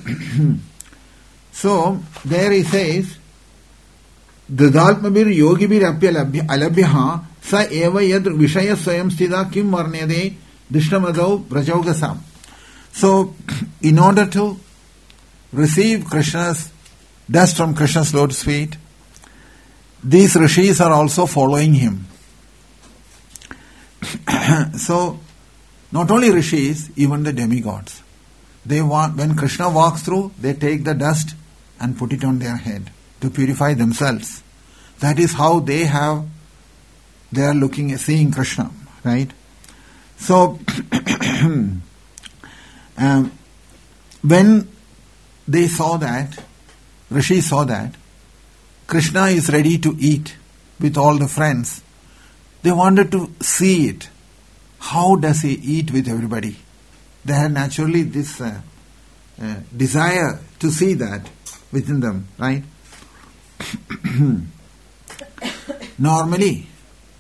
so there he says, Dadalmabir yogibir apya alabhyaha sa eva yad vishaya swayam sthida kim varnede dishtamadau brajaugasam. So, in order to receive Krishna's dust from Krishna's lotus feet, these rishis are also following him. So, not only rishis, even the demigods. They want, when Krishna walks through, they take the dust and put it on their head to purify themselves. That is how they are seeing Krishna, right? So, when they saw that, Rishi saw that Krishna is ready to eat with all the friends, they wanted to see it. How does he eat with everybody? They had naturally this desire to see that within them, right? Normally,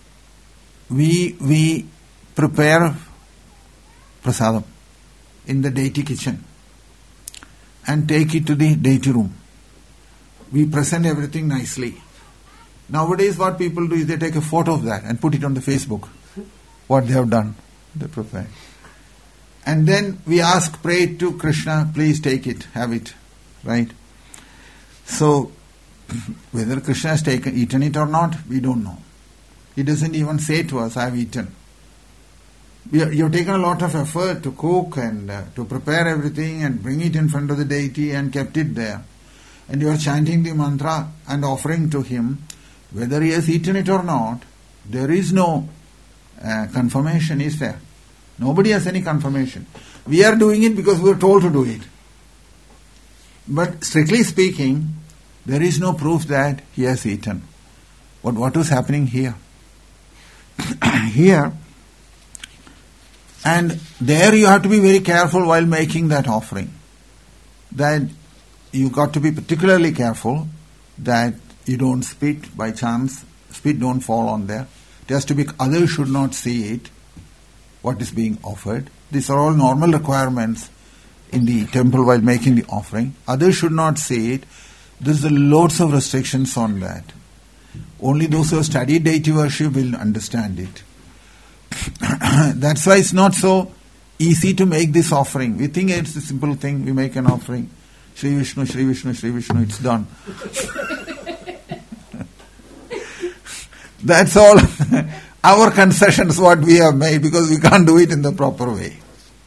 we prepare prasadam in the deity kitchen and take it to the deity room. We present everything nicely. Nowadays what people do is they take a photo of that and put it on the Facebook. What they have done, they prepare. And then we pray to Krishna, please take it, have it, right? So, whether Krishna has eaten it or not, we don't know. He doesn't even say to us, I have eaten. You've taken a lot of effort to cook and to prepare everything and bring it in front of the deity and kept it there. And you are chanting the mantra and offering to him. Whether he has eaten it or not, there is no confirmation, is there? Nobody has any confirmation. We are doing it because we are told to do it. But strictly speaking, there is no proof that he has eaten. But what was happening here? Here, and there you have to be very careful while making that offering. That you got to be particularly careful that you don't spit by chance. Spit don't fall on there. It has to be, others should not see it, what is being offered. These are all normal requirements in the temple while making the offering. Others should not see it. There's loads of restrictions on that. Only those who have studied deity worship will understand it. That's why it's not so easy to make this offering. We think it's a simple thing. We make an offering. Shri Vishnu, Shri Vishnu, Shri Vishnu, it's done. That's all our concessions what we have made because we can't do it in the proper way.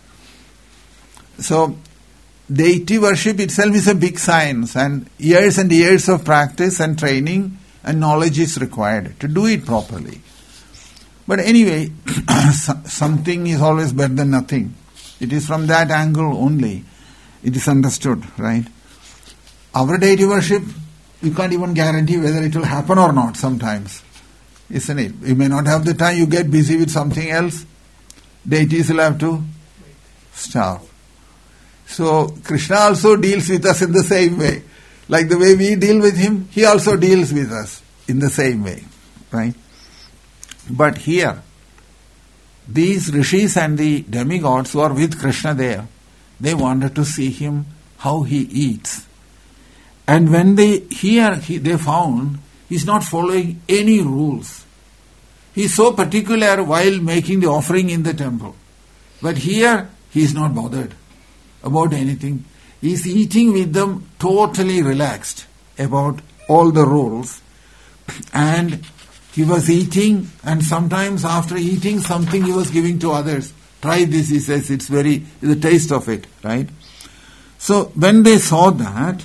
So, deity worship itself is a big science and years of practice and training and knowledge is required to do it properly. But anyway, something is always better than nothing. It is from that angle only it is understood, right? Our deity worship, you can't even guarantee whether it will happen or not sometimes. Isn't it? You may not have the time, you get busy with something else. Deities will have to starve. So, Krishna also deals with us in the same way. Like the way we deal with him, he also deals with us in the same way. Right? But here, these rishis and the demigods who are with Krishna there, they wanted to see him, how he eats. And when they found he's not following any rules. He's so particular while making the offering in the temple. But here, he's not bothered about anything. He's eating with them totally relaxed about all the rules. And he was eating, and sometimes after eating something he was giving to others. Try this, he says, it's the taste of it, right? So when they saw that,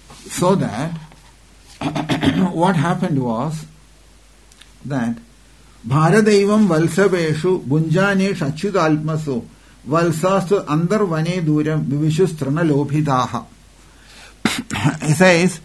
what happened was that Bharadaivam Valsaveshu Bunjanesh Achyudalmasu Valsastu Andarvane Duram Vivishusтрana Lobhidaha. He says,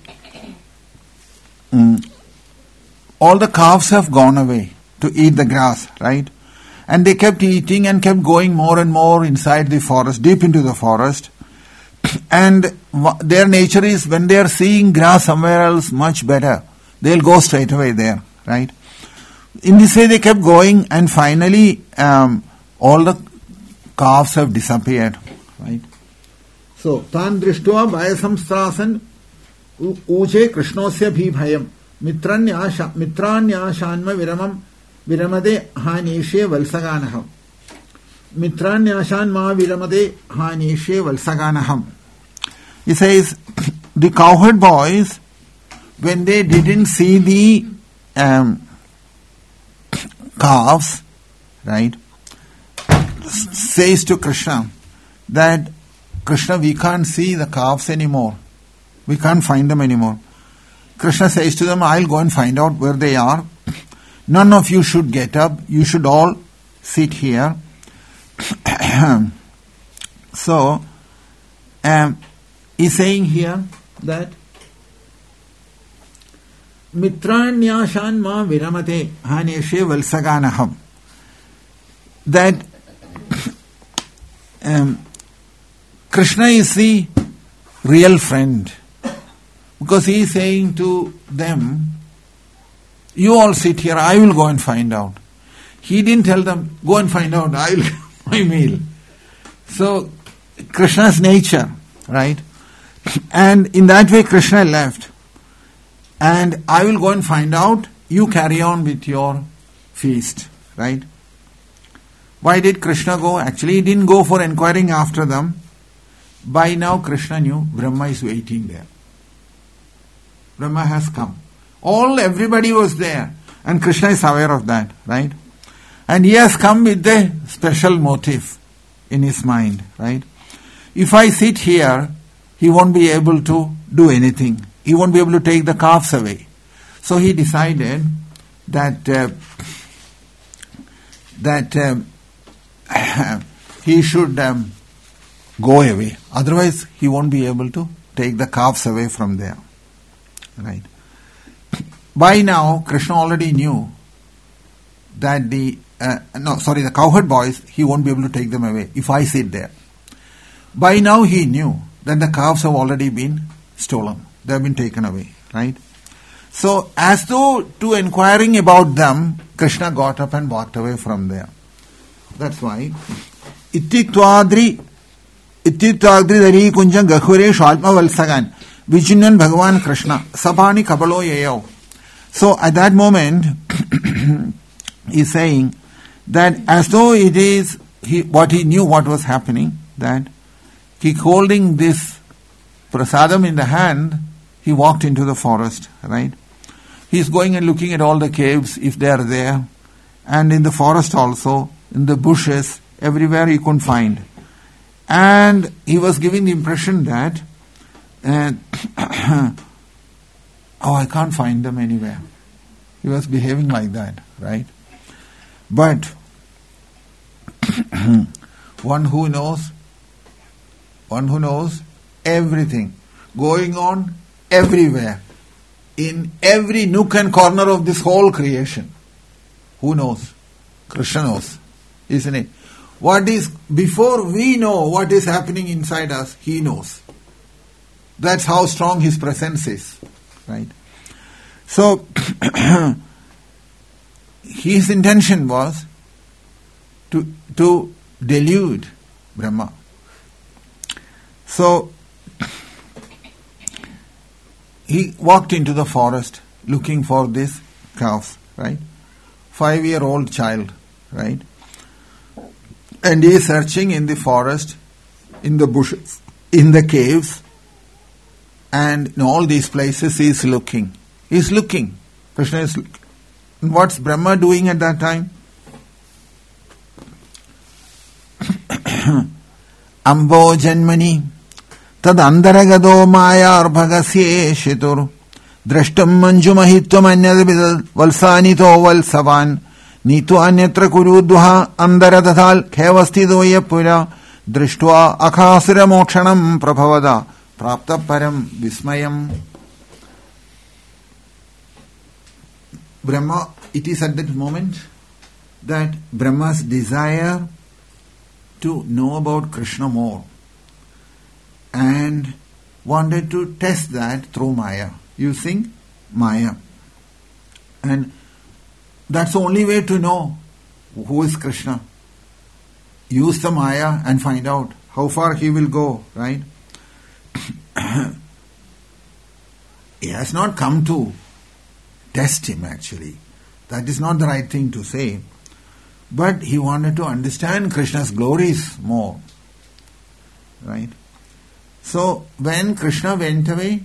all the calves have gone away to eat the grass, right? And they kept eating and kept going more and more inside the forest, deep into the forest. And their nature is, when they are seeing grass somewhere else much better, they'll go straight away there, right? In this way they kept going, and finally all the calves have disappeared, right? So, Tan Drishtva Vayasamstrasan Uche Krishnosya Bhibhayam Mitranyashanma Viramam Viramade Haneshe Valsaganaham. Mitranyashanma Viramade Haneshe Valsaganaham. He says, the cowherd boys, when they didn't see the calves, right, says to Krishna that, Krishna, we can't see the calves anymore. We can't find them anymore. Krishna says to them, I'll go and find out where they are. None of you should get up. You should all sit here. So, he's saying here that Mitranyashan ma viramate haneshe valsaganaham. That Krishna is the real friend. Because he is saying to them, you all sit here, I will go and find out. He didn't tell them, go and find out, I will get my meal. So, Krishna's nature, right? And in that way Krishna left. And I will go and find out, you carry on with your feast, right? Why did Krishna go? Actually, he didn't go for inquiring after them. By now Krishna knew Brahma is waiting there. Brahma has come. Everybody was there. And Krishna is aware of that, right? And he has come with a special motive in his mind, right? If I sit here, he won't be able to do anything. He won't be able to take the calves away. So he decided that he should go away. Otherwise, he won't be able to take the calves away from there. Right. By now, Krishna already knew that the cowherd boys, he won't be able to take them away if I sit there. By now he knew that the calves have already been stolen. They have been taken away. Right. So, as though to inquiring about them, Krishna got up and walked away from there. That's why Ittitwadri Dari Kunjan Gakhure Shalma Valsagan Vijinyan Bhagavan Krishna Sabhani Kabalo Yayao. So at that moment he's saying that as though it is what he knew what was happening, that he holding this prasadam in the hand, he walked into the forest, right? He's going and looking at all the caves if they are there, and in the forest also, in the bushes, everywhere he couldn't find. And he was giving the impression that I can't find them anywhere. He was behaving like that, right? But one who knows everything going on everywhere, in every nook and corner of this whole creation. Who knows? Krishna knows, isn't it? Before we know what is happening inside us, he knows. That's how strong his presence is, right? So, his intention was to delude Brahma. So, he walked into the forest looking for this calf, right? 5-year-old child, right? And he is searching in the forest, in the bushes, in the caves, and in all these places he is looking. He is looking. Krishna is looking. And what's Brahma doing at that time? Ambo Janmani Tad Andaragado Maya Bhagasye Shitur Drashtam Manjumahitvam Anyadabidal Valsanito Valsavan Nitu anyatra kurudvaha andaradadal khevasthidoya pura drishtva akhasura mokshanam prabhavada prapta param vismayam. Brahma, it is at that moment that Brahma's desire to know about Krishna more and wanted to test that through Maya, using Maya. And that's the only way to know who is Krishna. Use the Maya and find out how far he will go, right? He has not come to test him actually. That is not the right thing to say. But he wanted to understand Krishna's glories more. Right? So when Krishna went away,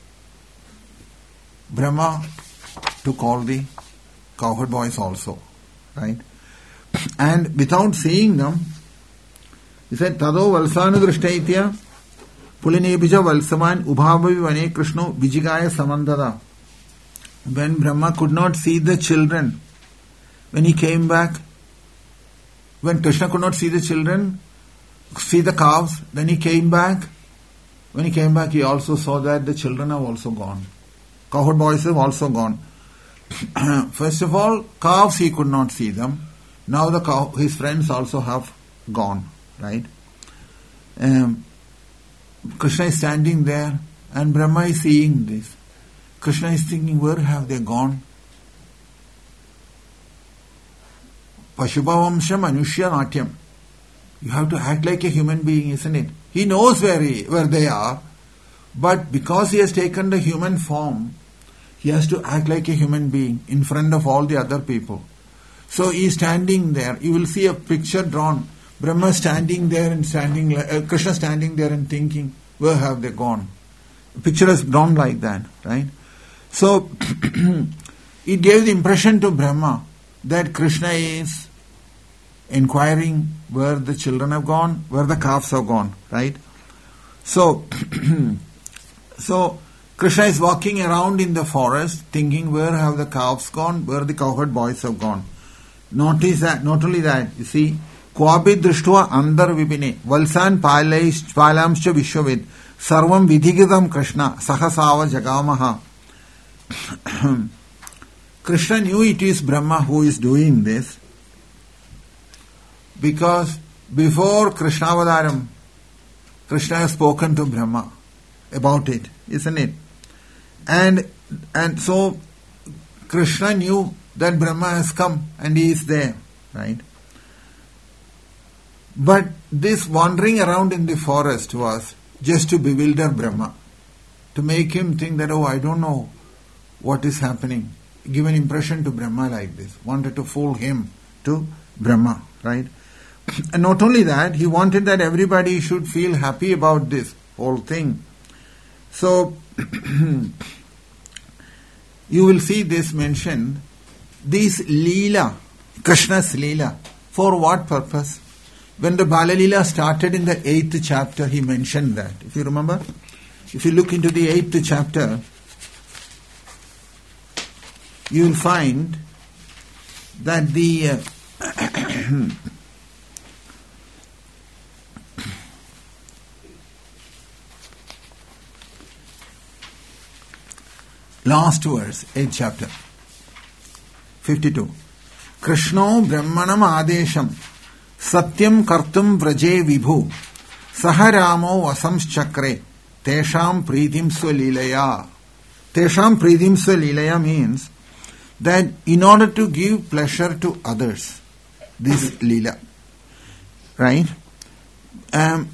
Brahma took all the cowherd boys also. Right? And without seeing them, he said, Tado valsanu drishtaitya pulinebija valsaman ubhabavi vane Krishno vijigaya samandada. When Brahma could not see the children, when he came back, when Krishna could not see the children, see the calves, then he came back. When he came back, he also saw that the children have also gone. Cowherd boys have also gone. First of all, calves he could not see them. Now his friends also have gone, right? Krishna is standing there and Brahma is seeing this. Krishna is thinking, where have they gone? Pashubhavamsha Manushya Natyam. You have to act like a human being, isn't it? He knows where they are, but because he has taken the human form, he has to act like a human being in front of all the other people. So he is standing there. You will see a picture drawn. Brahma standing there and Krishna standing there and thinking, where have they gone? The picture is drawn like that, right? So it gave the impression to Brahma that Krishna is inquiring where the children have gone, where the calves have gone, right? So, Krishna is walking around in the forest thinking where have the calves gone, where the cowherd boys have gone. Notice that, not only that, you see, Kwabi drishtva andar vipine, valsan palamscha vishwavid, sarvam vidhigitam Krishna, sahasava jagamaha. Krishna knew it is Brahma who is doing this because before Krishnavadaram, Krishna has spoken to Brahma about it, isn't it? And so Krishna knew that Brahma has come and he is there, right? But this wandering around in the forest was just to bewilder Brahma, to make him think that, I don't know what is happening. Give an impression to Brahma like this. Wanted to fool him to Brahma, right? And not only that, he wanted that everybody should feel happy about this whole thing. So, you will see this mentioned, this Leela, Krishna's Leela, for what purpose? When the Bala Leela started in the 8th chapter, he mentioned that. If you remember, if you look into the 8th chapter, you will find that the last verse, 8th chapter, 52. Krishno Brahmanam Adesham Satyam Kartum Vraje Vibhu Saharamo Vasams Chakre Tesham Pritim Swalilaya. Tesham Pritim Swalilaya means that in order to give pleasure to others, this Leela, right? And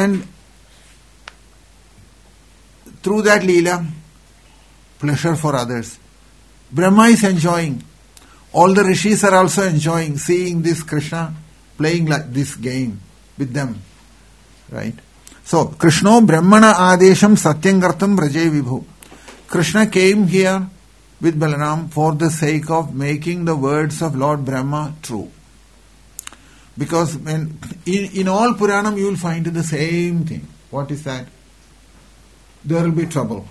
through that Leela, pleasure for others. Brahma is enjoying. All the rishis are also enjoying seeing this Krishna playing like this game with them, right? So, Krishno Brahmana Adesham Satyangartam Braje Vibhu. Krishna came here with Balaram for the sake of making the words of Lord Brahma true. Because when in all Puranam you will find the same thing. What is that? There will be trouble.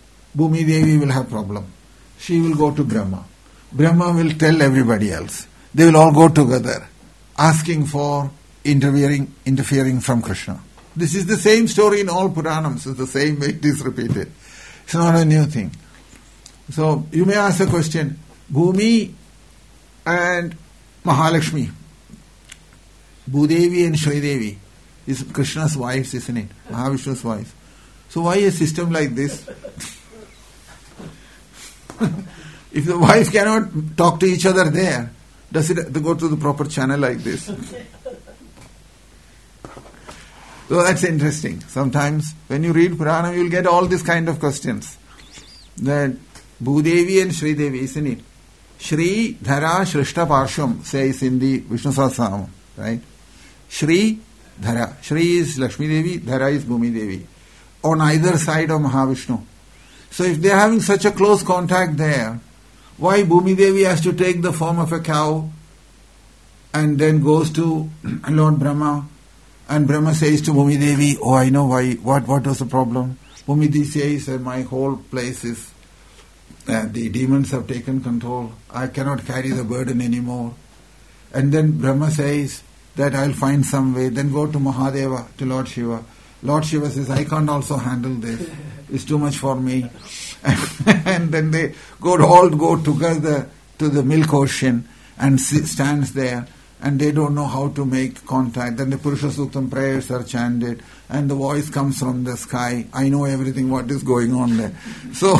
Bhumi Devi will have problem. She will go to Brahma. Brahma will tell everybody else. they will all go together, asking for interfering from Krishna. This is the same story in all Puranams. It's the same way it is repeated. It's not a new thing. So you may ask a question, Bhumi and Mahalakshmi, Bhudevi and Shridevi is Krishna's wives, isn't it? Mahavishnu's wives. So why a system like this? If the wife cannot talk to each other there, does it have to go to the proper channel like this? So that's interesting. Sometimes when you read Purana, you will get all these kind of questions. That Bhudevi and Shri Devi, isn't it? Shri Dhara Shrishta Parsham says in the Vishnu Sahasranam, right? Shri Dhara. Shri is Lakshmi Devi, Dhara is Bhumi Devi. On either side of Mahavishnu. So if they are having such a close contact there, why Bhumi Devi has to take the form of a cow and then goes to Lord Brahma, and Brahma says to Bhumi Devi, oh, I know why, what was the problem? Bhumi Devi says that my whole place is, the demons have taken control, I cannot carry the burden anymore. And then Brahma says that I'll find some way, then go to Mahadeva, to Lord Shiva. Lord Shiva says, I can't also handle this, it's too much for me. And then they all go together to the milk ocean and stands there, and they don't know how to make contact. Then the Purusha Suktam prayers are chanted, and the voice comes from the sky, I know everything what is going on there. So,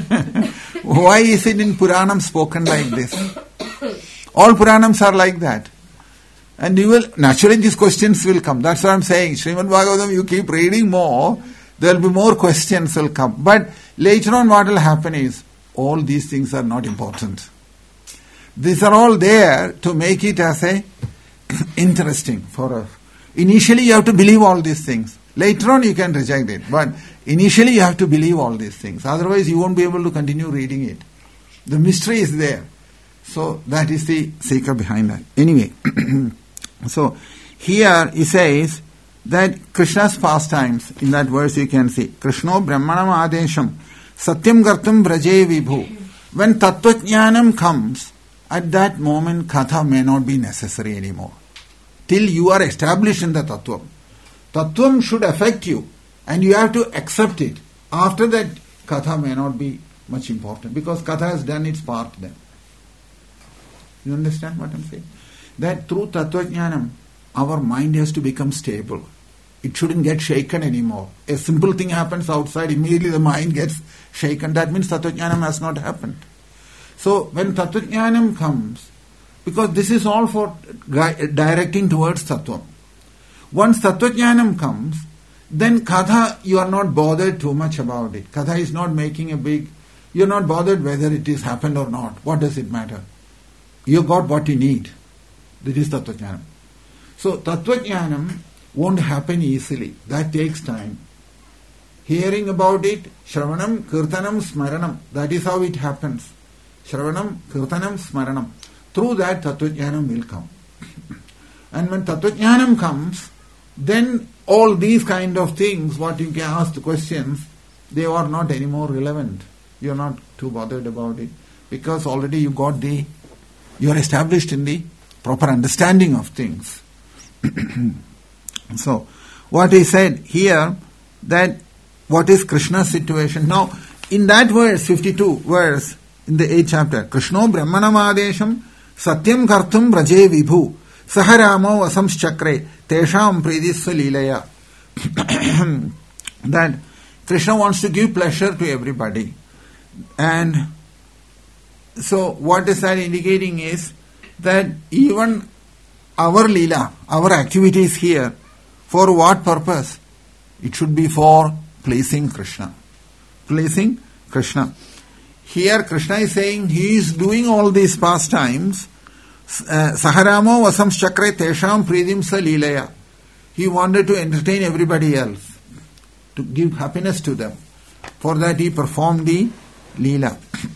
why is it in Puranam spoken like this? All Puranams are like that. And you will, naturally these questions will come. That's what I'm saying. Srimad Bhagavatam, you keep reading more, there will be more questions will come. But later on what will happen is, all these things are not important. These are all there to make it as a interesting for us. Initially you have to believe all these things. Later on you can reject it. But initially you have to believe all these things. Otherwise you won't be able to continue reading it. The mystery is there. So that is the secret behind that. Anyway, so here he says that Krishna's pastimes, in that verse you can see, Krishno Brahmanam Adesham Satyam Gartam Braje Vibhu. When Tattvajnanam comes, at that moment Katha may not be necessary anymore. Till you are established in the Tattvam. Tattvam should affect you and you have to accept it. After that, Katha may not be much important because Katha has done its part then. You understand what I'm saying? That through Tattvajnanam, our mind has to become stable. It shouldn't get shaken anymore. A simple thing happens outside, immediately the mind gets shaken. That means Tattvajnanam has not happened. So when Tattvajnanam comes, because this is all for directing towards Tattvam. Once Tattvajnanam comes, then Katha, you are not bothered too much about it. Katha is not making a big, you are not bothered whether it is happened or not. What does it matter? You got what you need. That is Tattvajnanam. So Tattvajnanam won't happen easily. That takes time. Hearing about it, Shravanam, Kirtanam, Smaranam. That is how it happens. Shravanam, Kirtanam, Smaranam. Through that Tattvajnanam will come. And when Tattvajnanam comes, then all these kind of things, what you can ask the questions, they are not anymore relevant. You are not too bothered about it. Because already you got you are established in the proper understanding of things. So, what he said here, that what is Krishna's situation? Now, in that verse, 52 verse, in the 8th chapter, Krishno Brahmanam Adesham Satyam Kartum Braje Vibhu Saharamo Vasams Chakre Tesham Pridisva Leelaya. That Krishna wants to give pleasure to everybody. And so what is that indicating is that even our Leela, our activities here, for what purpose? It should be for pleasing Krishna. Pleasing Krishna. Here Krishna is saying he is doing all these pastimes. Saharamo Vasams Chakre Tesham Pridim Sa Leelaya. He wanted to entertain everybody else, to give happiness to them. For that he performed the Leela.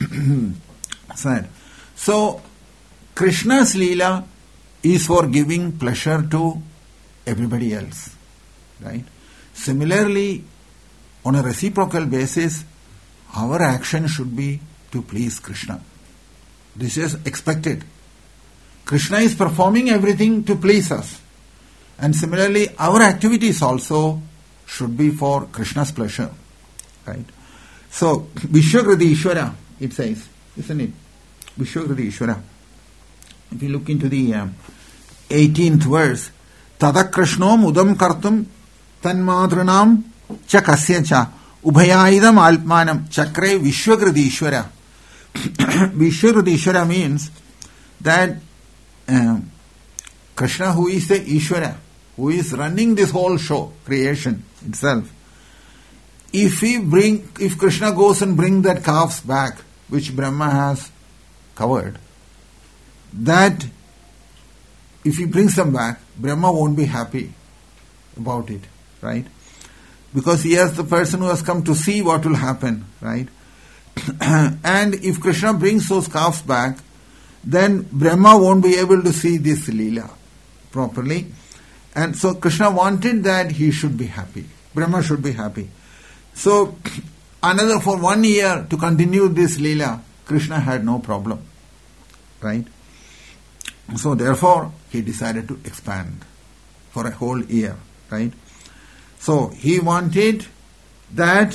So, Krishna's Leela is for giving pleasure to everybody else. Right? Similarly, on a reciprocal basis, our action should be to please Krishna. This is expected. Krishna is performing everything to please us. And similarly, our activities also should be for Krishna's pleasure. Right? So, Vishwakriti Ishvara, it says, isn't it? Vishwakriti Ishvara. If you look into the 18th verse, Tada Krishno mudam kartum tanmadranam cha kasya cha ubhayaidam altmanam chakre Vishwakriti Ishvara. Vishwakriti Ishvara means that Krishna, who is the Ishvara, who is running this whole show, creation itself, if Krishna goes and brings that calves back, which Brahma has covered, that if he brings them back, Brahma won't be happy about it, right? Because he is the person who has come to see what will happen, right? And if Krishna brings those calves back, then Brahma won't be able to see this Leela properly. And so Krishna wanted that he should be happy. Brahma should be happy. So, for 1 year to continue this Leela, Krishna had no problem. Right? So therefore, he decided to expand for a whole year. Right? So, he wanted that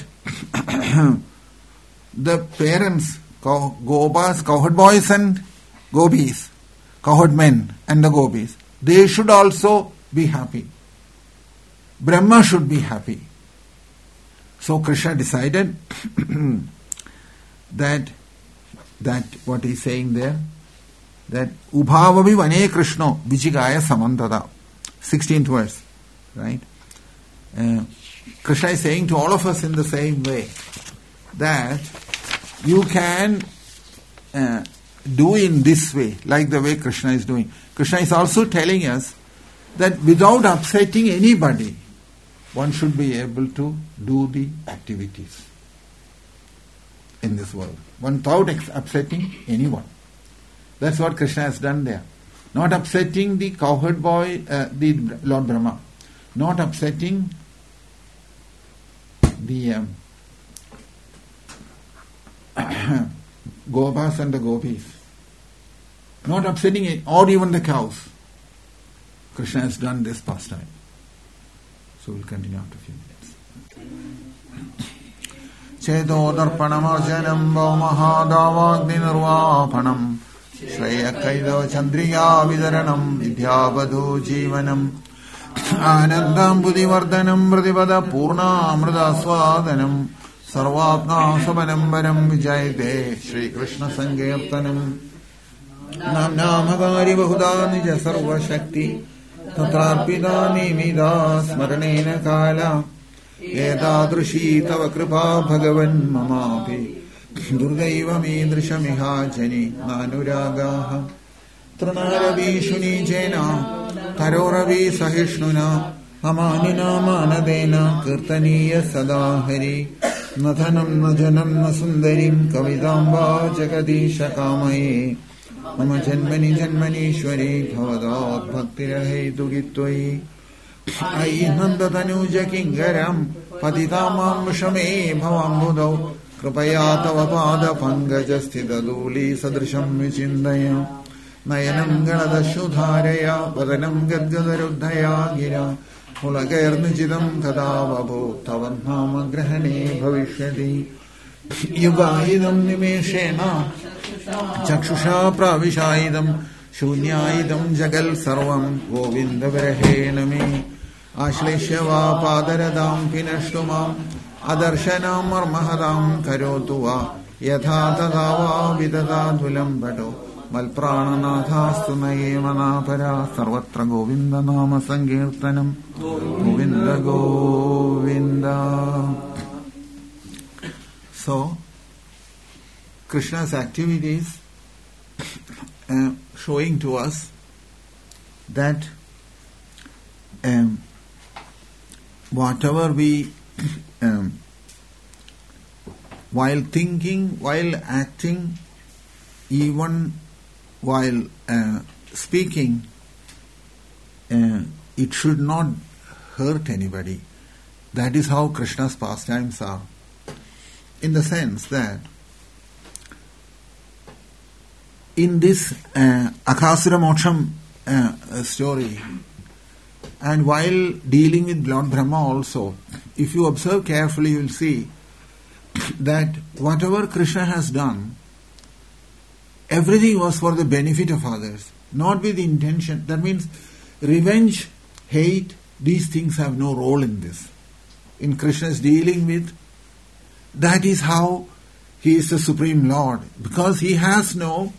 the parents, Gobas, cowherd boys and gopis, cowherd men and the gopis, they should also be happy. Brahma should be happy. So Krishna decided that what he's saying there, that Ubhavavi Vane Krishno Vijigaya Samandada, 16th verse, right? Krishna is saying to all of us in the same way that you can do in this way, like the way Krishna is doing. Krishna is also telling us that without upsetting anybody, one should be able to do the activities in this world, without upsetting anyone. That's what Krishna has done there. Not upsetting the cowherd boy, the Lord Brahma. Not upsetting the Gobas and the gopis. Not upsetting it, or even the cows. Krishna has done this pastime. So we'll continue after a few minutes. Cheto darpanamarjanam mahadavagninirvapanam Shreyakaido chandriya vidaranam vidyabadho jivanam Anandam buddhivardhanam mridivada purna amridaswadanam Sarvatna samanambaram vijayate Shri Krishna Sankirtanam Namnamagari bahuda nija sarva shakti Tatarpida nimida smaranena kala Edadrushi tava kripa bhagavan mamapi Durdaiva midrishamiha jani nanuragaha Tranaravi shuni jena Taroravi sahishnuna Amanina manadena kirtaniya sadahari Nathanam najanam nasundarim kavidamba jagadisha kamaye Mama janmani janmanishwari bhavadat bhaktirahe dugittvai Ayi nandatanuja kingaram patitamam shame bhavam budau Kripaya tava pada pangajasthita duli sadrisham vichindaya Nayanam ganadashudharaya padanam gadgadaruddhaya gira Ulagairnijidam kadavabhu tavannama grahane bhavishyati Yugaidam nimeshena Chakshusha pravishaidam Shunyaidam jagal sarvam Govinda virahena me Ashleshava padaradam pinashtumam Adarshanam armahadam karotuva Yatha tadava vidadadhulam bhato Malprananathastu naye manapara Sarvatra Govinda nama sankirtanam Govinda Govinda. So, Krishna's activities showing to us that whatever we while thinking, while acting, even while speaking, it should not hurt anybody. That is how Krishna's pastimes are. In the sense that in this Aghasura Moksham story, and while dealing with Lord Brahma also, if you observe carefully, you will see that whatever Krishna has done, everything was for the benefit of others, not with intention. That means revenge, hate, these things have no role in this. In Krishna's dealing with, that is how he is the Supreme Lord, because he has no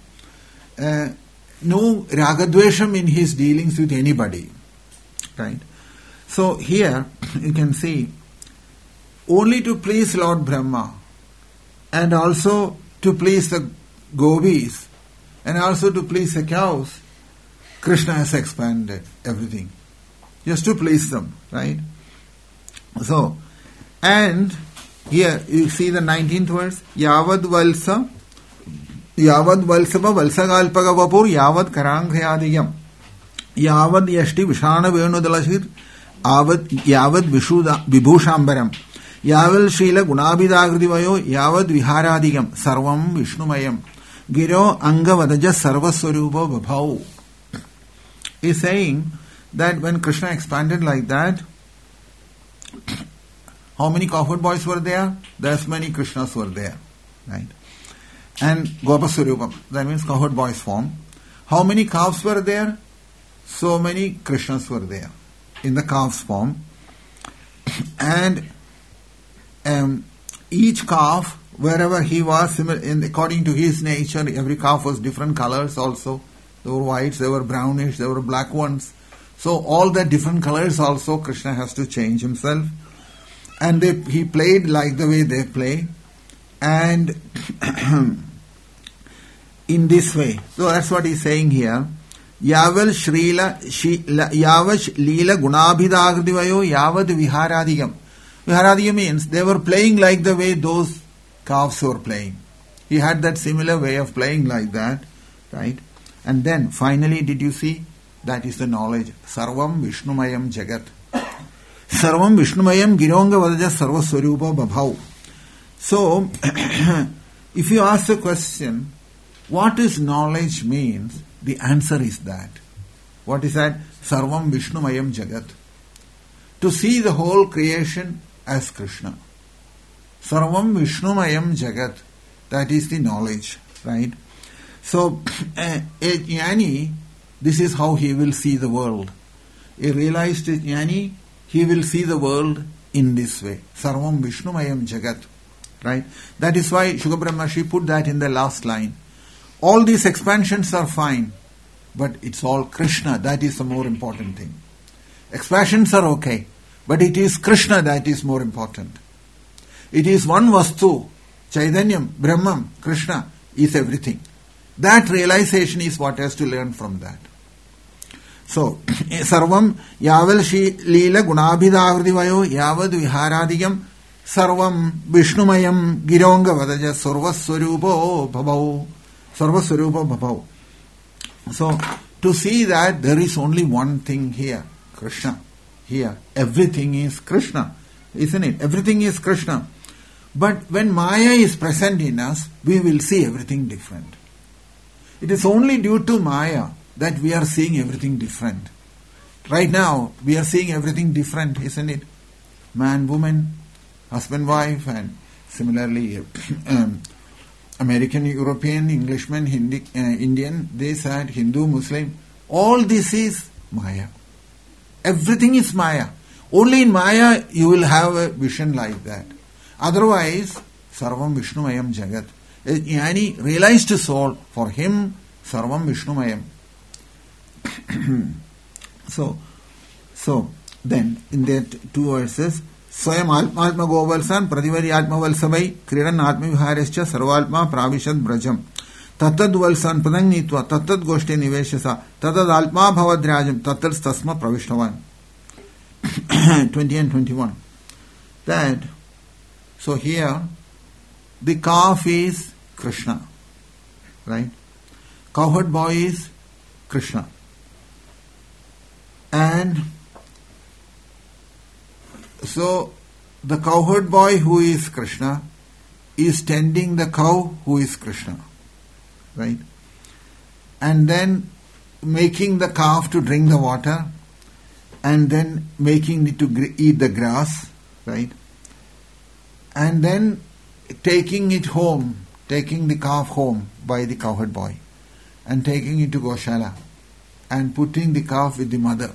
ragadvesham in his dealings with anybody. Right? So here you can see, only to please Lord Brahma and also to please the gopis and also to please the cows, Krishna has expanded everything. Just to please them, right? So, and here you see the 19th verse, Yavad Valsa Valsagalpaga Vapur Yavad Karanghayadiyam Yavad Yashti Vishana Venudalashir Yavad Vibhushambaram Yaval Srila Gunabhidagrivayo Yavad Viharadiyam Sarvam Vishnumayam Giro Angavadaja Sarvaswarupa Vabhau. He is saying that when Krishna expanded like that, how many cowherd boys were there? As many Krishnas were there. Right? And Gopaswarupam, that means cowherd boys form. How many calves were there? So many Krishnas were there in the calves form. And each calf, wherever he was, according to his nature, every calf was different colors also. There were whites, there were brownish, there were black ones. So all the different colors also Krishna has to change himself. And he played like the way they play. And in this way. So that's what he's saying here. Yavash Leela Gunabhidagrivayo Yavad Viharadiyam. Viharadiyam means they were playing like the way those calves were playing. He had that similar way of playing like that. Right? And then finally, did you see? That is the knowledge. Sarvam Vishnumayam Jagat. Sarvam Vishnumayam Gironga Vadaja Sarvaswarupa Babhau. So, if you ask the question, what is knowledge means? The answer is that. What is that? Sarvam Vishnumayam Jagat. To see the whole creation as Krishna. Sarvam Vishnumayam Jagat. That is the knowledge. Right? So, a jnani, this is how he will see the world. A realized jnani, he will see the world in this way. Sarvam Vishnumayam Jagat. Right? That is why Shukha Brahmashi put that in the last line. All these expansions are fine, but it's all Krishna. That is the more important thing. Expansions are okay, but it is Krishna that is more important. It is one Vastu, Chaitanyam, Brahman, Krishna is everything. That realization is what has to learn from that. So, Sarvam Yaval Leela Gunabhidagrivayo Yavad Viharadiyam Sarvam Vishnumayam Gironga Vadaja Sarvaswarupa Bhabau. Sarvaswarupa Bhabau. So, to see that there is only one thing here, Krishna. Here, everything is Krishna. Isn't it? Everything is Krishna. But when Maya is present in us, we will see everything different. It is only due to Maya that we are seeing everything different. Right now, we are seeing everything different, isn't it? Man, woman, husband, wife, and similarly American, European, Englishman, Hindi, Indian, they said Hindu, Muslim. All this is Maya. Everything is Maya. Only in Maya you will have a vision like that. Otherwise, Sarvam Vishnumayam Jagat. A jnani realized soul, for him, Sarvam Vishnumayam. So then in that two verses, Swayam Atma Govalsan Prativari Atma Valsavai Kriran Atma Viharescha Sarvalma Pravishad Brajam Tatad Valsan Padangnitva Tatad Goshte Niveshasa Tatad Alma Bhavadrajam Tatad Stasma Pravishnavan 20 and 21. That, so here the calf is Krishna, right? Cowherd boy is Krishna. And so the cowherd boy who is Krishna is tending the cow who is Krishna. Right? and then making the calf to drink the water, and then making it to eat the grass, right? And then taking it home, taking the calf home by the cowherd boy, and taking it to Goshala, and putting the calf with the mother.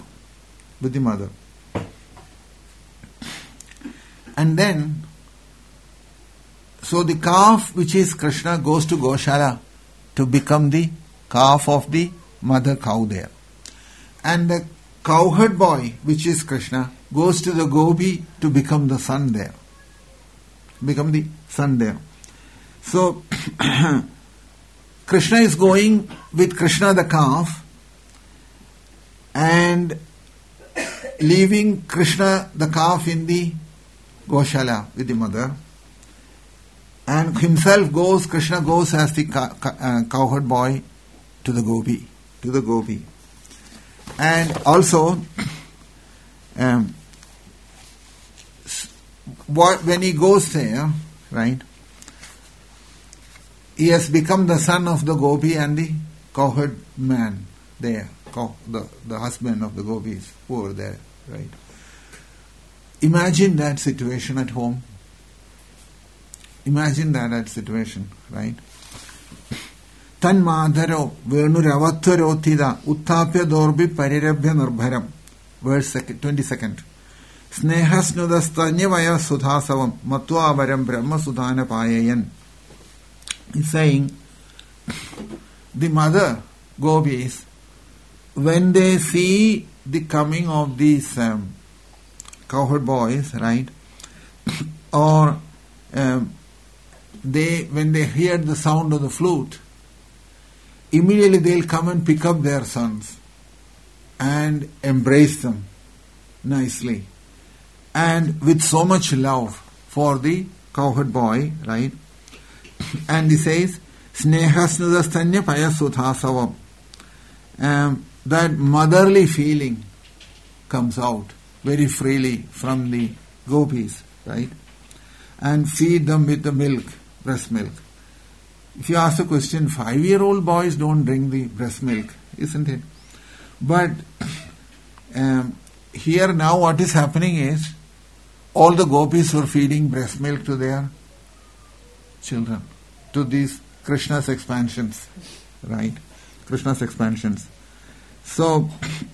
And then, so the calf, which is Krishna, goes to Goshala to become the calf of the mother cow there. And the cowherd boy, which is Krishna, goes to the gopi to become the son there. So, Krishna is going with Krishna the calf and leaving Krishna the calf in the Goshala with the mother, and himself goes, Krishna goes as the cowherd boy to the gopi. And also, when he goes there, right, he has become the son of the gopi and the cowherd man there, the husband of the gopis who were there, right? Imagine that situation at home. Imagine that situation, right? Tan madharo venuravattvarotida uttapya dorbi parirabhya nirbharam. Verse 22nd. Snehasnudastanyavaya sudhasavam matva avaram brahma sudhana payayan. He's saying, the mother gopis, when they see the coming of these cowherd boys, right, or when they hear the sound of the flute, immediately they'll come and pick up their sons and embrace them nicely, and with so much love for the cowherd boy, right? And he says, Snehasnudastanya payasuthasavam. That motherly feeling comes out very freely from the gopis, right? And feed them with the milk, breast milk. If you ask the question, 5-year-old boys don't drink the breast milk, isn't it? But here now what is happening is, all the gopis were feeding breast milk to their children, to these Krishna's expansions, right? Krishna's expansions. So,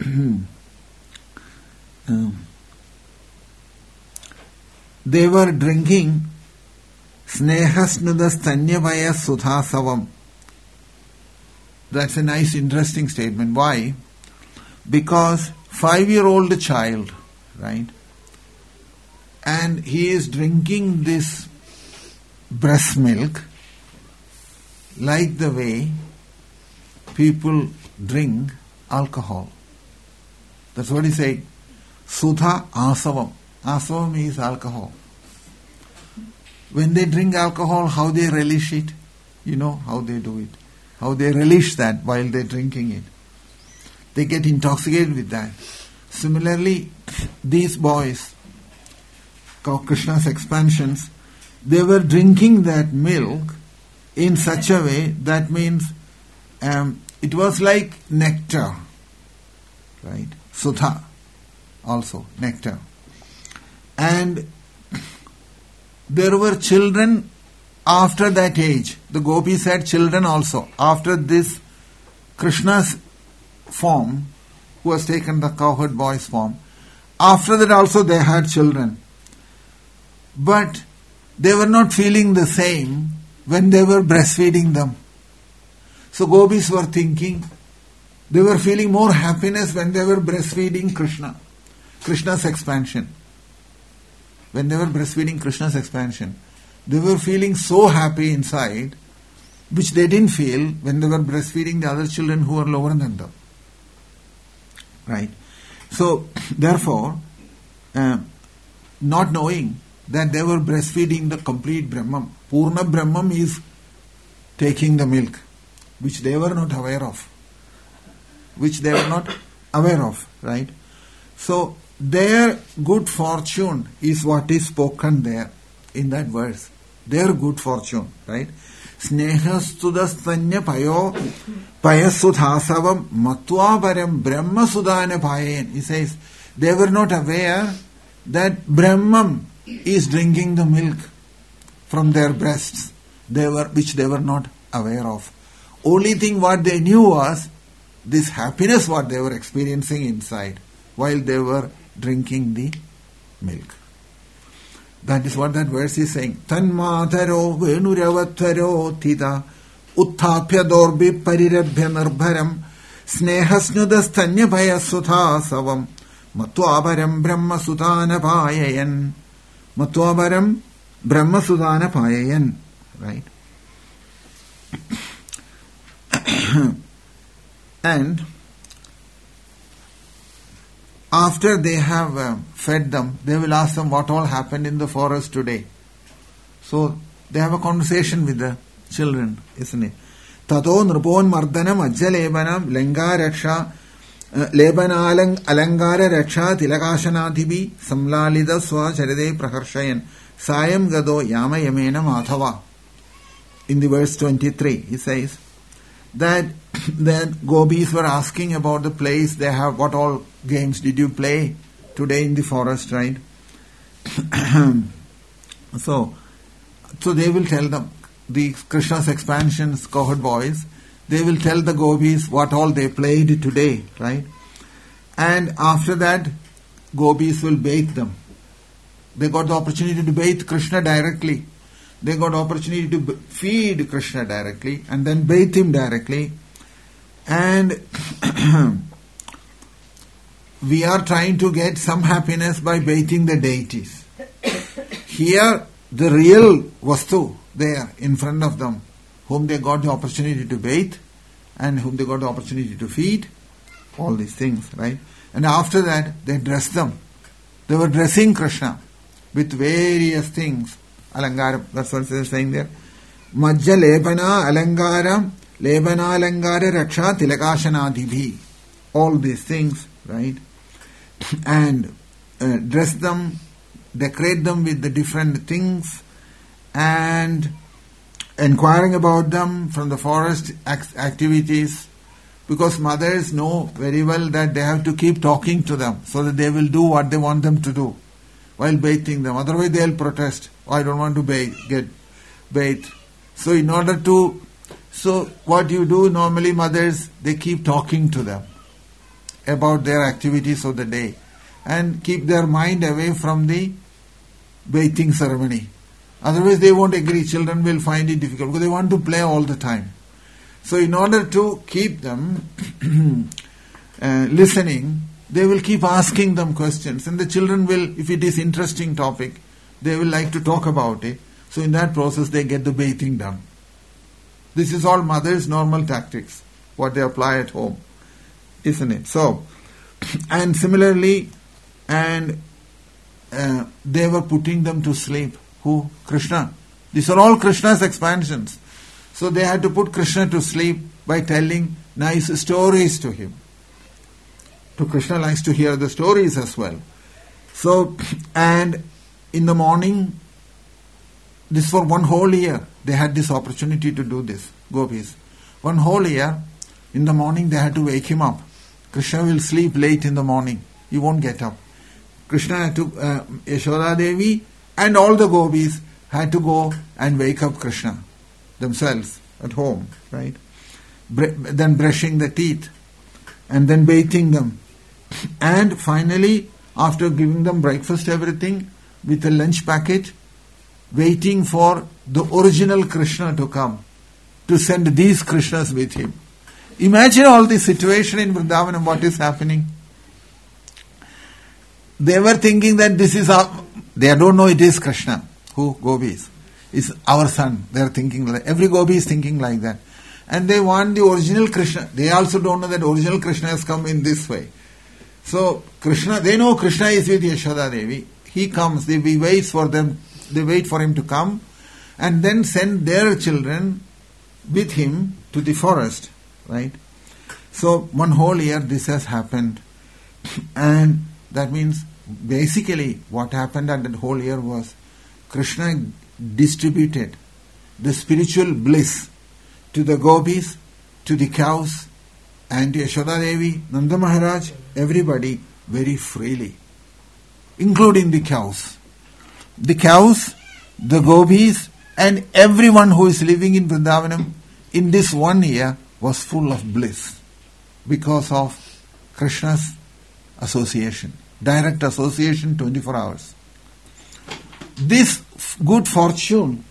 they were drinking Snehasnuda Stanyavaya Sudhasavam. That's a nice, interesting statement. Why? Because 5-year-old child, right? And he is drinking this breast milk like the way people drink alcohol. That's what he said. Sudha asavam. Asavam is alcohol. When they drink alcohol, how they relish it? You know how they do it. How they relish that while they're drinking it. They get intoxicated with that. Similarly, these boys, Krishna's expansions, they were drinking that milk in such a way that means it was like nectar, right? Sudha, also nectar. And there were children after that age. The gopis had children also. After this Krishna's form, who has taken the cowherd boy's form, after that also they had children. But they were not feeling the same when they were breastfeeding them. So gopis were thinking, they were feeling more happiness when they were breastfeeding Krishna's expansion. When they were breastfeeding Krishna's expansion, they were feeling so happy inside, which they didn't feel when they were breastfeeding the other children who were lower than them. Right? So, therefore, not knowing that they were breastfeeding the complete Brahman. Purna Brahman is taking the milk, which they were not aware of. Right? So, their good fortune is what is spoken there in that verse. Their good fortune, right? snehastudastanya payasudhasavam matvaparam brahmasudana payen. He says, they were not aware that Brahman is drinking the milk from their breasts, which they were not aware of. Only thing what they knew was this happiness what they were experiencing inside while they were drinking the milk. That is what that verse is saying. Tanmataro venuravataro tita uthapya dorbi parirabhya narbharam snehasnudastanya payasutha savam matvaparam brahmasudana payayan. Matvaparam brahmasudana payayan. Right? And after they have fed them, they will ask them what all happened in the forest today. So they have a conversation with the children, isn't it? Tato nrupon mardanam ajjalebanam lengaraksha lebanalang alangara raksha tilakashanathibi samlalida swa charade praharshayan sayam gado yama yamena madhava. In the verse 23, he says that gopis were asking about the place they have, what all games did you play today in the forest, right? So they will tell them, the Krishna's expansions, cohort boys, they will tell the gopis what all they played today, right? And after that, gopis will bathe them. They got the opportunity to bathe Krishna directly. They got opportunity to feed Krishna directly and then bathe him directly. And we are trying to get some happiness by bathing the deities. Here, the real vastu there in front of them, whom they got the opportunity to bathe and whom they got the opportunity to feed, all these things, right? And after that, they dressed them. They were dressing Krishna with various things. Alangaram, that's what they're saying there. Majja lebana alangaram, lebana alangara raksha tilakashanadibhi. All these things, right? And dress them, decorate them with the different things, and inquiring about them from the forest activities, because mothers know very well that they have to keep talking to them so that they will do what they want them to do while bathing them. Otherwise they'll protest. Oh, I don't want to get bathed. So what you do normally, mothers, they keep talking to them about their activities of the day and keep their mind away from the bathing ceremony. Otherwise they won't agree. Children will find it difficult because they want to play all the time. So in order to keep them listening, they will keep asking them questions, and the children will, if it is interesting topic, they will like to talk about it. So in that process they get the bathing done. This is all mothers' normal tactics, what they apply at home, isn't it? So, and similarly, and they were putting them to sleep. Who? Krishna. These are all Krishna's expansions. So they had to put Krishna to sleep by telling nice stories to him. So Krishna likes to hear the stories as well. So, and in the morning, this for one whole year, they had this opportunity to do this, gopis. One whole year, in the morning they had to wake him up. Krishna will sleep late in the morning. He won't get up. Krishna had to, Yashoda Devi and all the gopis had to go and wake up Krishna themselves at home, right? Then brushing the teeth and then bathing them. And finally, after giving them breakfast, everything, with a lunch packet, waiting for the original Krishna to come, to send these Krishnas with him. Imagine all this situation in Vrindavan, what is happening. They were thinking that this is they don't know it is Krishna. Who? Gopis. It's our son. They are thinking like, every gopi is thinking like that. And they want the original Krishna. They also don't know that original Krishna has come in this way. So Krishna, they know Krishna is with Yashoda Devi. He comes, they wait for him to come and then send their children with him to the forest, right? So one whole year this has happened. And that means basically what happened at that whole year was Krishna distributed the spiritual bliss to the gopis, to the cows, and to Yashoda Devi, Nanda Maharaj, everybody very freely, including the cows. The cows, the gopis, and everyone who is living in Vrindavanam in this 1 year was full of bliss because of Krishna's association, direct association 24 hours. This good fortune,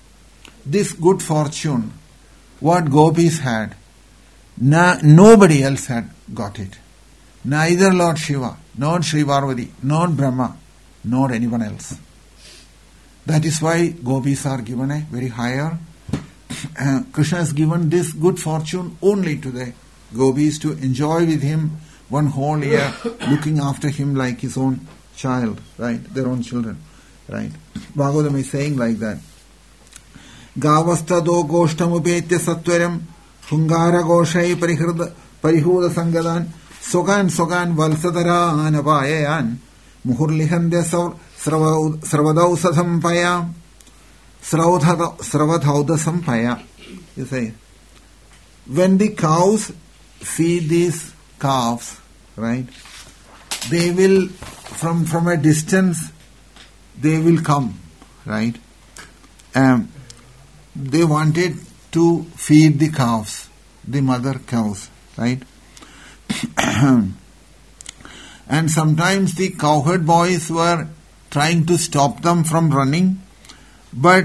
what gopis had, nobody else had got it. Neither Lord Shiva, nor Sri Parvati, nor Brahma, nor anyone else. That is why gopis are given a very higher. Krishna has given this good fortune only to the gopis to enjoy with him 1 whole year, looking after him like his own child, right? Their own children, right? Bhagavatam is saying like that. Gavastado goshtamupetya satvaram Hungara goshai parihuda sangadan sogan valsadara anapayayan muhurlihandya sravadau sasampaya sravadhauda sampaya. You say, when the cows see these calves, right, they will, from a distance, they will come, right? They wanted to feed the calves, the mother cows, right? And sometimes the cowherd boys were trying to stop them from running, but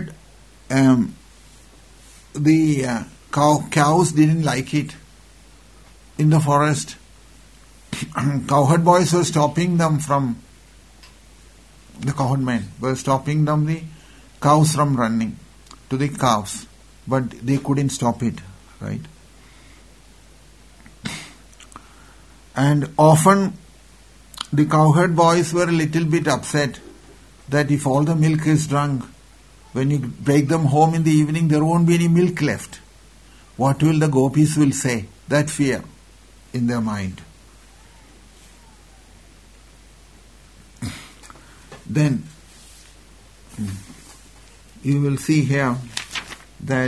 the cows didn't like it in the forest. Cowherd boys were stopping them from, the cowherd men were stopping them, the cows from running to the calves, but they couldn't stop it, right? And often the cowherd boys were a little bit upset that if all the milk is drunk, when you take them home in the evening, there won't be any milk left. What will the gopis will say? That fear in their mind. Then you will see here that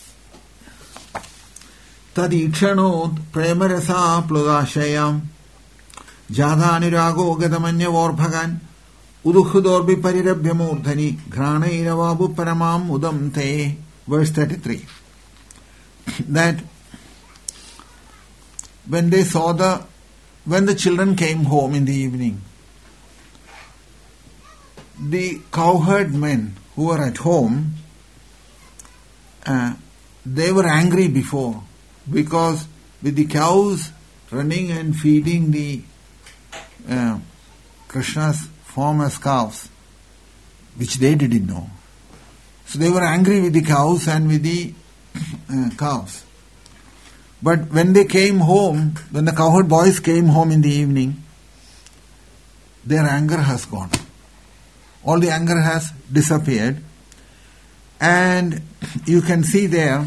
Tadikshano premarasa plodashayam jadhanirago gadamanya vorbhagan udukhudorbi parirabhyamurdhani ghranairavabu paramam udam te. Verse 33. That when they saw when the children came home in the evening, the cowherd men who were at home, they were angry before, because with the cows running and feeding the Krishna's form as calves, which they didn't know. So they were angry with the cows and with the calves. But when they came home, when the cowherd boys came home in the evening, their anger has gone. All the anger has disappeared. And you can see there,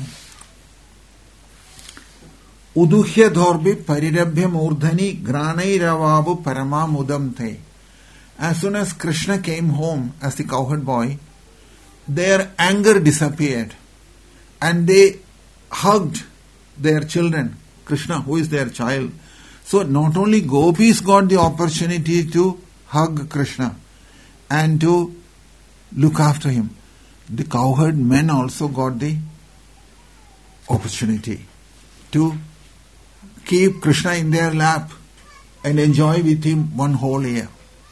Uduhya dhorbi parirabhyam urdhani granairavabu paramamudam te. As soon as Krishna came home as the cowherd boy, their anger disappeared. And they hugged their children, Krishna, who is their child. So not only gopis got the opportunity to hug Krishna and to look after him, the cowherd men also got the opportunity to keep Krishna in their lap and enjoy with him 1 whole year.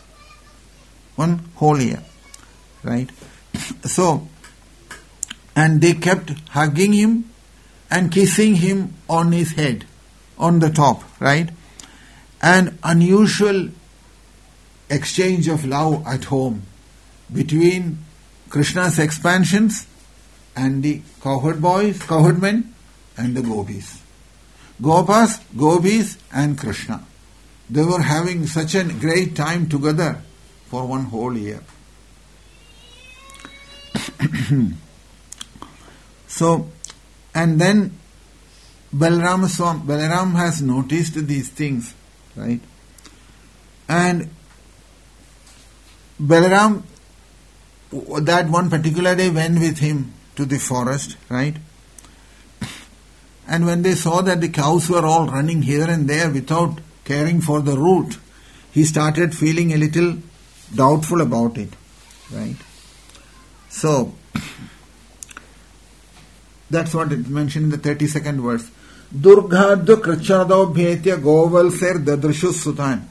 1 whole year. Right? So, and they kept hugging him and kissing him on his head, on the top, right? An unusual exchange of love at home between Krishna's expansions and the cowherd boys, cowherd men, and the gopis. Gopas, gopis, and Krishna. They were having such a great time together for 1 whole year. So, and then Balaram has noticed these things, right? And Balaram, that one particular day, went with him to the forest, right? And when they saw that the cows were all running here and there without caring for the route, he started feeling a little doubtful about it, right? So, that's what it mentioned in the 32nd verse. Durghadya krachado bhetya govalser dadrishu sutan.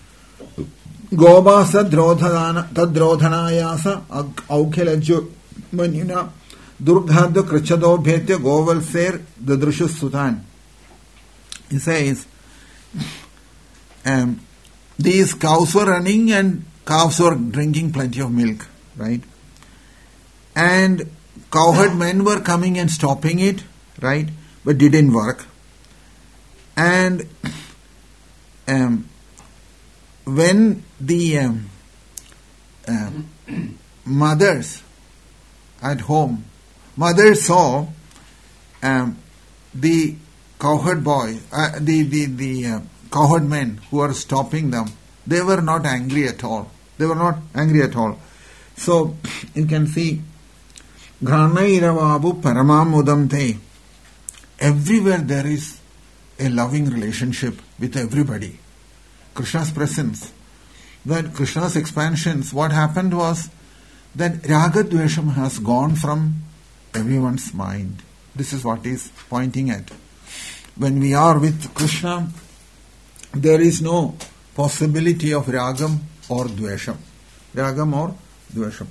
Gobasa tadrodhanayasa aukhelajyo manina. Durghadya krachado bhetya govalser dadrishu sutan. He says, these cows were running and calves were drinking plenty of milk, right? And cowherd men were coming and stopping it, right? But didn't work. And when the mothers at home, mothers saw the cowherd boy, the cowherd men who were stopping them, they were not angry at all. They were not angry at all. So you can see, Granayiravabu paramamudam te. Everywhere there is a loving relationship with everybody. Krishna's presence. That Krishna's expansions, what happened was that Ragadvesham has gone from everyone's mind. This is what he's pointing at. When we are with Krishna, there is no possibility of Ragam or Dvesham. Ragam or Dvesham.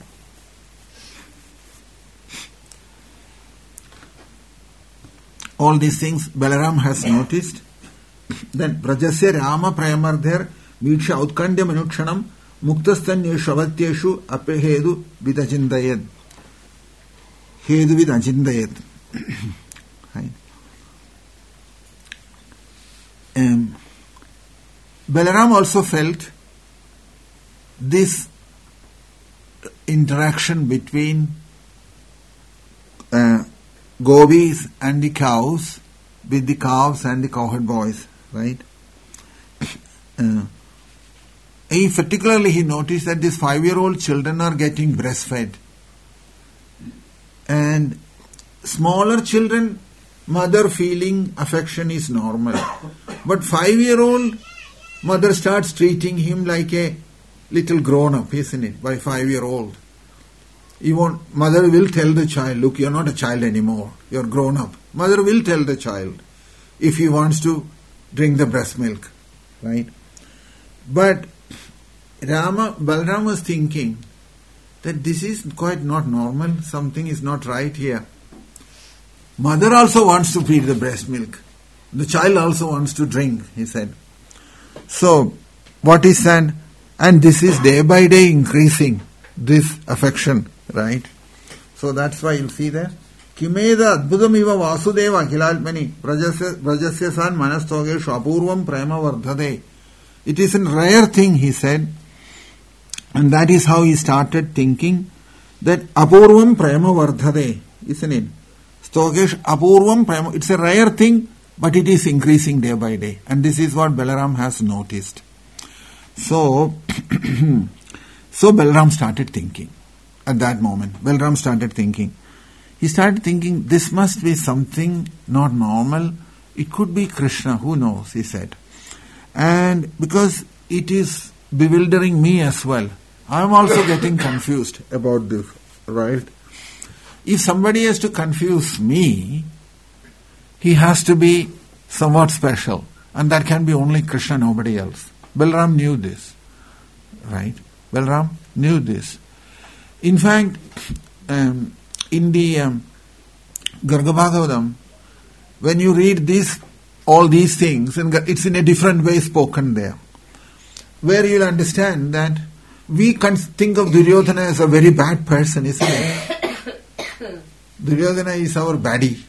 All these things Balaram has noticed. Then Brajasya Rama Prayamardher Viksha Utkandya Manukshanam Muktastanya Shavatyeshu Apehedu Vidajindayad. Hedu Vidajindayad. Balaram also felt this interaction between gobis and the cows, with the calves and the cowherd boys, right? Particularly he noticed that these 5-year-old children are getting breastfed. And smaller children, mother feeling affection is normal. But 5-year-old, mother starts treating him like a little grown-up, isn't it? By 5-year-old. Mother will tell the child, look, you're not a child anymore. You're grown up. Mother will tell the child if he wants to drink the breast milk, right? But Balaram was thinking that this is quite not normal. Something is not right here. Mother also wants to feed the breast milk. The child also wants to drink, he said. So, what he said, and this is day by day increasing, this affection, right? So that's why you'll see there. Kimeda adbhudamiva vasudeva hilalmani brajasya san manastogeshu apurvam prema vardhade. It is a rare thing, he said, and that is how he started thinking that apurvam prema vardhade, isn't it? Stogesh apurvam prema, it's a rare thing, but it is increasing day by day. And this is what Balaram has noticed. So Balaram started thinking. At that moment, Balaram started thinking. He started thinking, this must be something not normal. It could be Krishna, who knows, he said. And because it is bewildering me as well. I am also getting confused about this, right? If somebody has to confuse me, he has to be somewhat special. And that can be only Krishna, nobody else. Balaram knew this, right? Balaram knew this. In fact, in the Garga Bhagavatam, when you read all these things, it's in a different way spoken there, where you'll understand that we can think of Duryodhana as a very bad person, isn't it? Duryodhana is our baddie.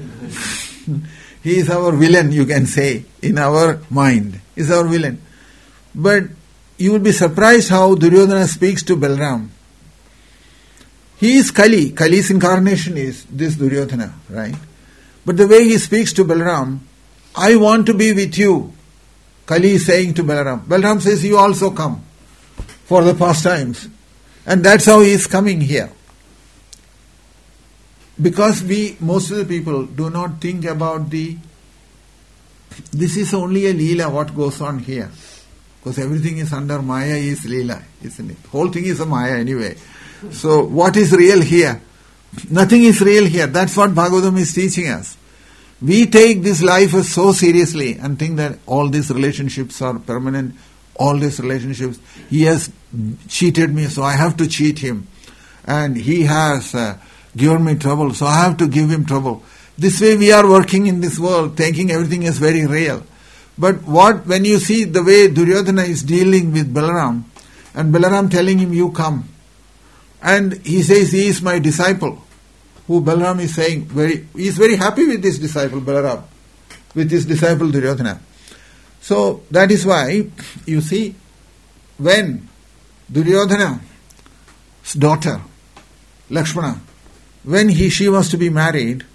He is our villain, you can say, in our mind. He is our villain. But you will be surprised how Duryodhana speaks to Balaram. He is Kali. Kali's incarnation is this Duryodhana, right? But the way he speaks to Balaram, I want to be with you. Kali is saying to Balaram. Balaram says, you also come for the pastimes. And that's how he is coming here. because most of the people do not think about this is only a Leela what goes on here. Because everything is under Maya is Leela, isn't it? Whole thing is a Maya anyway. So what is real here? Nothing is real here. That's what Bhagavatam is teaching us. We take this life so seriously and think that all these relationships are permanent. All these relationships, he has cheated me, so I have to cheat him. And he has given me trouble, so I have to give him trouble. This way we are working in this world, thinking everything is very real. But when you see the way Duryodhana is dealing with Balaram, and Balaram telling him, you come. And he says, he is my disciple. Who Balaram is saying, he is very happy with his disciple Balaram, with his disciple Duryodhana. So that is why, you see, when Duryodhana's daughter, Lakshmana, when she was to be married,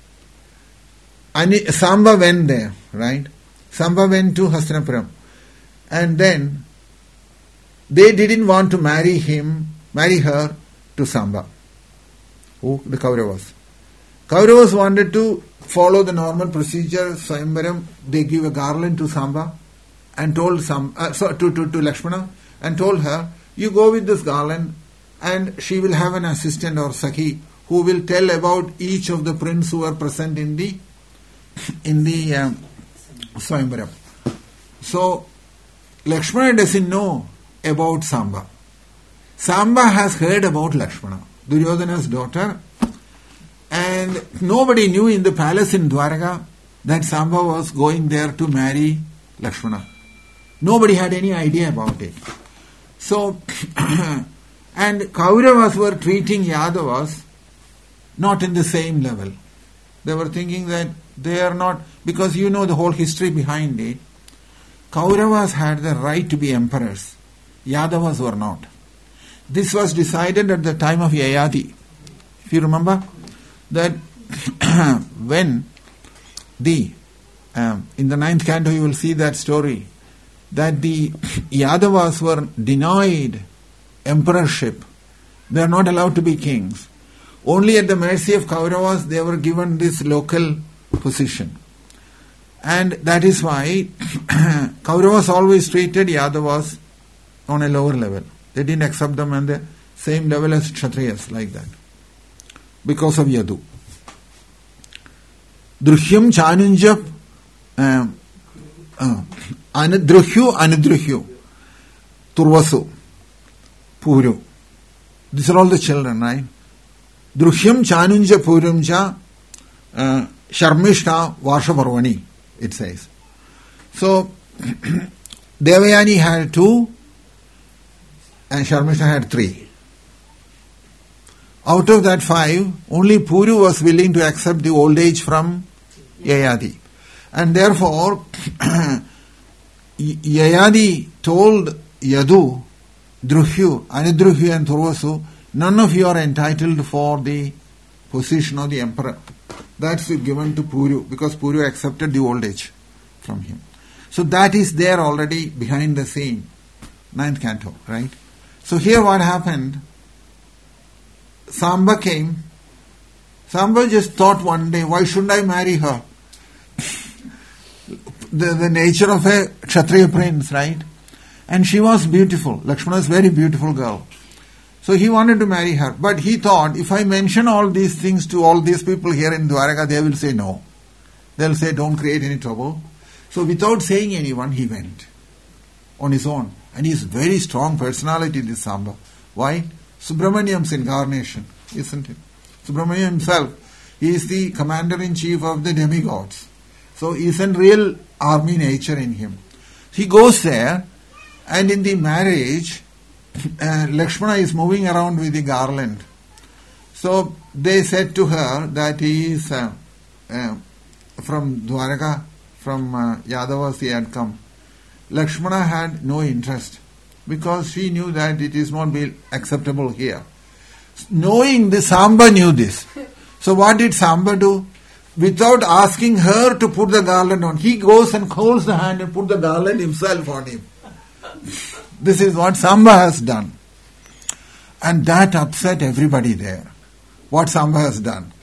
Samba went there, right? Samba went to Hastinapuram. And then they didn't want to marry her to Samba. Who? The Kauravas. Kauravas wanted to follow the normal procedure, Swayamvaram, they give a garland to Samba and told to Lakshmana and told her, you go with this garland and she will have an assistant or Sakhi who will tell about each of the princes who were present in the Swayamvaram. So Lakshmana doesn't know about Samba. Samba has heard about Lakshmana, Duryodhana's daughter, and nobody knew in the palace in Dwaraka that Samba was going there to marry Lakshmana. Nobody had any idea about it. So, and Kauravas were treating Yadavas not in the same level. They were thinking that they are not, because you know the whole history behind it. Kauravas had the right to be emperors. Yadavas were not. This was decided at the time of Yayati. If you remember, that when in the 9th canto you will see that story, that the Yadavas were denied emperorship. They are not allowed to be kings. Only at the mercy of Kauravas they were given this local position. And that is why Kauravas always treated Yadavas on a lower level. They didn't accept them on the same level as Kshatriyas, like that. Because of Yadu. Druhyam Chanunja Anudruhyu Turvasu Puru. These are all the children, right? Druhyam Chanunja Purumja Sharmishta Varshaparvani, it says. So Devayani had 2 and Sharmishta had 3. Out of that 5, only Puru was willing to accept the old age from Yayadi. And therefore, Yayadi told Yadu, Druhyu, Anudruhyu and Turvasu, none of you are entitled for the position of the emperor. That's given to Puru, because Puru accepted the old age from him. So that is there already behind the scene. 9th canto, right? So here what happened, Samba came. Samba just thought one day, why shouldn't I marry her? the nature of a Kshatriya prince, right? And she was beautiful. Lakshmana is a very beautiful girl. So he wanted to marry her. But he thought, if I mention all these things to all these people here in Dwaraka, they will say no. They'll say, don't create any trouble. So without saying anyone, he went on his own. And he's a very strong personality, this Samba. Why? Subramaniam's incarnation, isn't it? Subramaniam himself, he is the commander-in-chief of the demigods. So he is a real army nature in him. He goes there, and in the marriage, Lakshmana is moving around with the garland. So they said to her that he is from Dwaraka, from Yadavas he had come. Lakshmana had no interest because she knew that it is not be acceptable here. Knowing this, Samba knew this. So what did Samba do? Without asking her to put the garland on, he goes and holds the hand and put the garland himself on him. This is what Samba has done. And that upset everybody there. What Samba has done.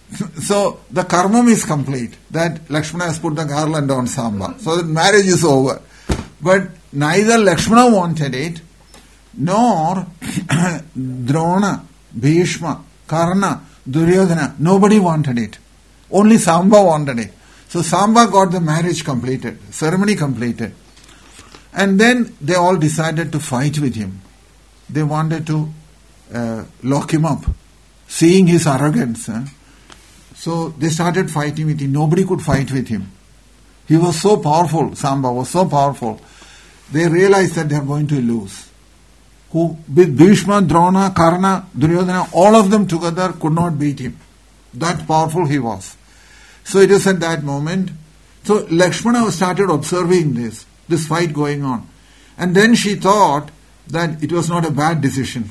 So the karmam is complete. That Lakshmana has put the garland on Samba. So the marriage is over. But neither Lakshmana wanted it, nor Drona, Bhishma, Karna, Duryodhana. Nobody wanted it. Only Samba wanted it. So Samba got the marriage completed, ceremony completed. And then they all decided to fight with him. They wanted to lock him up, seeing his arrogance. So they started fighting with him. Nobody could fight with him. He was so powerful, Samba was so powerful. They realized that they are going to lose. With Bhishma, Drona, Karna, Duryodhana, all of them together could not beat him. That powerful he was. So it is at that moment. So Lakshmana started observing this fight going on. And then she thought that it was not a bad decision.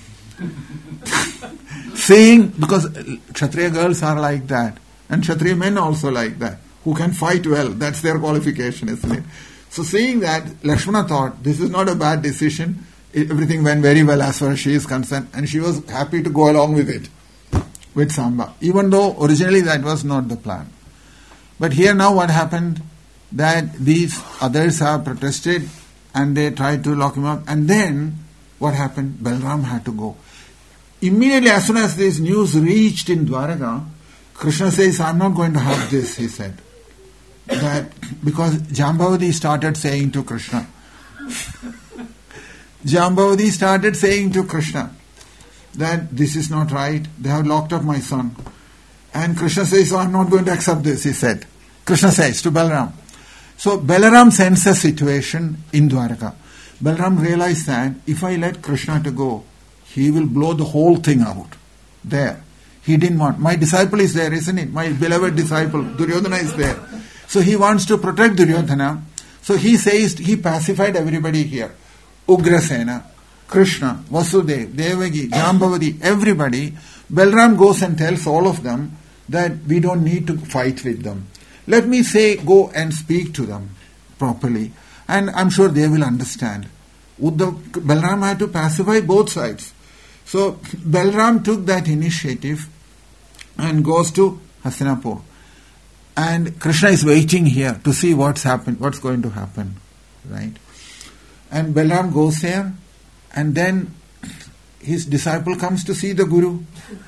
Seeing, because Kshatriya girls are like that, and Kshatriya men also like that, who can fight well. That's their qualification, isn't it? So seeing that, Lakshmana thought, this is not a bad decision. Everything went very well as far as she is concerned, and she was happy to go along with it, with Samba, even though originally that was not the plan. But here now what happened, that these others have protested and they tried to lock him up, and then what happened? Balram had to go. Immediately as soon as this news reached in Dwaraka, Krishna says, I'm not going to have this, he said. That because Jambavati started saying to Krishna, Jambavati started saying to Krishna that this is not right, they have locked up my son. And Krishna says, I'm not going to accept this, he said. Krishna says to Balaram. So Balaram senses a situation in Dwaraka. Balaram realized that if I let Krishna to go, he will blow the whole thing out. There. He didn't want. My disciple is there, isn't it? My beloved disciple, Duryodhana is there. So he wants to protect Duryodhana. So he says, he pacified everybody here. Ugrasena, Krishna, Vasudev, Devaki, Jambavati, everybody. Balaram goes and tells all of them that we don't need to fight with them. Let me say, go and speak to them properly. And I'm sure they will understand. Balaram had to pacify both sides. So Balaram took that initiative and goes to Hastinapur. And Krishna is waiting here to see what's going to happen. Right? And Balaram goes there, and then his disciple comes to see the Guru.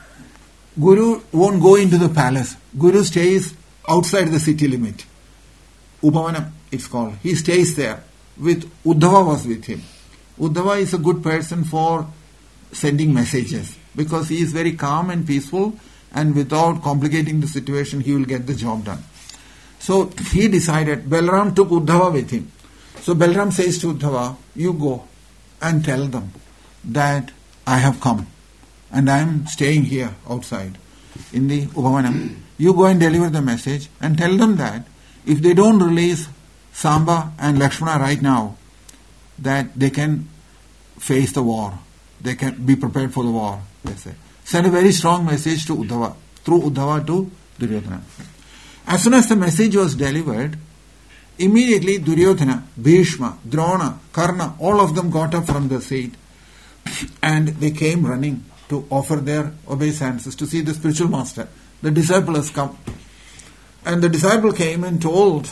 Guru won't go into the palace. Guru stays outside the city limit. Ubhavanam, it's called. He stays there. Uddhava was with him. Uddhava is a good person for sending messages because he is very calm and peaceful, and without complicating the situation, he will get the job done. So he decided, Balaram took Uddhava with him. So Balaram says to Uddhava, you go and tell them that I have come and I am staying here outside in the Ubhavanam. You go and deliver the message and tell them that if they don't release Samba and Lakshmana right now, that they can face the war. They can be prepared for the war, they say. Send a very strong message to Uddhava, through Uddhava to Duryodhana. As soon as the message was delivered, immediately Duryodhana, Bhishma, Drona, Karna, all of them got up from their seat and they came running to offer their obeisances to see the spiritual master. The disciple has come. And the disciple came and told,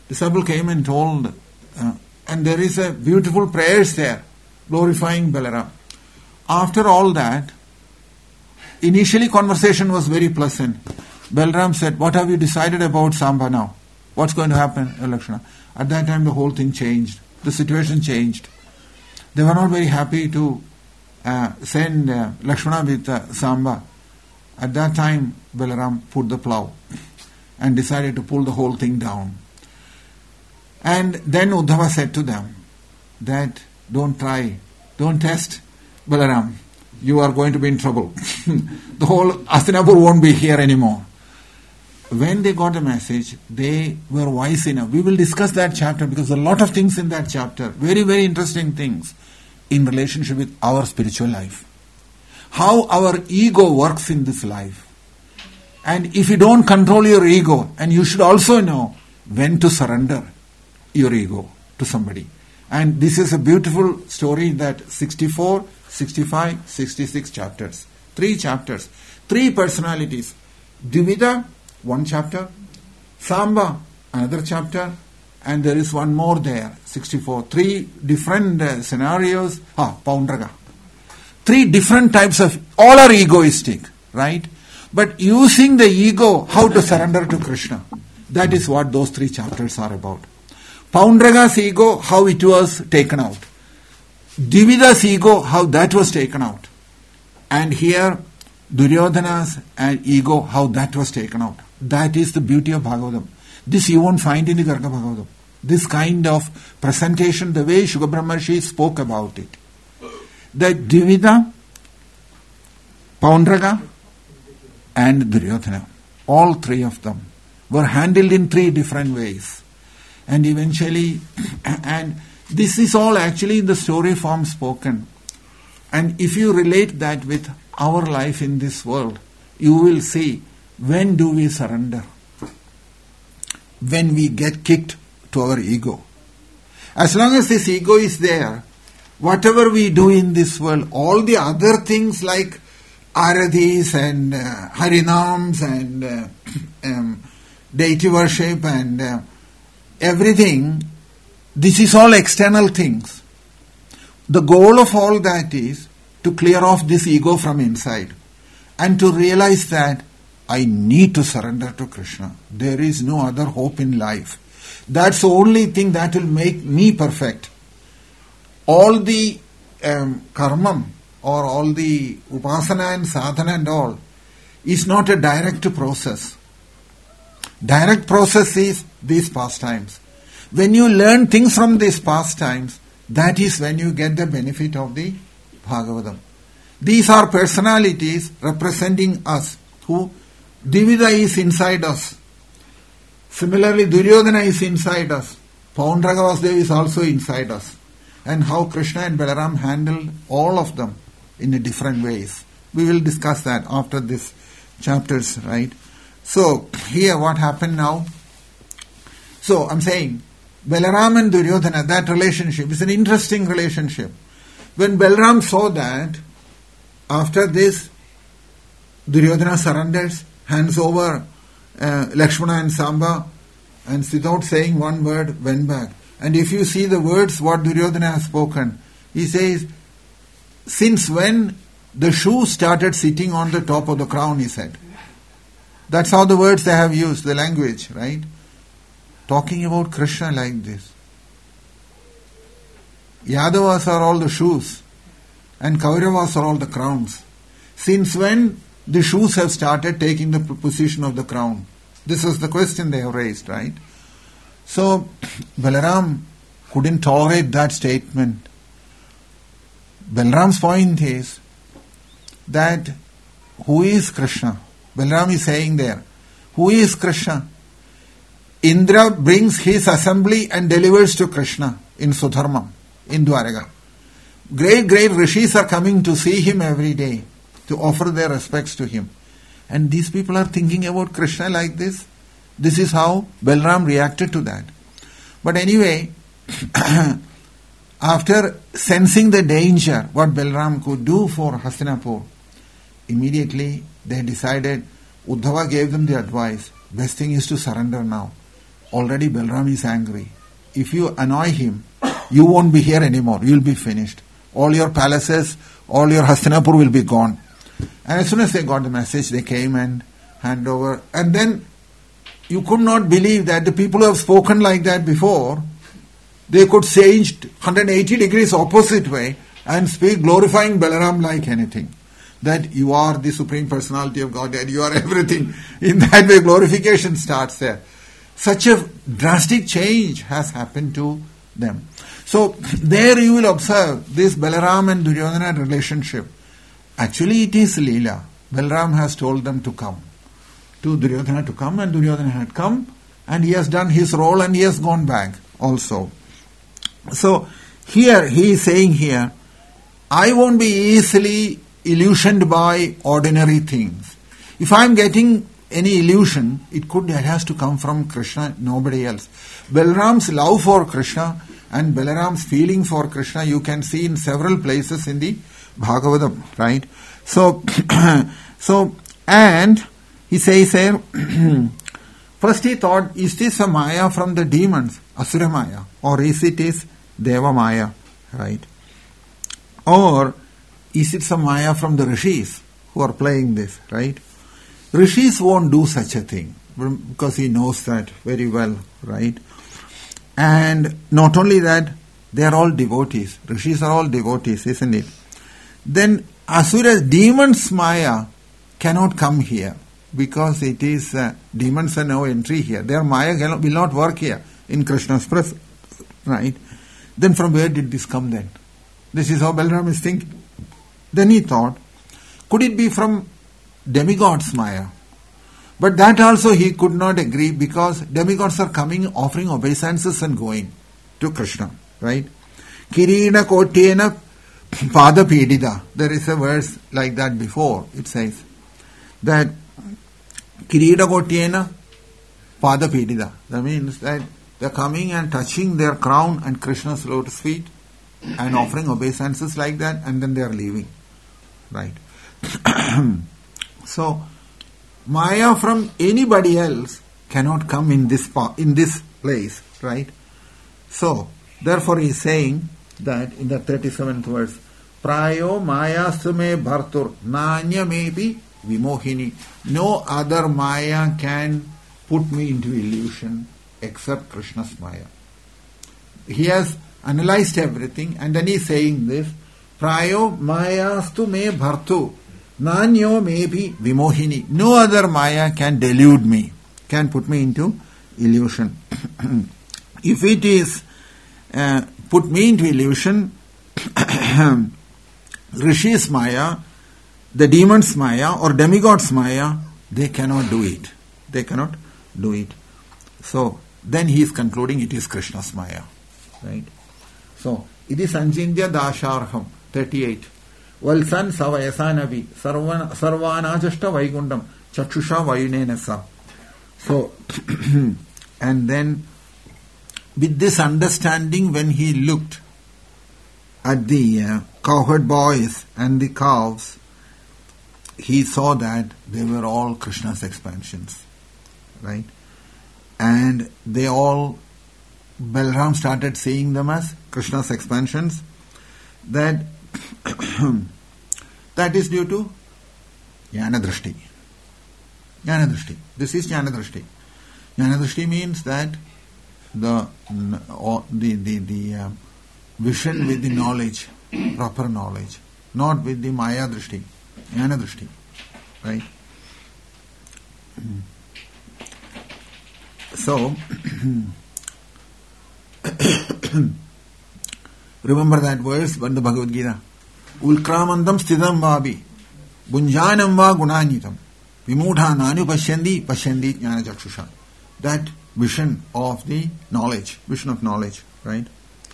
and there is a beautiful prayers there, glorifying Balaram. After all that, initially conversation was very pleasant. Balaram said, what have you decided about Samba now? What's going to happen, Lakshmana? At that time the whole thing changed. The situation changed. They were not very happy to send Lakshmana with Samba. At that time, Balaram put the plough and decided to pull the whole thing down. And then Uddhava said to them that don't test Balaram. You are going to be in trouble. The whole Hastinapur won't be here anymore. When they got the message, they were wise enough. We will discuss that chapter because there are a lot of things in that chapter. Very, very interesting things in relationship with our spiritual life. How our ego works in this life. And if you don't control your ego, and you should also know when to surrender your ego to somebody. And this is a beautiful story that 64, 65, 66 chapters. 3 chapters. 3 personalities. Dvida, one chapter. Samba, another chapter. And there is one more there, 64. Three different scenarios. Paundraga. Three different types of, all are egoistic, right? But using the ego, how to surrender to Krishna. That is what those three chapters are about. Paundraga's ego, how it was taken out. Dvida's ego, how that was taken out. And here, Duryodhana's ego, how that was taken out. That is the beauty of Bhagavatam. This you won't find in the Garga Bhagavatam. This kind of presentation, the way Shukha Brahmarshi spoke about it. The Dvida, Paundraga, and Duryodhana, all three of them, were handled in three different ways. And eventually, and this is all actually in the story form spoken. And if you relate that with our life in this world, you will see, when do we surrender? When we get kicked to our ego. As long as this ego is there, whatever we do in this world, all the other things like Aradhis and Harinams and deity worship and everything, this is all external things. The goal of all that is to clear off this ego from inside and to realize that I need to surrender to Krishna. There is no other hope in life. That's the only thing that will make me perfect. All the karmam or all the upasana and sadhana and all is not a direct process. Direct process is these pastimes. When you learn things from these pastimes, that is when you get the benefit of the Bhagavatam. These are personalities representing us, who Dvida is inside us. Similarly, Duryodhana is inside us. Paundraga Vasudeva is also inside us. And how Krishna and Balaram handled all of them in a different ways. We will discuss that after this chapters, right? So, here what happened now? So, I'm saying, Balaram and Duryodhana, that relationship is an interesting relationship. When Balaram saw that, after this, Duryodhana surrenders, hands over Lakshmana and Samba, and without saying one word, went back. And if you see the words what Duryodhana has spoken, he says, since when the shoe started sitting on the top of the crown, he said. That's how the words they have used, the language, right? Talking about Krishna like this. Yadavas are all the shoes, and Kauravas are all the crowns. Since when the shoes have started taking the position of the crown? This is the question they have raised, right? So, Balaram couldn't tolerate that statement. Balaram's point is that who is Krishna? Balaram is saying there, who is Krishna? Indra brings his assembly and delivers to Krishna in Sudharma, in Dwaraka. Great rishis are coming to see him every day, to offer their respects to him. And these people are thinking about Krishna like this. This is how Balaram reacted to that. But anyway, after sensing the danger, what Balaram could do for Hastinapur, immediately they decided, Uddhava gave them the advice, best thing is to surrender now. Already Balaram is angry. If you annoy him, you won't be here anymore. You'll be finished. All your palaces, all your Hastinapur will be gone. And as soon as they got the message, they came and handed over. And then you could not believe that the people who have spoken like that before, they could change 180 degrees opposite way and speak glorifying Balaram like anything. That you are the Supreme Personality of Godhead, you are everything. In that way, glorification starts there. Such a drastic change has happened to them. So, there you will observe this Balaram and Duryodhana relationship. Actually, it is Leela. Balaram has told them to come. To Duryodhana to come, and Duryodhana had come, and he has done his role and he has gone back also. So, here, he is saying here, I won't be easily illusioned by ordinary things. If I am getting any illusion, it has to come from Krishna, nobody else. Balaram's love for Krishna and Balaram's feeling for Krishna, you can see in several places in the Bhagavatam, right? So, and He says here, first he thought, is this a Maya from the demons, Asura Maya, or is it Deva Maya, right? Or is it some Maya from the Rishis who are playing this, right? Rishis won't do such a thing because he knows that very well, right? And not only that, they are all devotees. Rishis are all devotees, isn't it? Then Asura, demons Maya cannot come here because it is, demons have no entry here. Their Maya will not work here in Krishna's presence, right? Then from where did this come then? This is how Balaram is thinking. Then he thought, could it be from demigods Maya? But that also he could not agree because demigods are coming, offering obeisances and going to Krishna, right? Kirina Kotyena Pada Pidida. There is a verse like that before. It says that Kirina Kotyena Pada Pidida. That means that they are coming and touching their crown and Krishna's lotus feet and offering obeisances like that, and then they are leaving, right? So Maya from anybody else cannot come in this place, right? So therefore he is saying that in the 37th verse, Prayo Maya Sume Bhartur Nanya maybe Vimohini. No other Maya can put me into illusion except Krishna's Maya. He has analyzed everything and then he is saying this, Prayo Maya Stu Me Bhartu Nanyo maybe Vimohini. No other Maya can delude me, can put me into illusion. If it is put me into illusion, Rishi's Maya, the demons Maya or demigods Maya, they cannot do it. They cannot do it. So then he is concluding it is Krishna's Maya, right? So it is Sanjindya Dasharham 38. Valsan Savayasanavi Sarvanajashta Vaikundam Chakshusha Vayunenasa. So and then with this understanding, when he looked at the cowherd boys and the cows, he saw that they were all Krishna's expansions, right? And they all, Balaram started seeing them as Krishna's expansions. That is due to Jnana Drishti. Jnana Drishti. This is Jnana Drishti. Jnana Drishti means that the vision with the knowledge, proper knowledge, not with the Maya Drishti, Jnana Drishti, right? So, remember that verse from the Bhagavad Gita. Ulkramandam sthidam vabi bunjanam va gunanitam vimudha nanu pashyandi jnana chakshusha. That vision of the knowledge, vision of knowledge, right?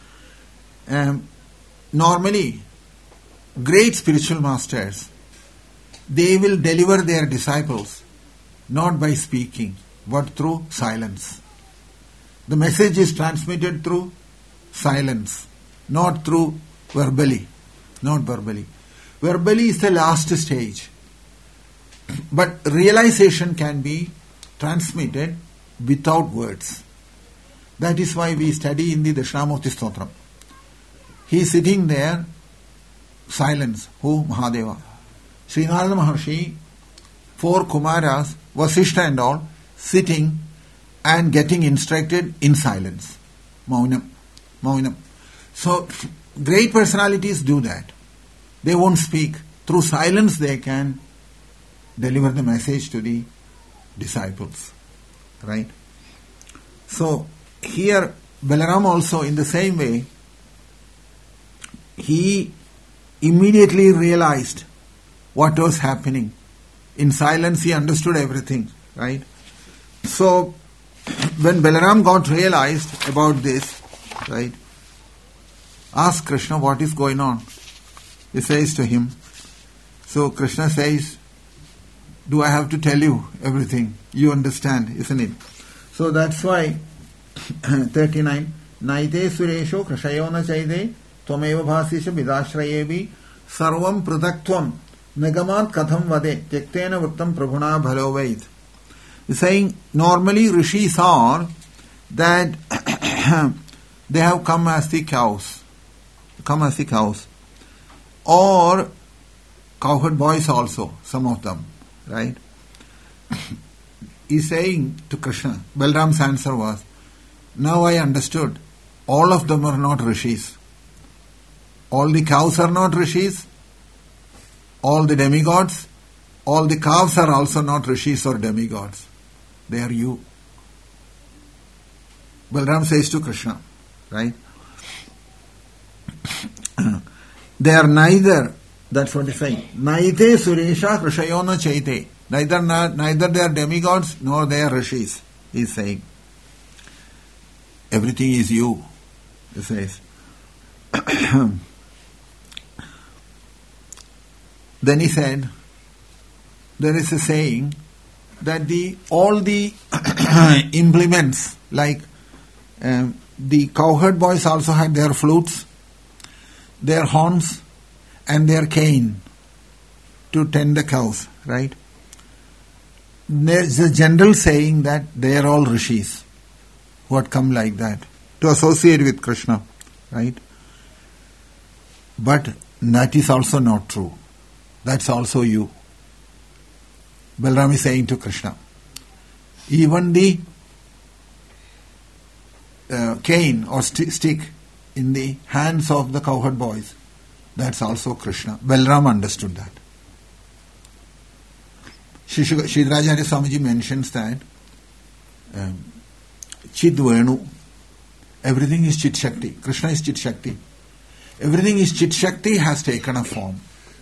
Normally, great spiritual masters, they will deliver their disciples not by speaking, but through silence. The message is transmitted through silence, not through verbally. Not verbally. Verbally is the last stage. But realization can be transmitted without words. That is why we study in the Dakshinamurti Stotram. He is sitting there, silence. Who? Mahadeva. Srinarada Maharshi, 4 Kumaras, Vasishta and all, sitting and getting instructed in silence. Maunam. Maunam. So, great personalities do that. They won't speak. Through silence they can deliver the message to the disciples. Right? So, here Balaram also in the same way, he immediately realized what was happening. In silence he understood everything. Right? So, when Balaram got realized about this, right, ask Krishna what is going on. He says to him. So Krishna says, do I have to tell you everything? You understand, isn't it? So that's why 39. Naite suresho krishayona chaide tvameva bhasisha vidashrayevi sarvam pradaktvam Nagamat katham vade tektena vrittam prabhuna bhalovait. He's saying normally rishis are that they have come as the cows. Or cowherd boys also, some of them, right? He's saying to Krishna, Balram's answer was, now I understood, all of them are not rishis. All the cows are not rishis, all the demigods, all the calves are also not rishis or demigods. They are you. Balram says to Krishna, right? They are neither, that's what he's saying, Naite Suresha Krishayona Chaite. Neither they are demigods nor they are rishis, he's saying. Everything is you, he says. Then he said, there is a saying that all the implements, like the cowherd boys also had their flutes, their horns, and their cane to tend the cows, right? There's a general saying that they are all rishis who had come like that to associate with Krishna, right? But that is also not true. That's also you. Balram is saying to Krishna, even the cane or stick in the hands of the cowherd boys, that's also Krishna. Balram understood that. Shridrajarya Swamiji mentions that Chid Venu, everything is Chit Shakti. Krishna is Chit Shakti. Everything is Chit Shakti has taken a form.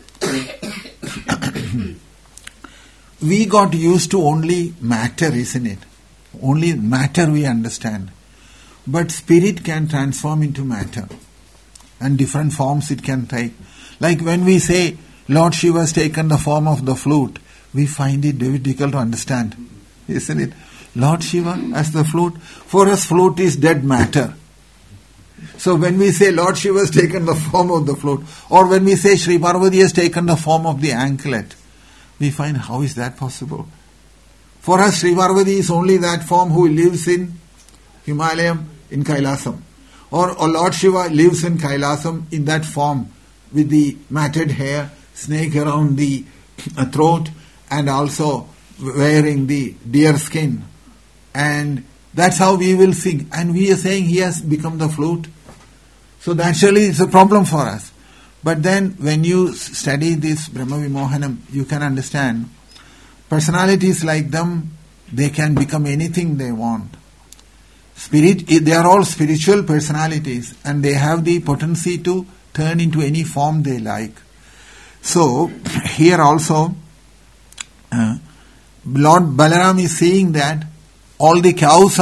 We got used to only matter, isn't it? Only matter we understand. But spirit can transform into matter. And different forms it can take. Like when we say Lord Shiva has taken the form of the flute, we find it very difficult to understand, isn't it? Lord Shiva as the flute. For us, flute is dead matter. So when we say Lord Shiva has taken the form of the flute, or when we say Sri Parvati has taken the form of the anklet, we find how is that possible? For us, Sri Parvati is only that form who lives in Himalayam, in Kailasam. Or Lord Shiva lives in Kailasam in that form with the matted hair, snake around the throat, and also wearing the deer skin. And that's how we will sing. And we are saying he has become the flute. So naturally it's a problem for us. But then when you study this Brahma Vimohanam, you can understand personalities like them, they can become anything they want. They are all spiritual personalities and they have the potency to turn into any form they like. So here also Lord Balaram is saying that all the calves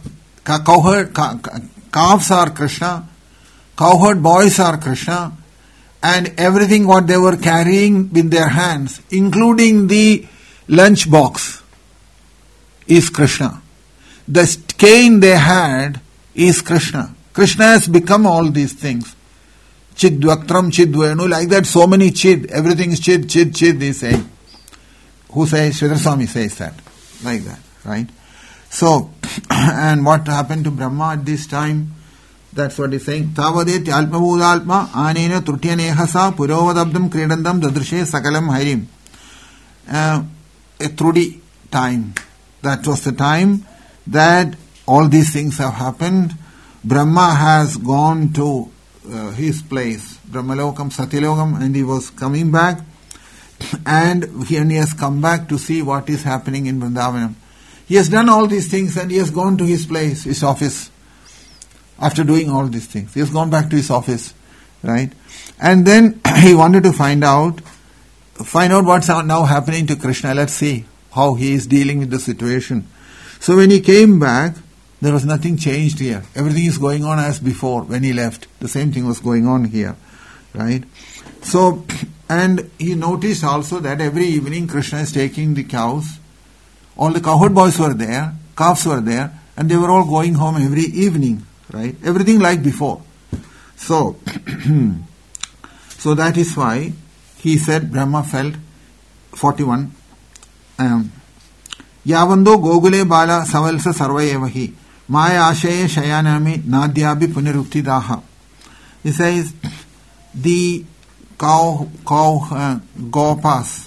are Krishna, cowherd boys are Krishna, and everything what they were carrying with their hands, including the lunch box, is Krishna. The cane they had is Krishna. Krishna has become all these things. Chidvaktram, Chidvenu, like that, so many Chid, everything is Chid, Chid, Chid, they say. Who says? Sridhar Swami says that, like that, right? So, and what happened to Brahma at this time? That's what he's saying. Tavadet alpa budalpa anena trutya nehasa purovadabdam kridandam dadrishe sakalam hairim. A Trudi time. That was the time that all these things have happened. Brahma has gone to his place, Brahmalokam, Satyalokam, and he was coming back. And he has come back to see what is happening in Vrindavanam. He has done all these things and he has gone to his place, his office. After doing all these things, he has gone back to his office, right? And then he wanted to find out what's now happening to Krishna. Let's see how he is dealing with the situation. So when he came back, there was nothing changed here. Everything is going on as before when he left. The same thing was going on here, right? So, and he noticed also that every evening Krishna is taking the cows. All the cowherd boys were there, calves were there, and they were all going home every evening, right? Everything like before. So, so that is why he said, Brahma felt, 41, Yavando Gogule Bala Savalsa Sarvayevahi, Maya Ashaye Shayanami Nadyabi Punirukti Daha. He says, the Gopas,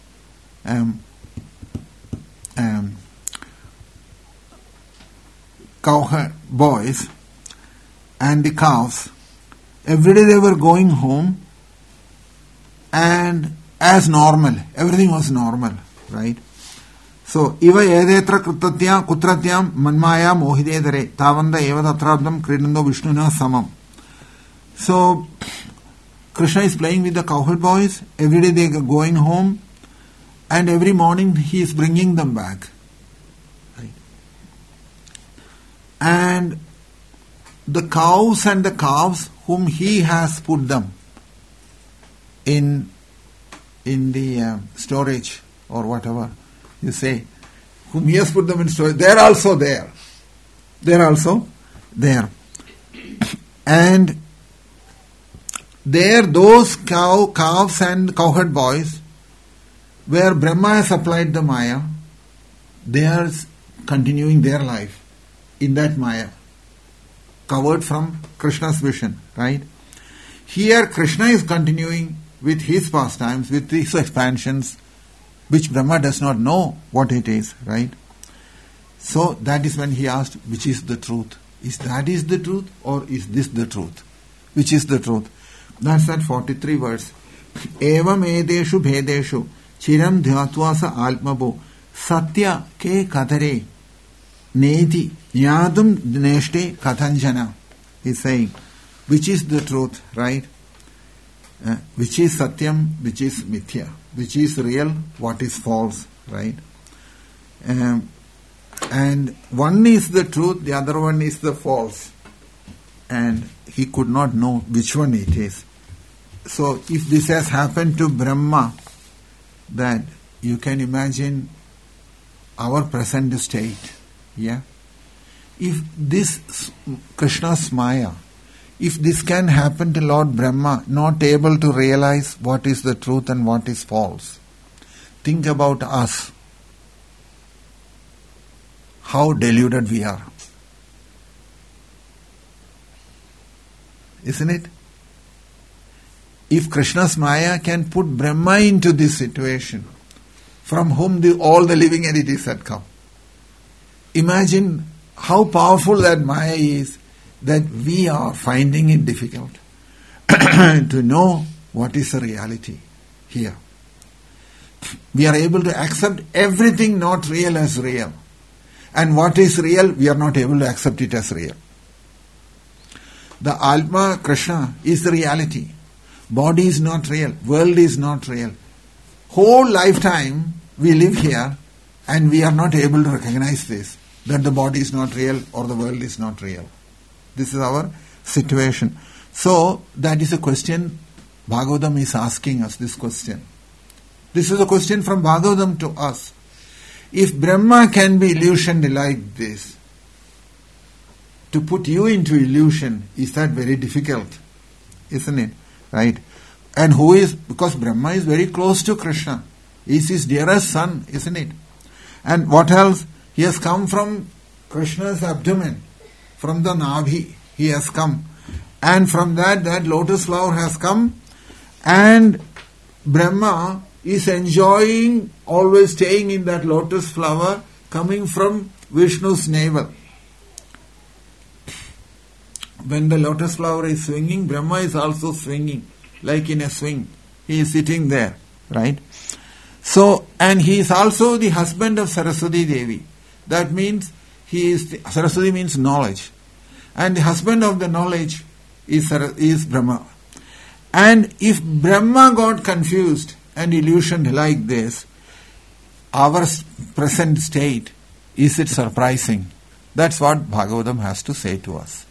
cow boys and the cows, every day they were going home and as normal, everything was normal, right? So, Iva Edetra Kutratyam Manmaya Mohidedare Tavanda Eva Tatrabdam Kridando Vishnuna Samam. So, Krishna is playing with the cowherd boys, every day they are going home and every morning he is bringing them back. Right? And the cows and the calves whom he has put them in the storage or whatever you say, whom he has put them in storage, they are also there. They are also there. And there those calves and cowherd boys, where Brahma has applied the Maya, they are continuing their life in that Maya, covered from Krishna's vision, right? Here Krishna is continuing with his pastimes, with his expansions, which Brahma does not know what it is, right? So that is when he asked, which is the truth? Is that is the truth or is this the truth? Which is the truth? That's that 43 verse. Evam edeshu bhedeshu chiram dhyatvasa almabo satya ke katare neti yadum neshte kathanjana. He's saying, which is the truth, right? Which is satyam, which is mithya, which is real, what is false, right? And one is the truth, the other one is the false. And he could not know which one it is. So if this has happened to Brahma, that you can imagine our present state. Yeah? If this Krishna's Maya, if this can happen to Lord Brahma, not able to realize what is the truth and what is false, think about us. How deluded we are. Isn't it? If Krishna's Maya can put Brahma into this situation, from whom all the living entities had come, imagine how powerful that Maya is, that we are finding it difficult to know what is the reality here. We are able to accept everything not real as real. And what is real, we are not able to accept it as real. The Atma, Krishna, is the reality. Body is not real. World is not real. Whole lifetime we live here and we are not able to recognize this, that the body is not real or the world is not real. This is our situation. So, that is a question Bhagavatam is asking us, this question. This is a question from Bhagavatam to us. If Brahma can be illusioned like this, to put you into illusion, is that very difficult? Isn't it? Right? And who is, because Brahma is very close to Krishna. He is his dearest son, isn't it? And what else? He has come from Krishna's abdomen, from the Nabhi, he has come. And from that lotus flower has come, and Brahma is enjoying, always staying in that lotus flower, coming from Vishnu's navel. When the lotus flower is swinging, Brahma is also swinging, like in a swing. He is sitting there, right? So, and he is also the husband of Saraswati Devi. That means Saraswati means knowledge. And the husband of the knowledge is Brahma. And if Brahma got confused and illusioned like this, our present state, is it surprising? That's what Bhagavatam has to say to us.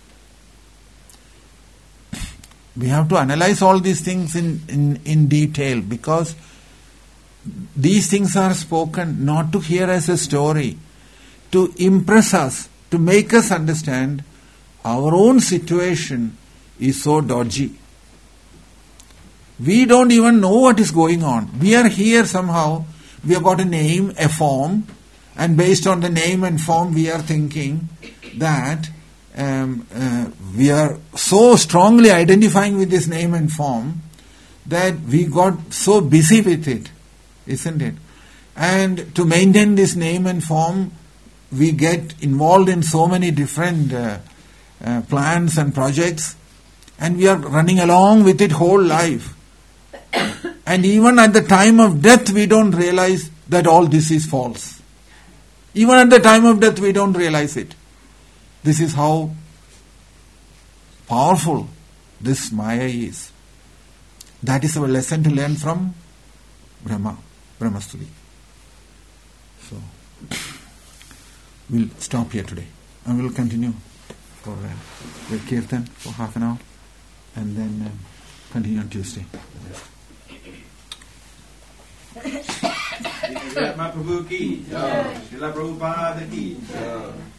We have to analyze all these things in detail, because these things are spoken not to hear as a story, to impress us, to make us understand our own situation is so dodgy. We don't even know what is going on. We are here somehow, we have got a name, a form, and based on the name and form we are thinking that we are so strongly identifying with this name and form that we got so busy with it, isn't it? And to maintain this name and form, we get involved in so many different plans and projects, and we are running along with it whole life. And even at the time of death, we don't realize that all this is false. Even at the time of death, we don't realize it. This is how powerful this Maya is. That is our lesson to learn from Brahmastuli. So, we'll stop here today. And we'll continue for the Kirtan for half an hour. And then continue on Tuesday. Mahaprabhu ki, Srila Prabhupada ki.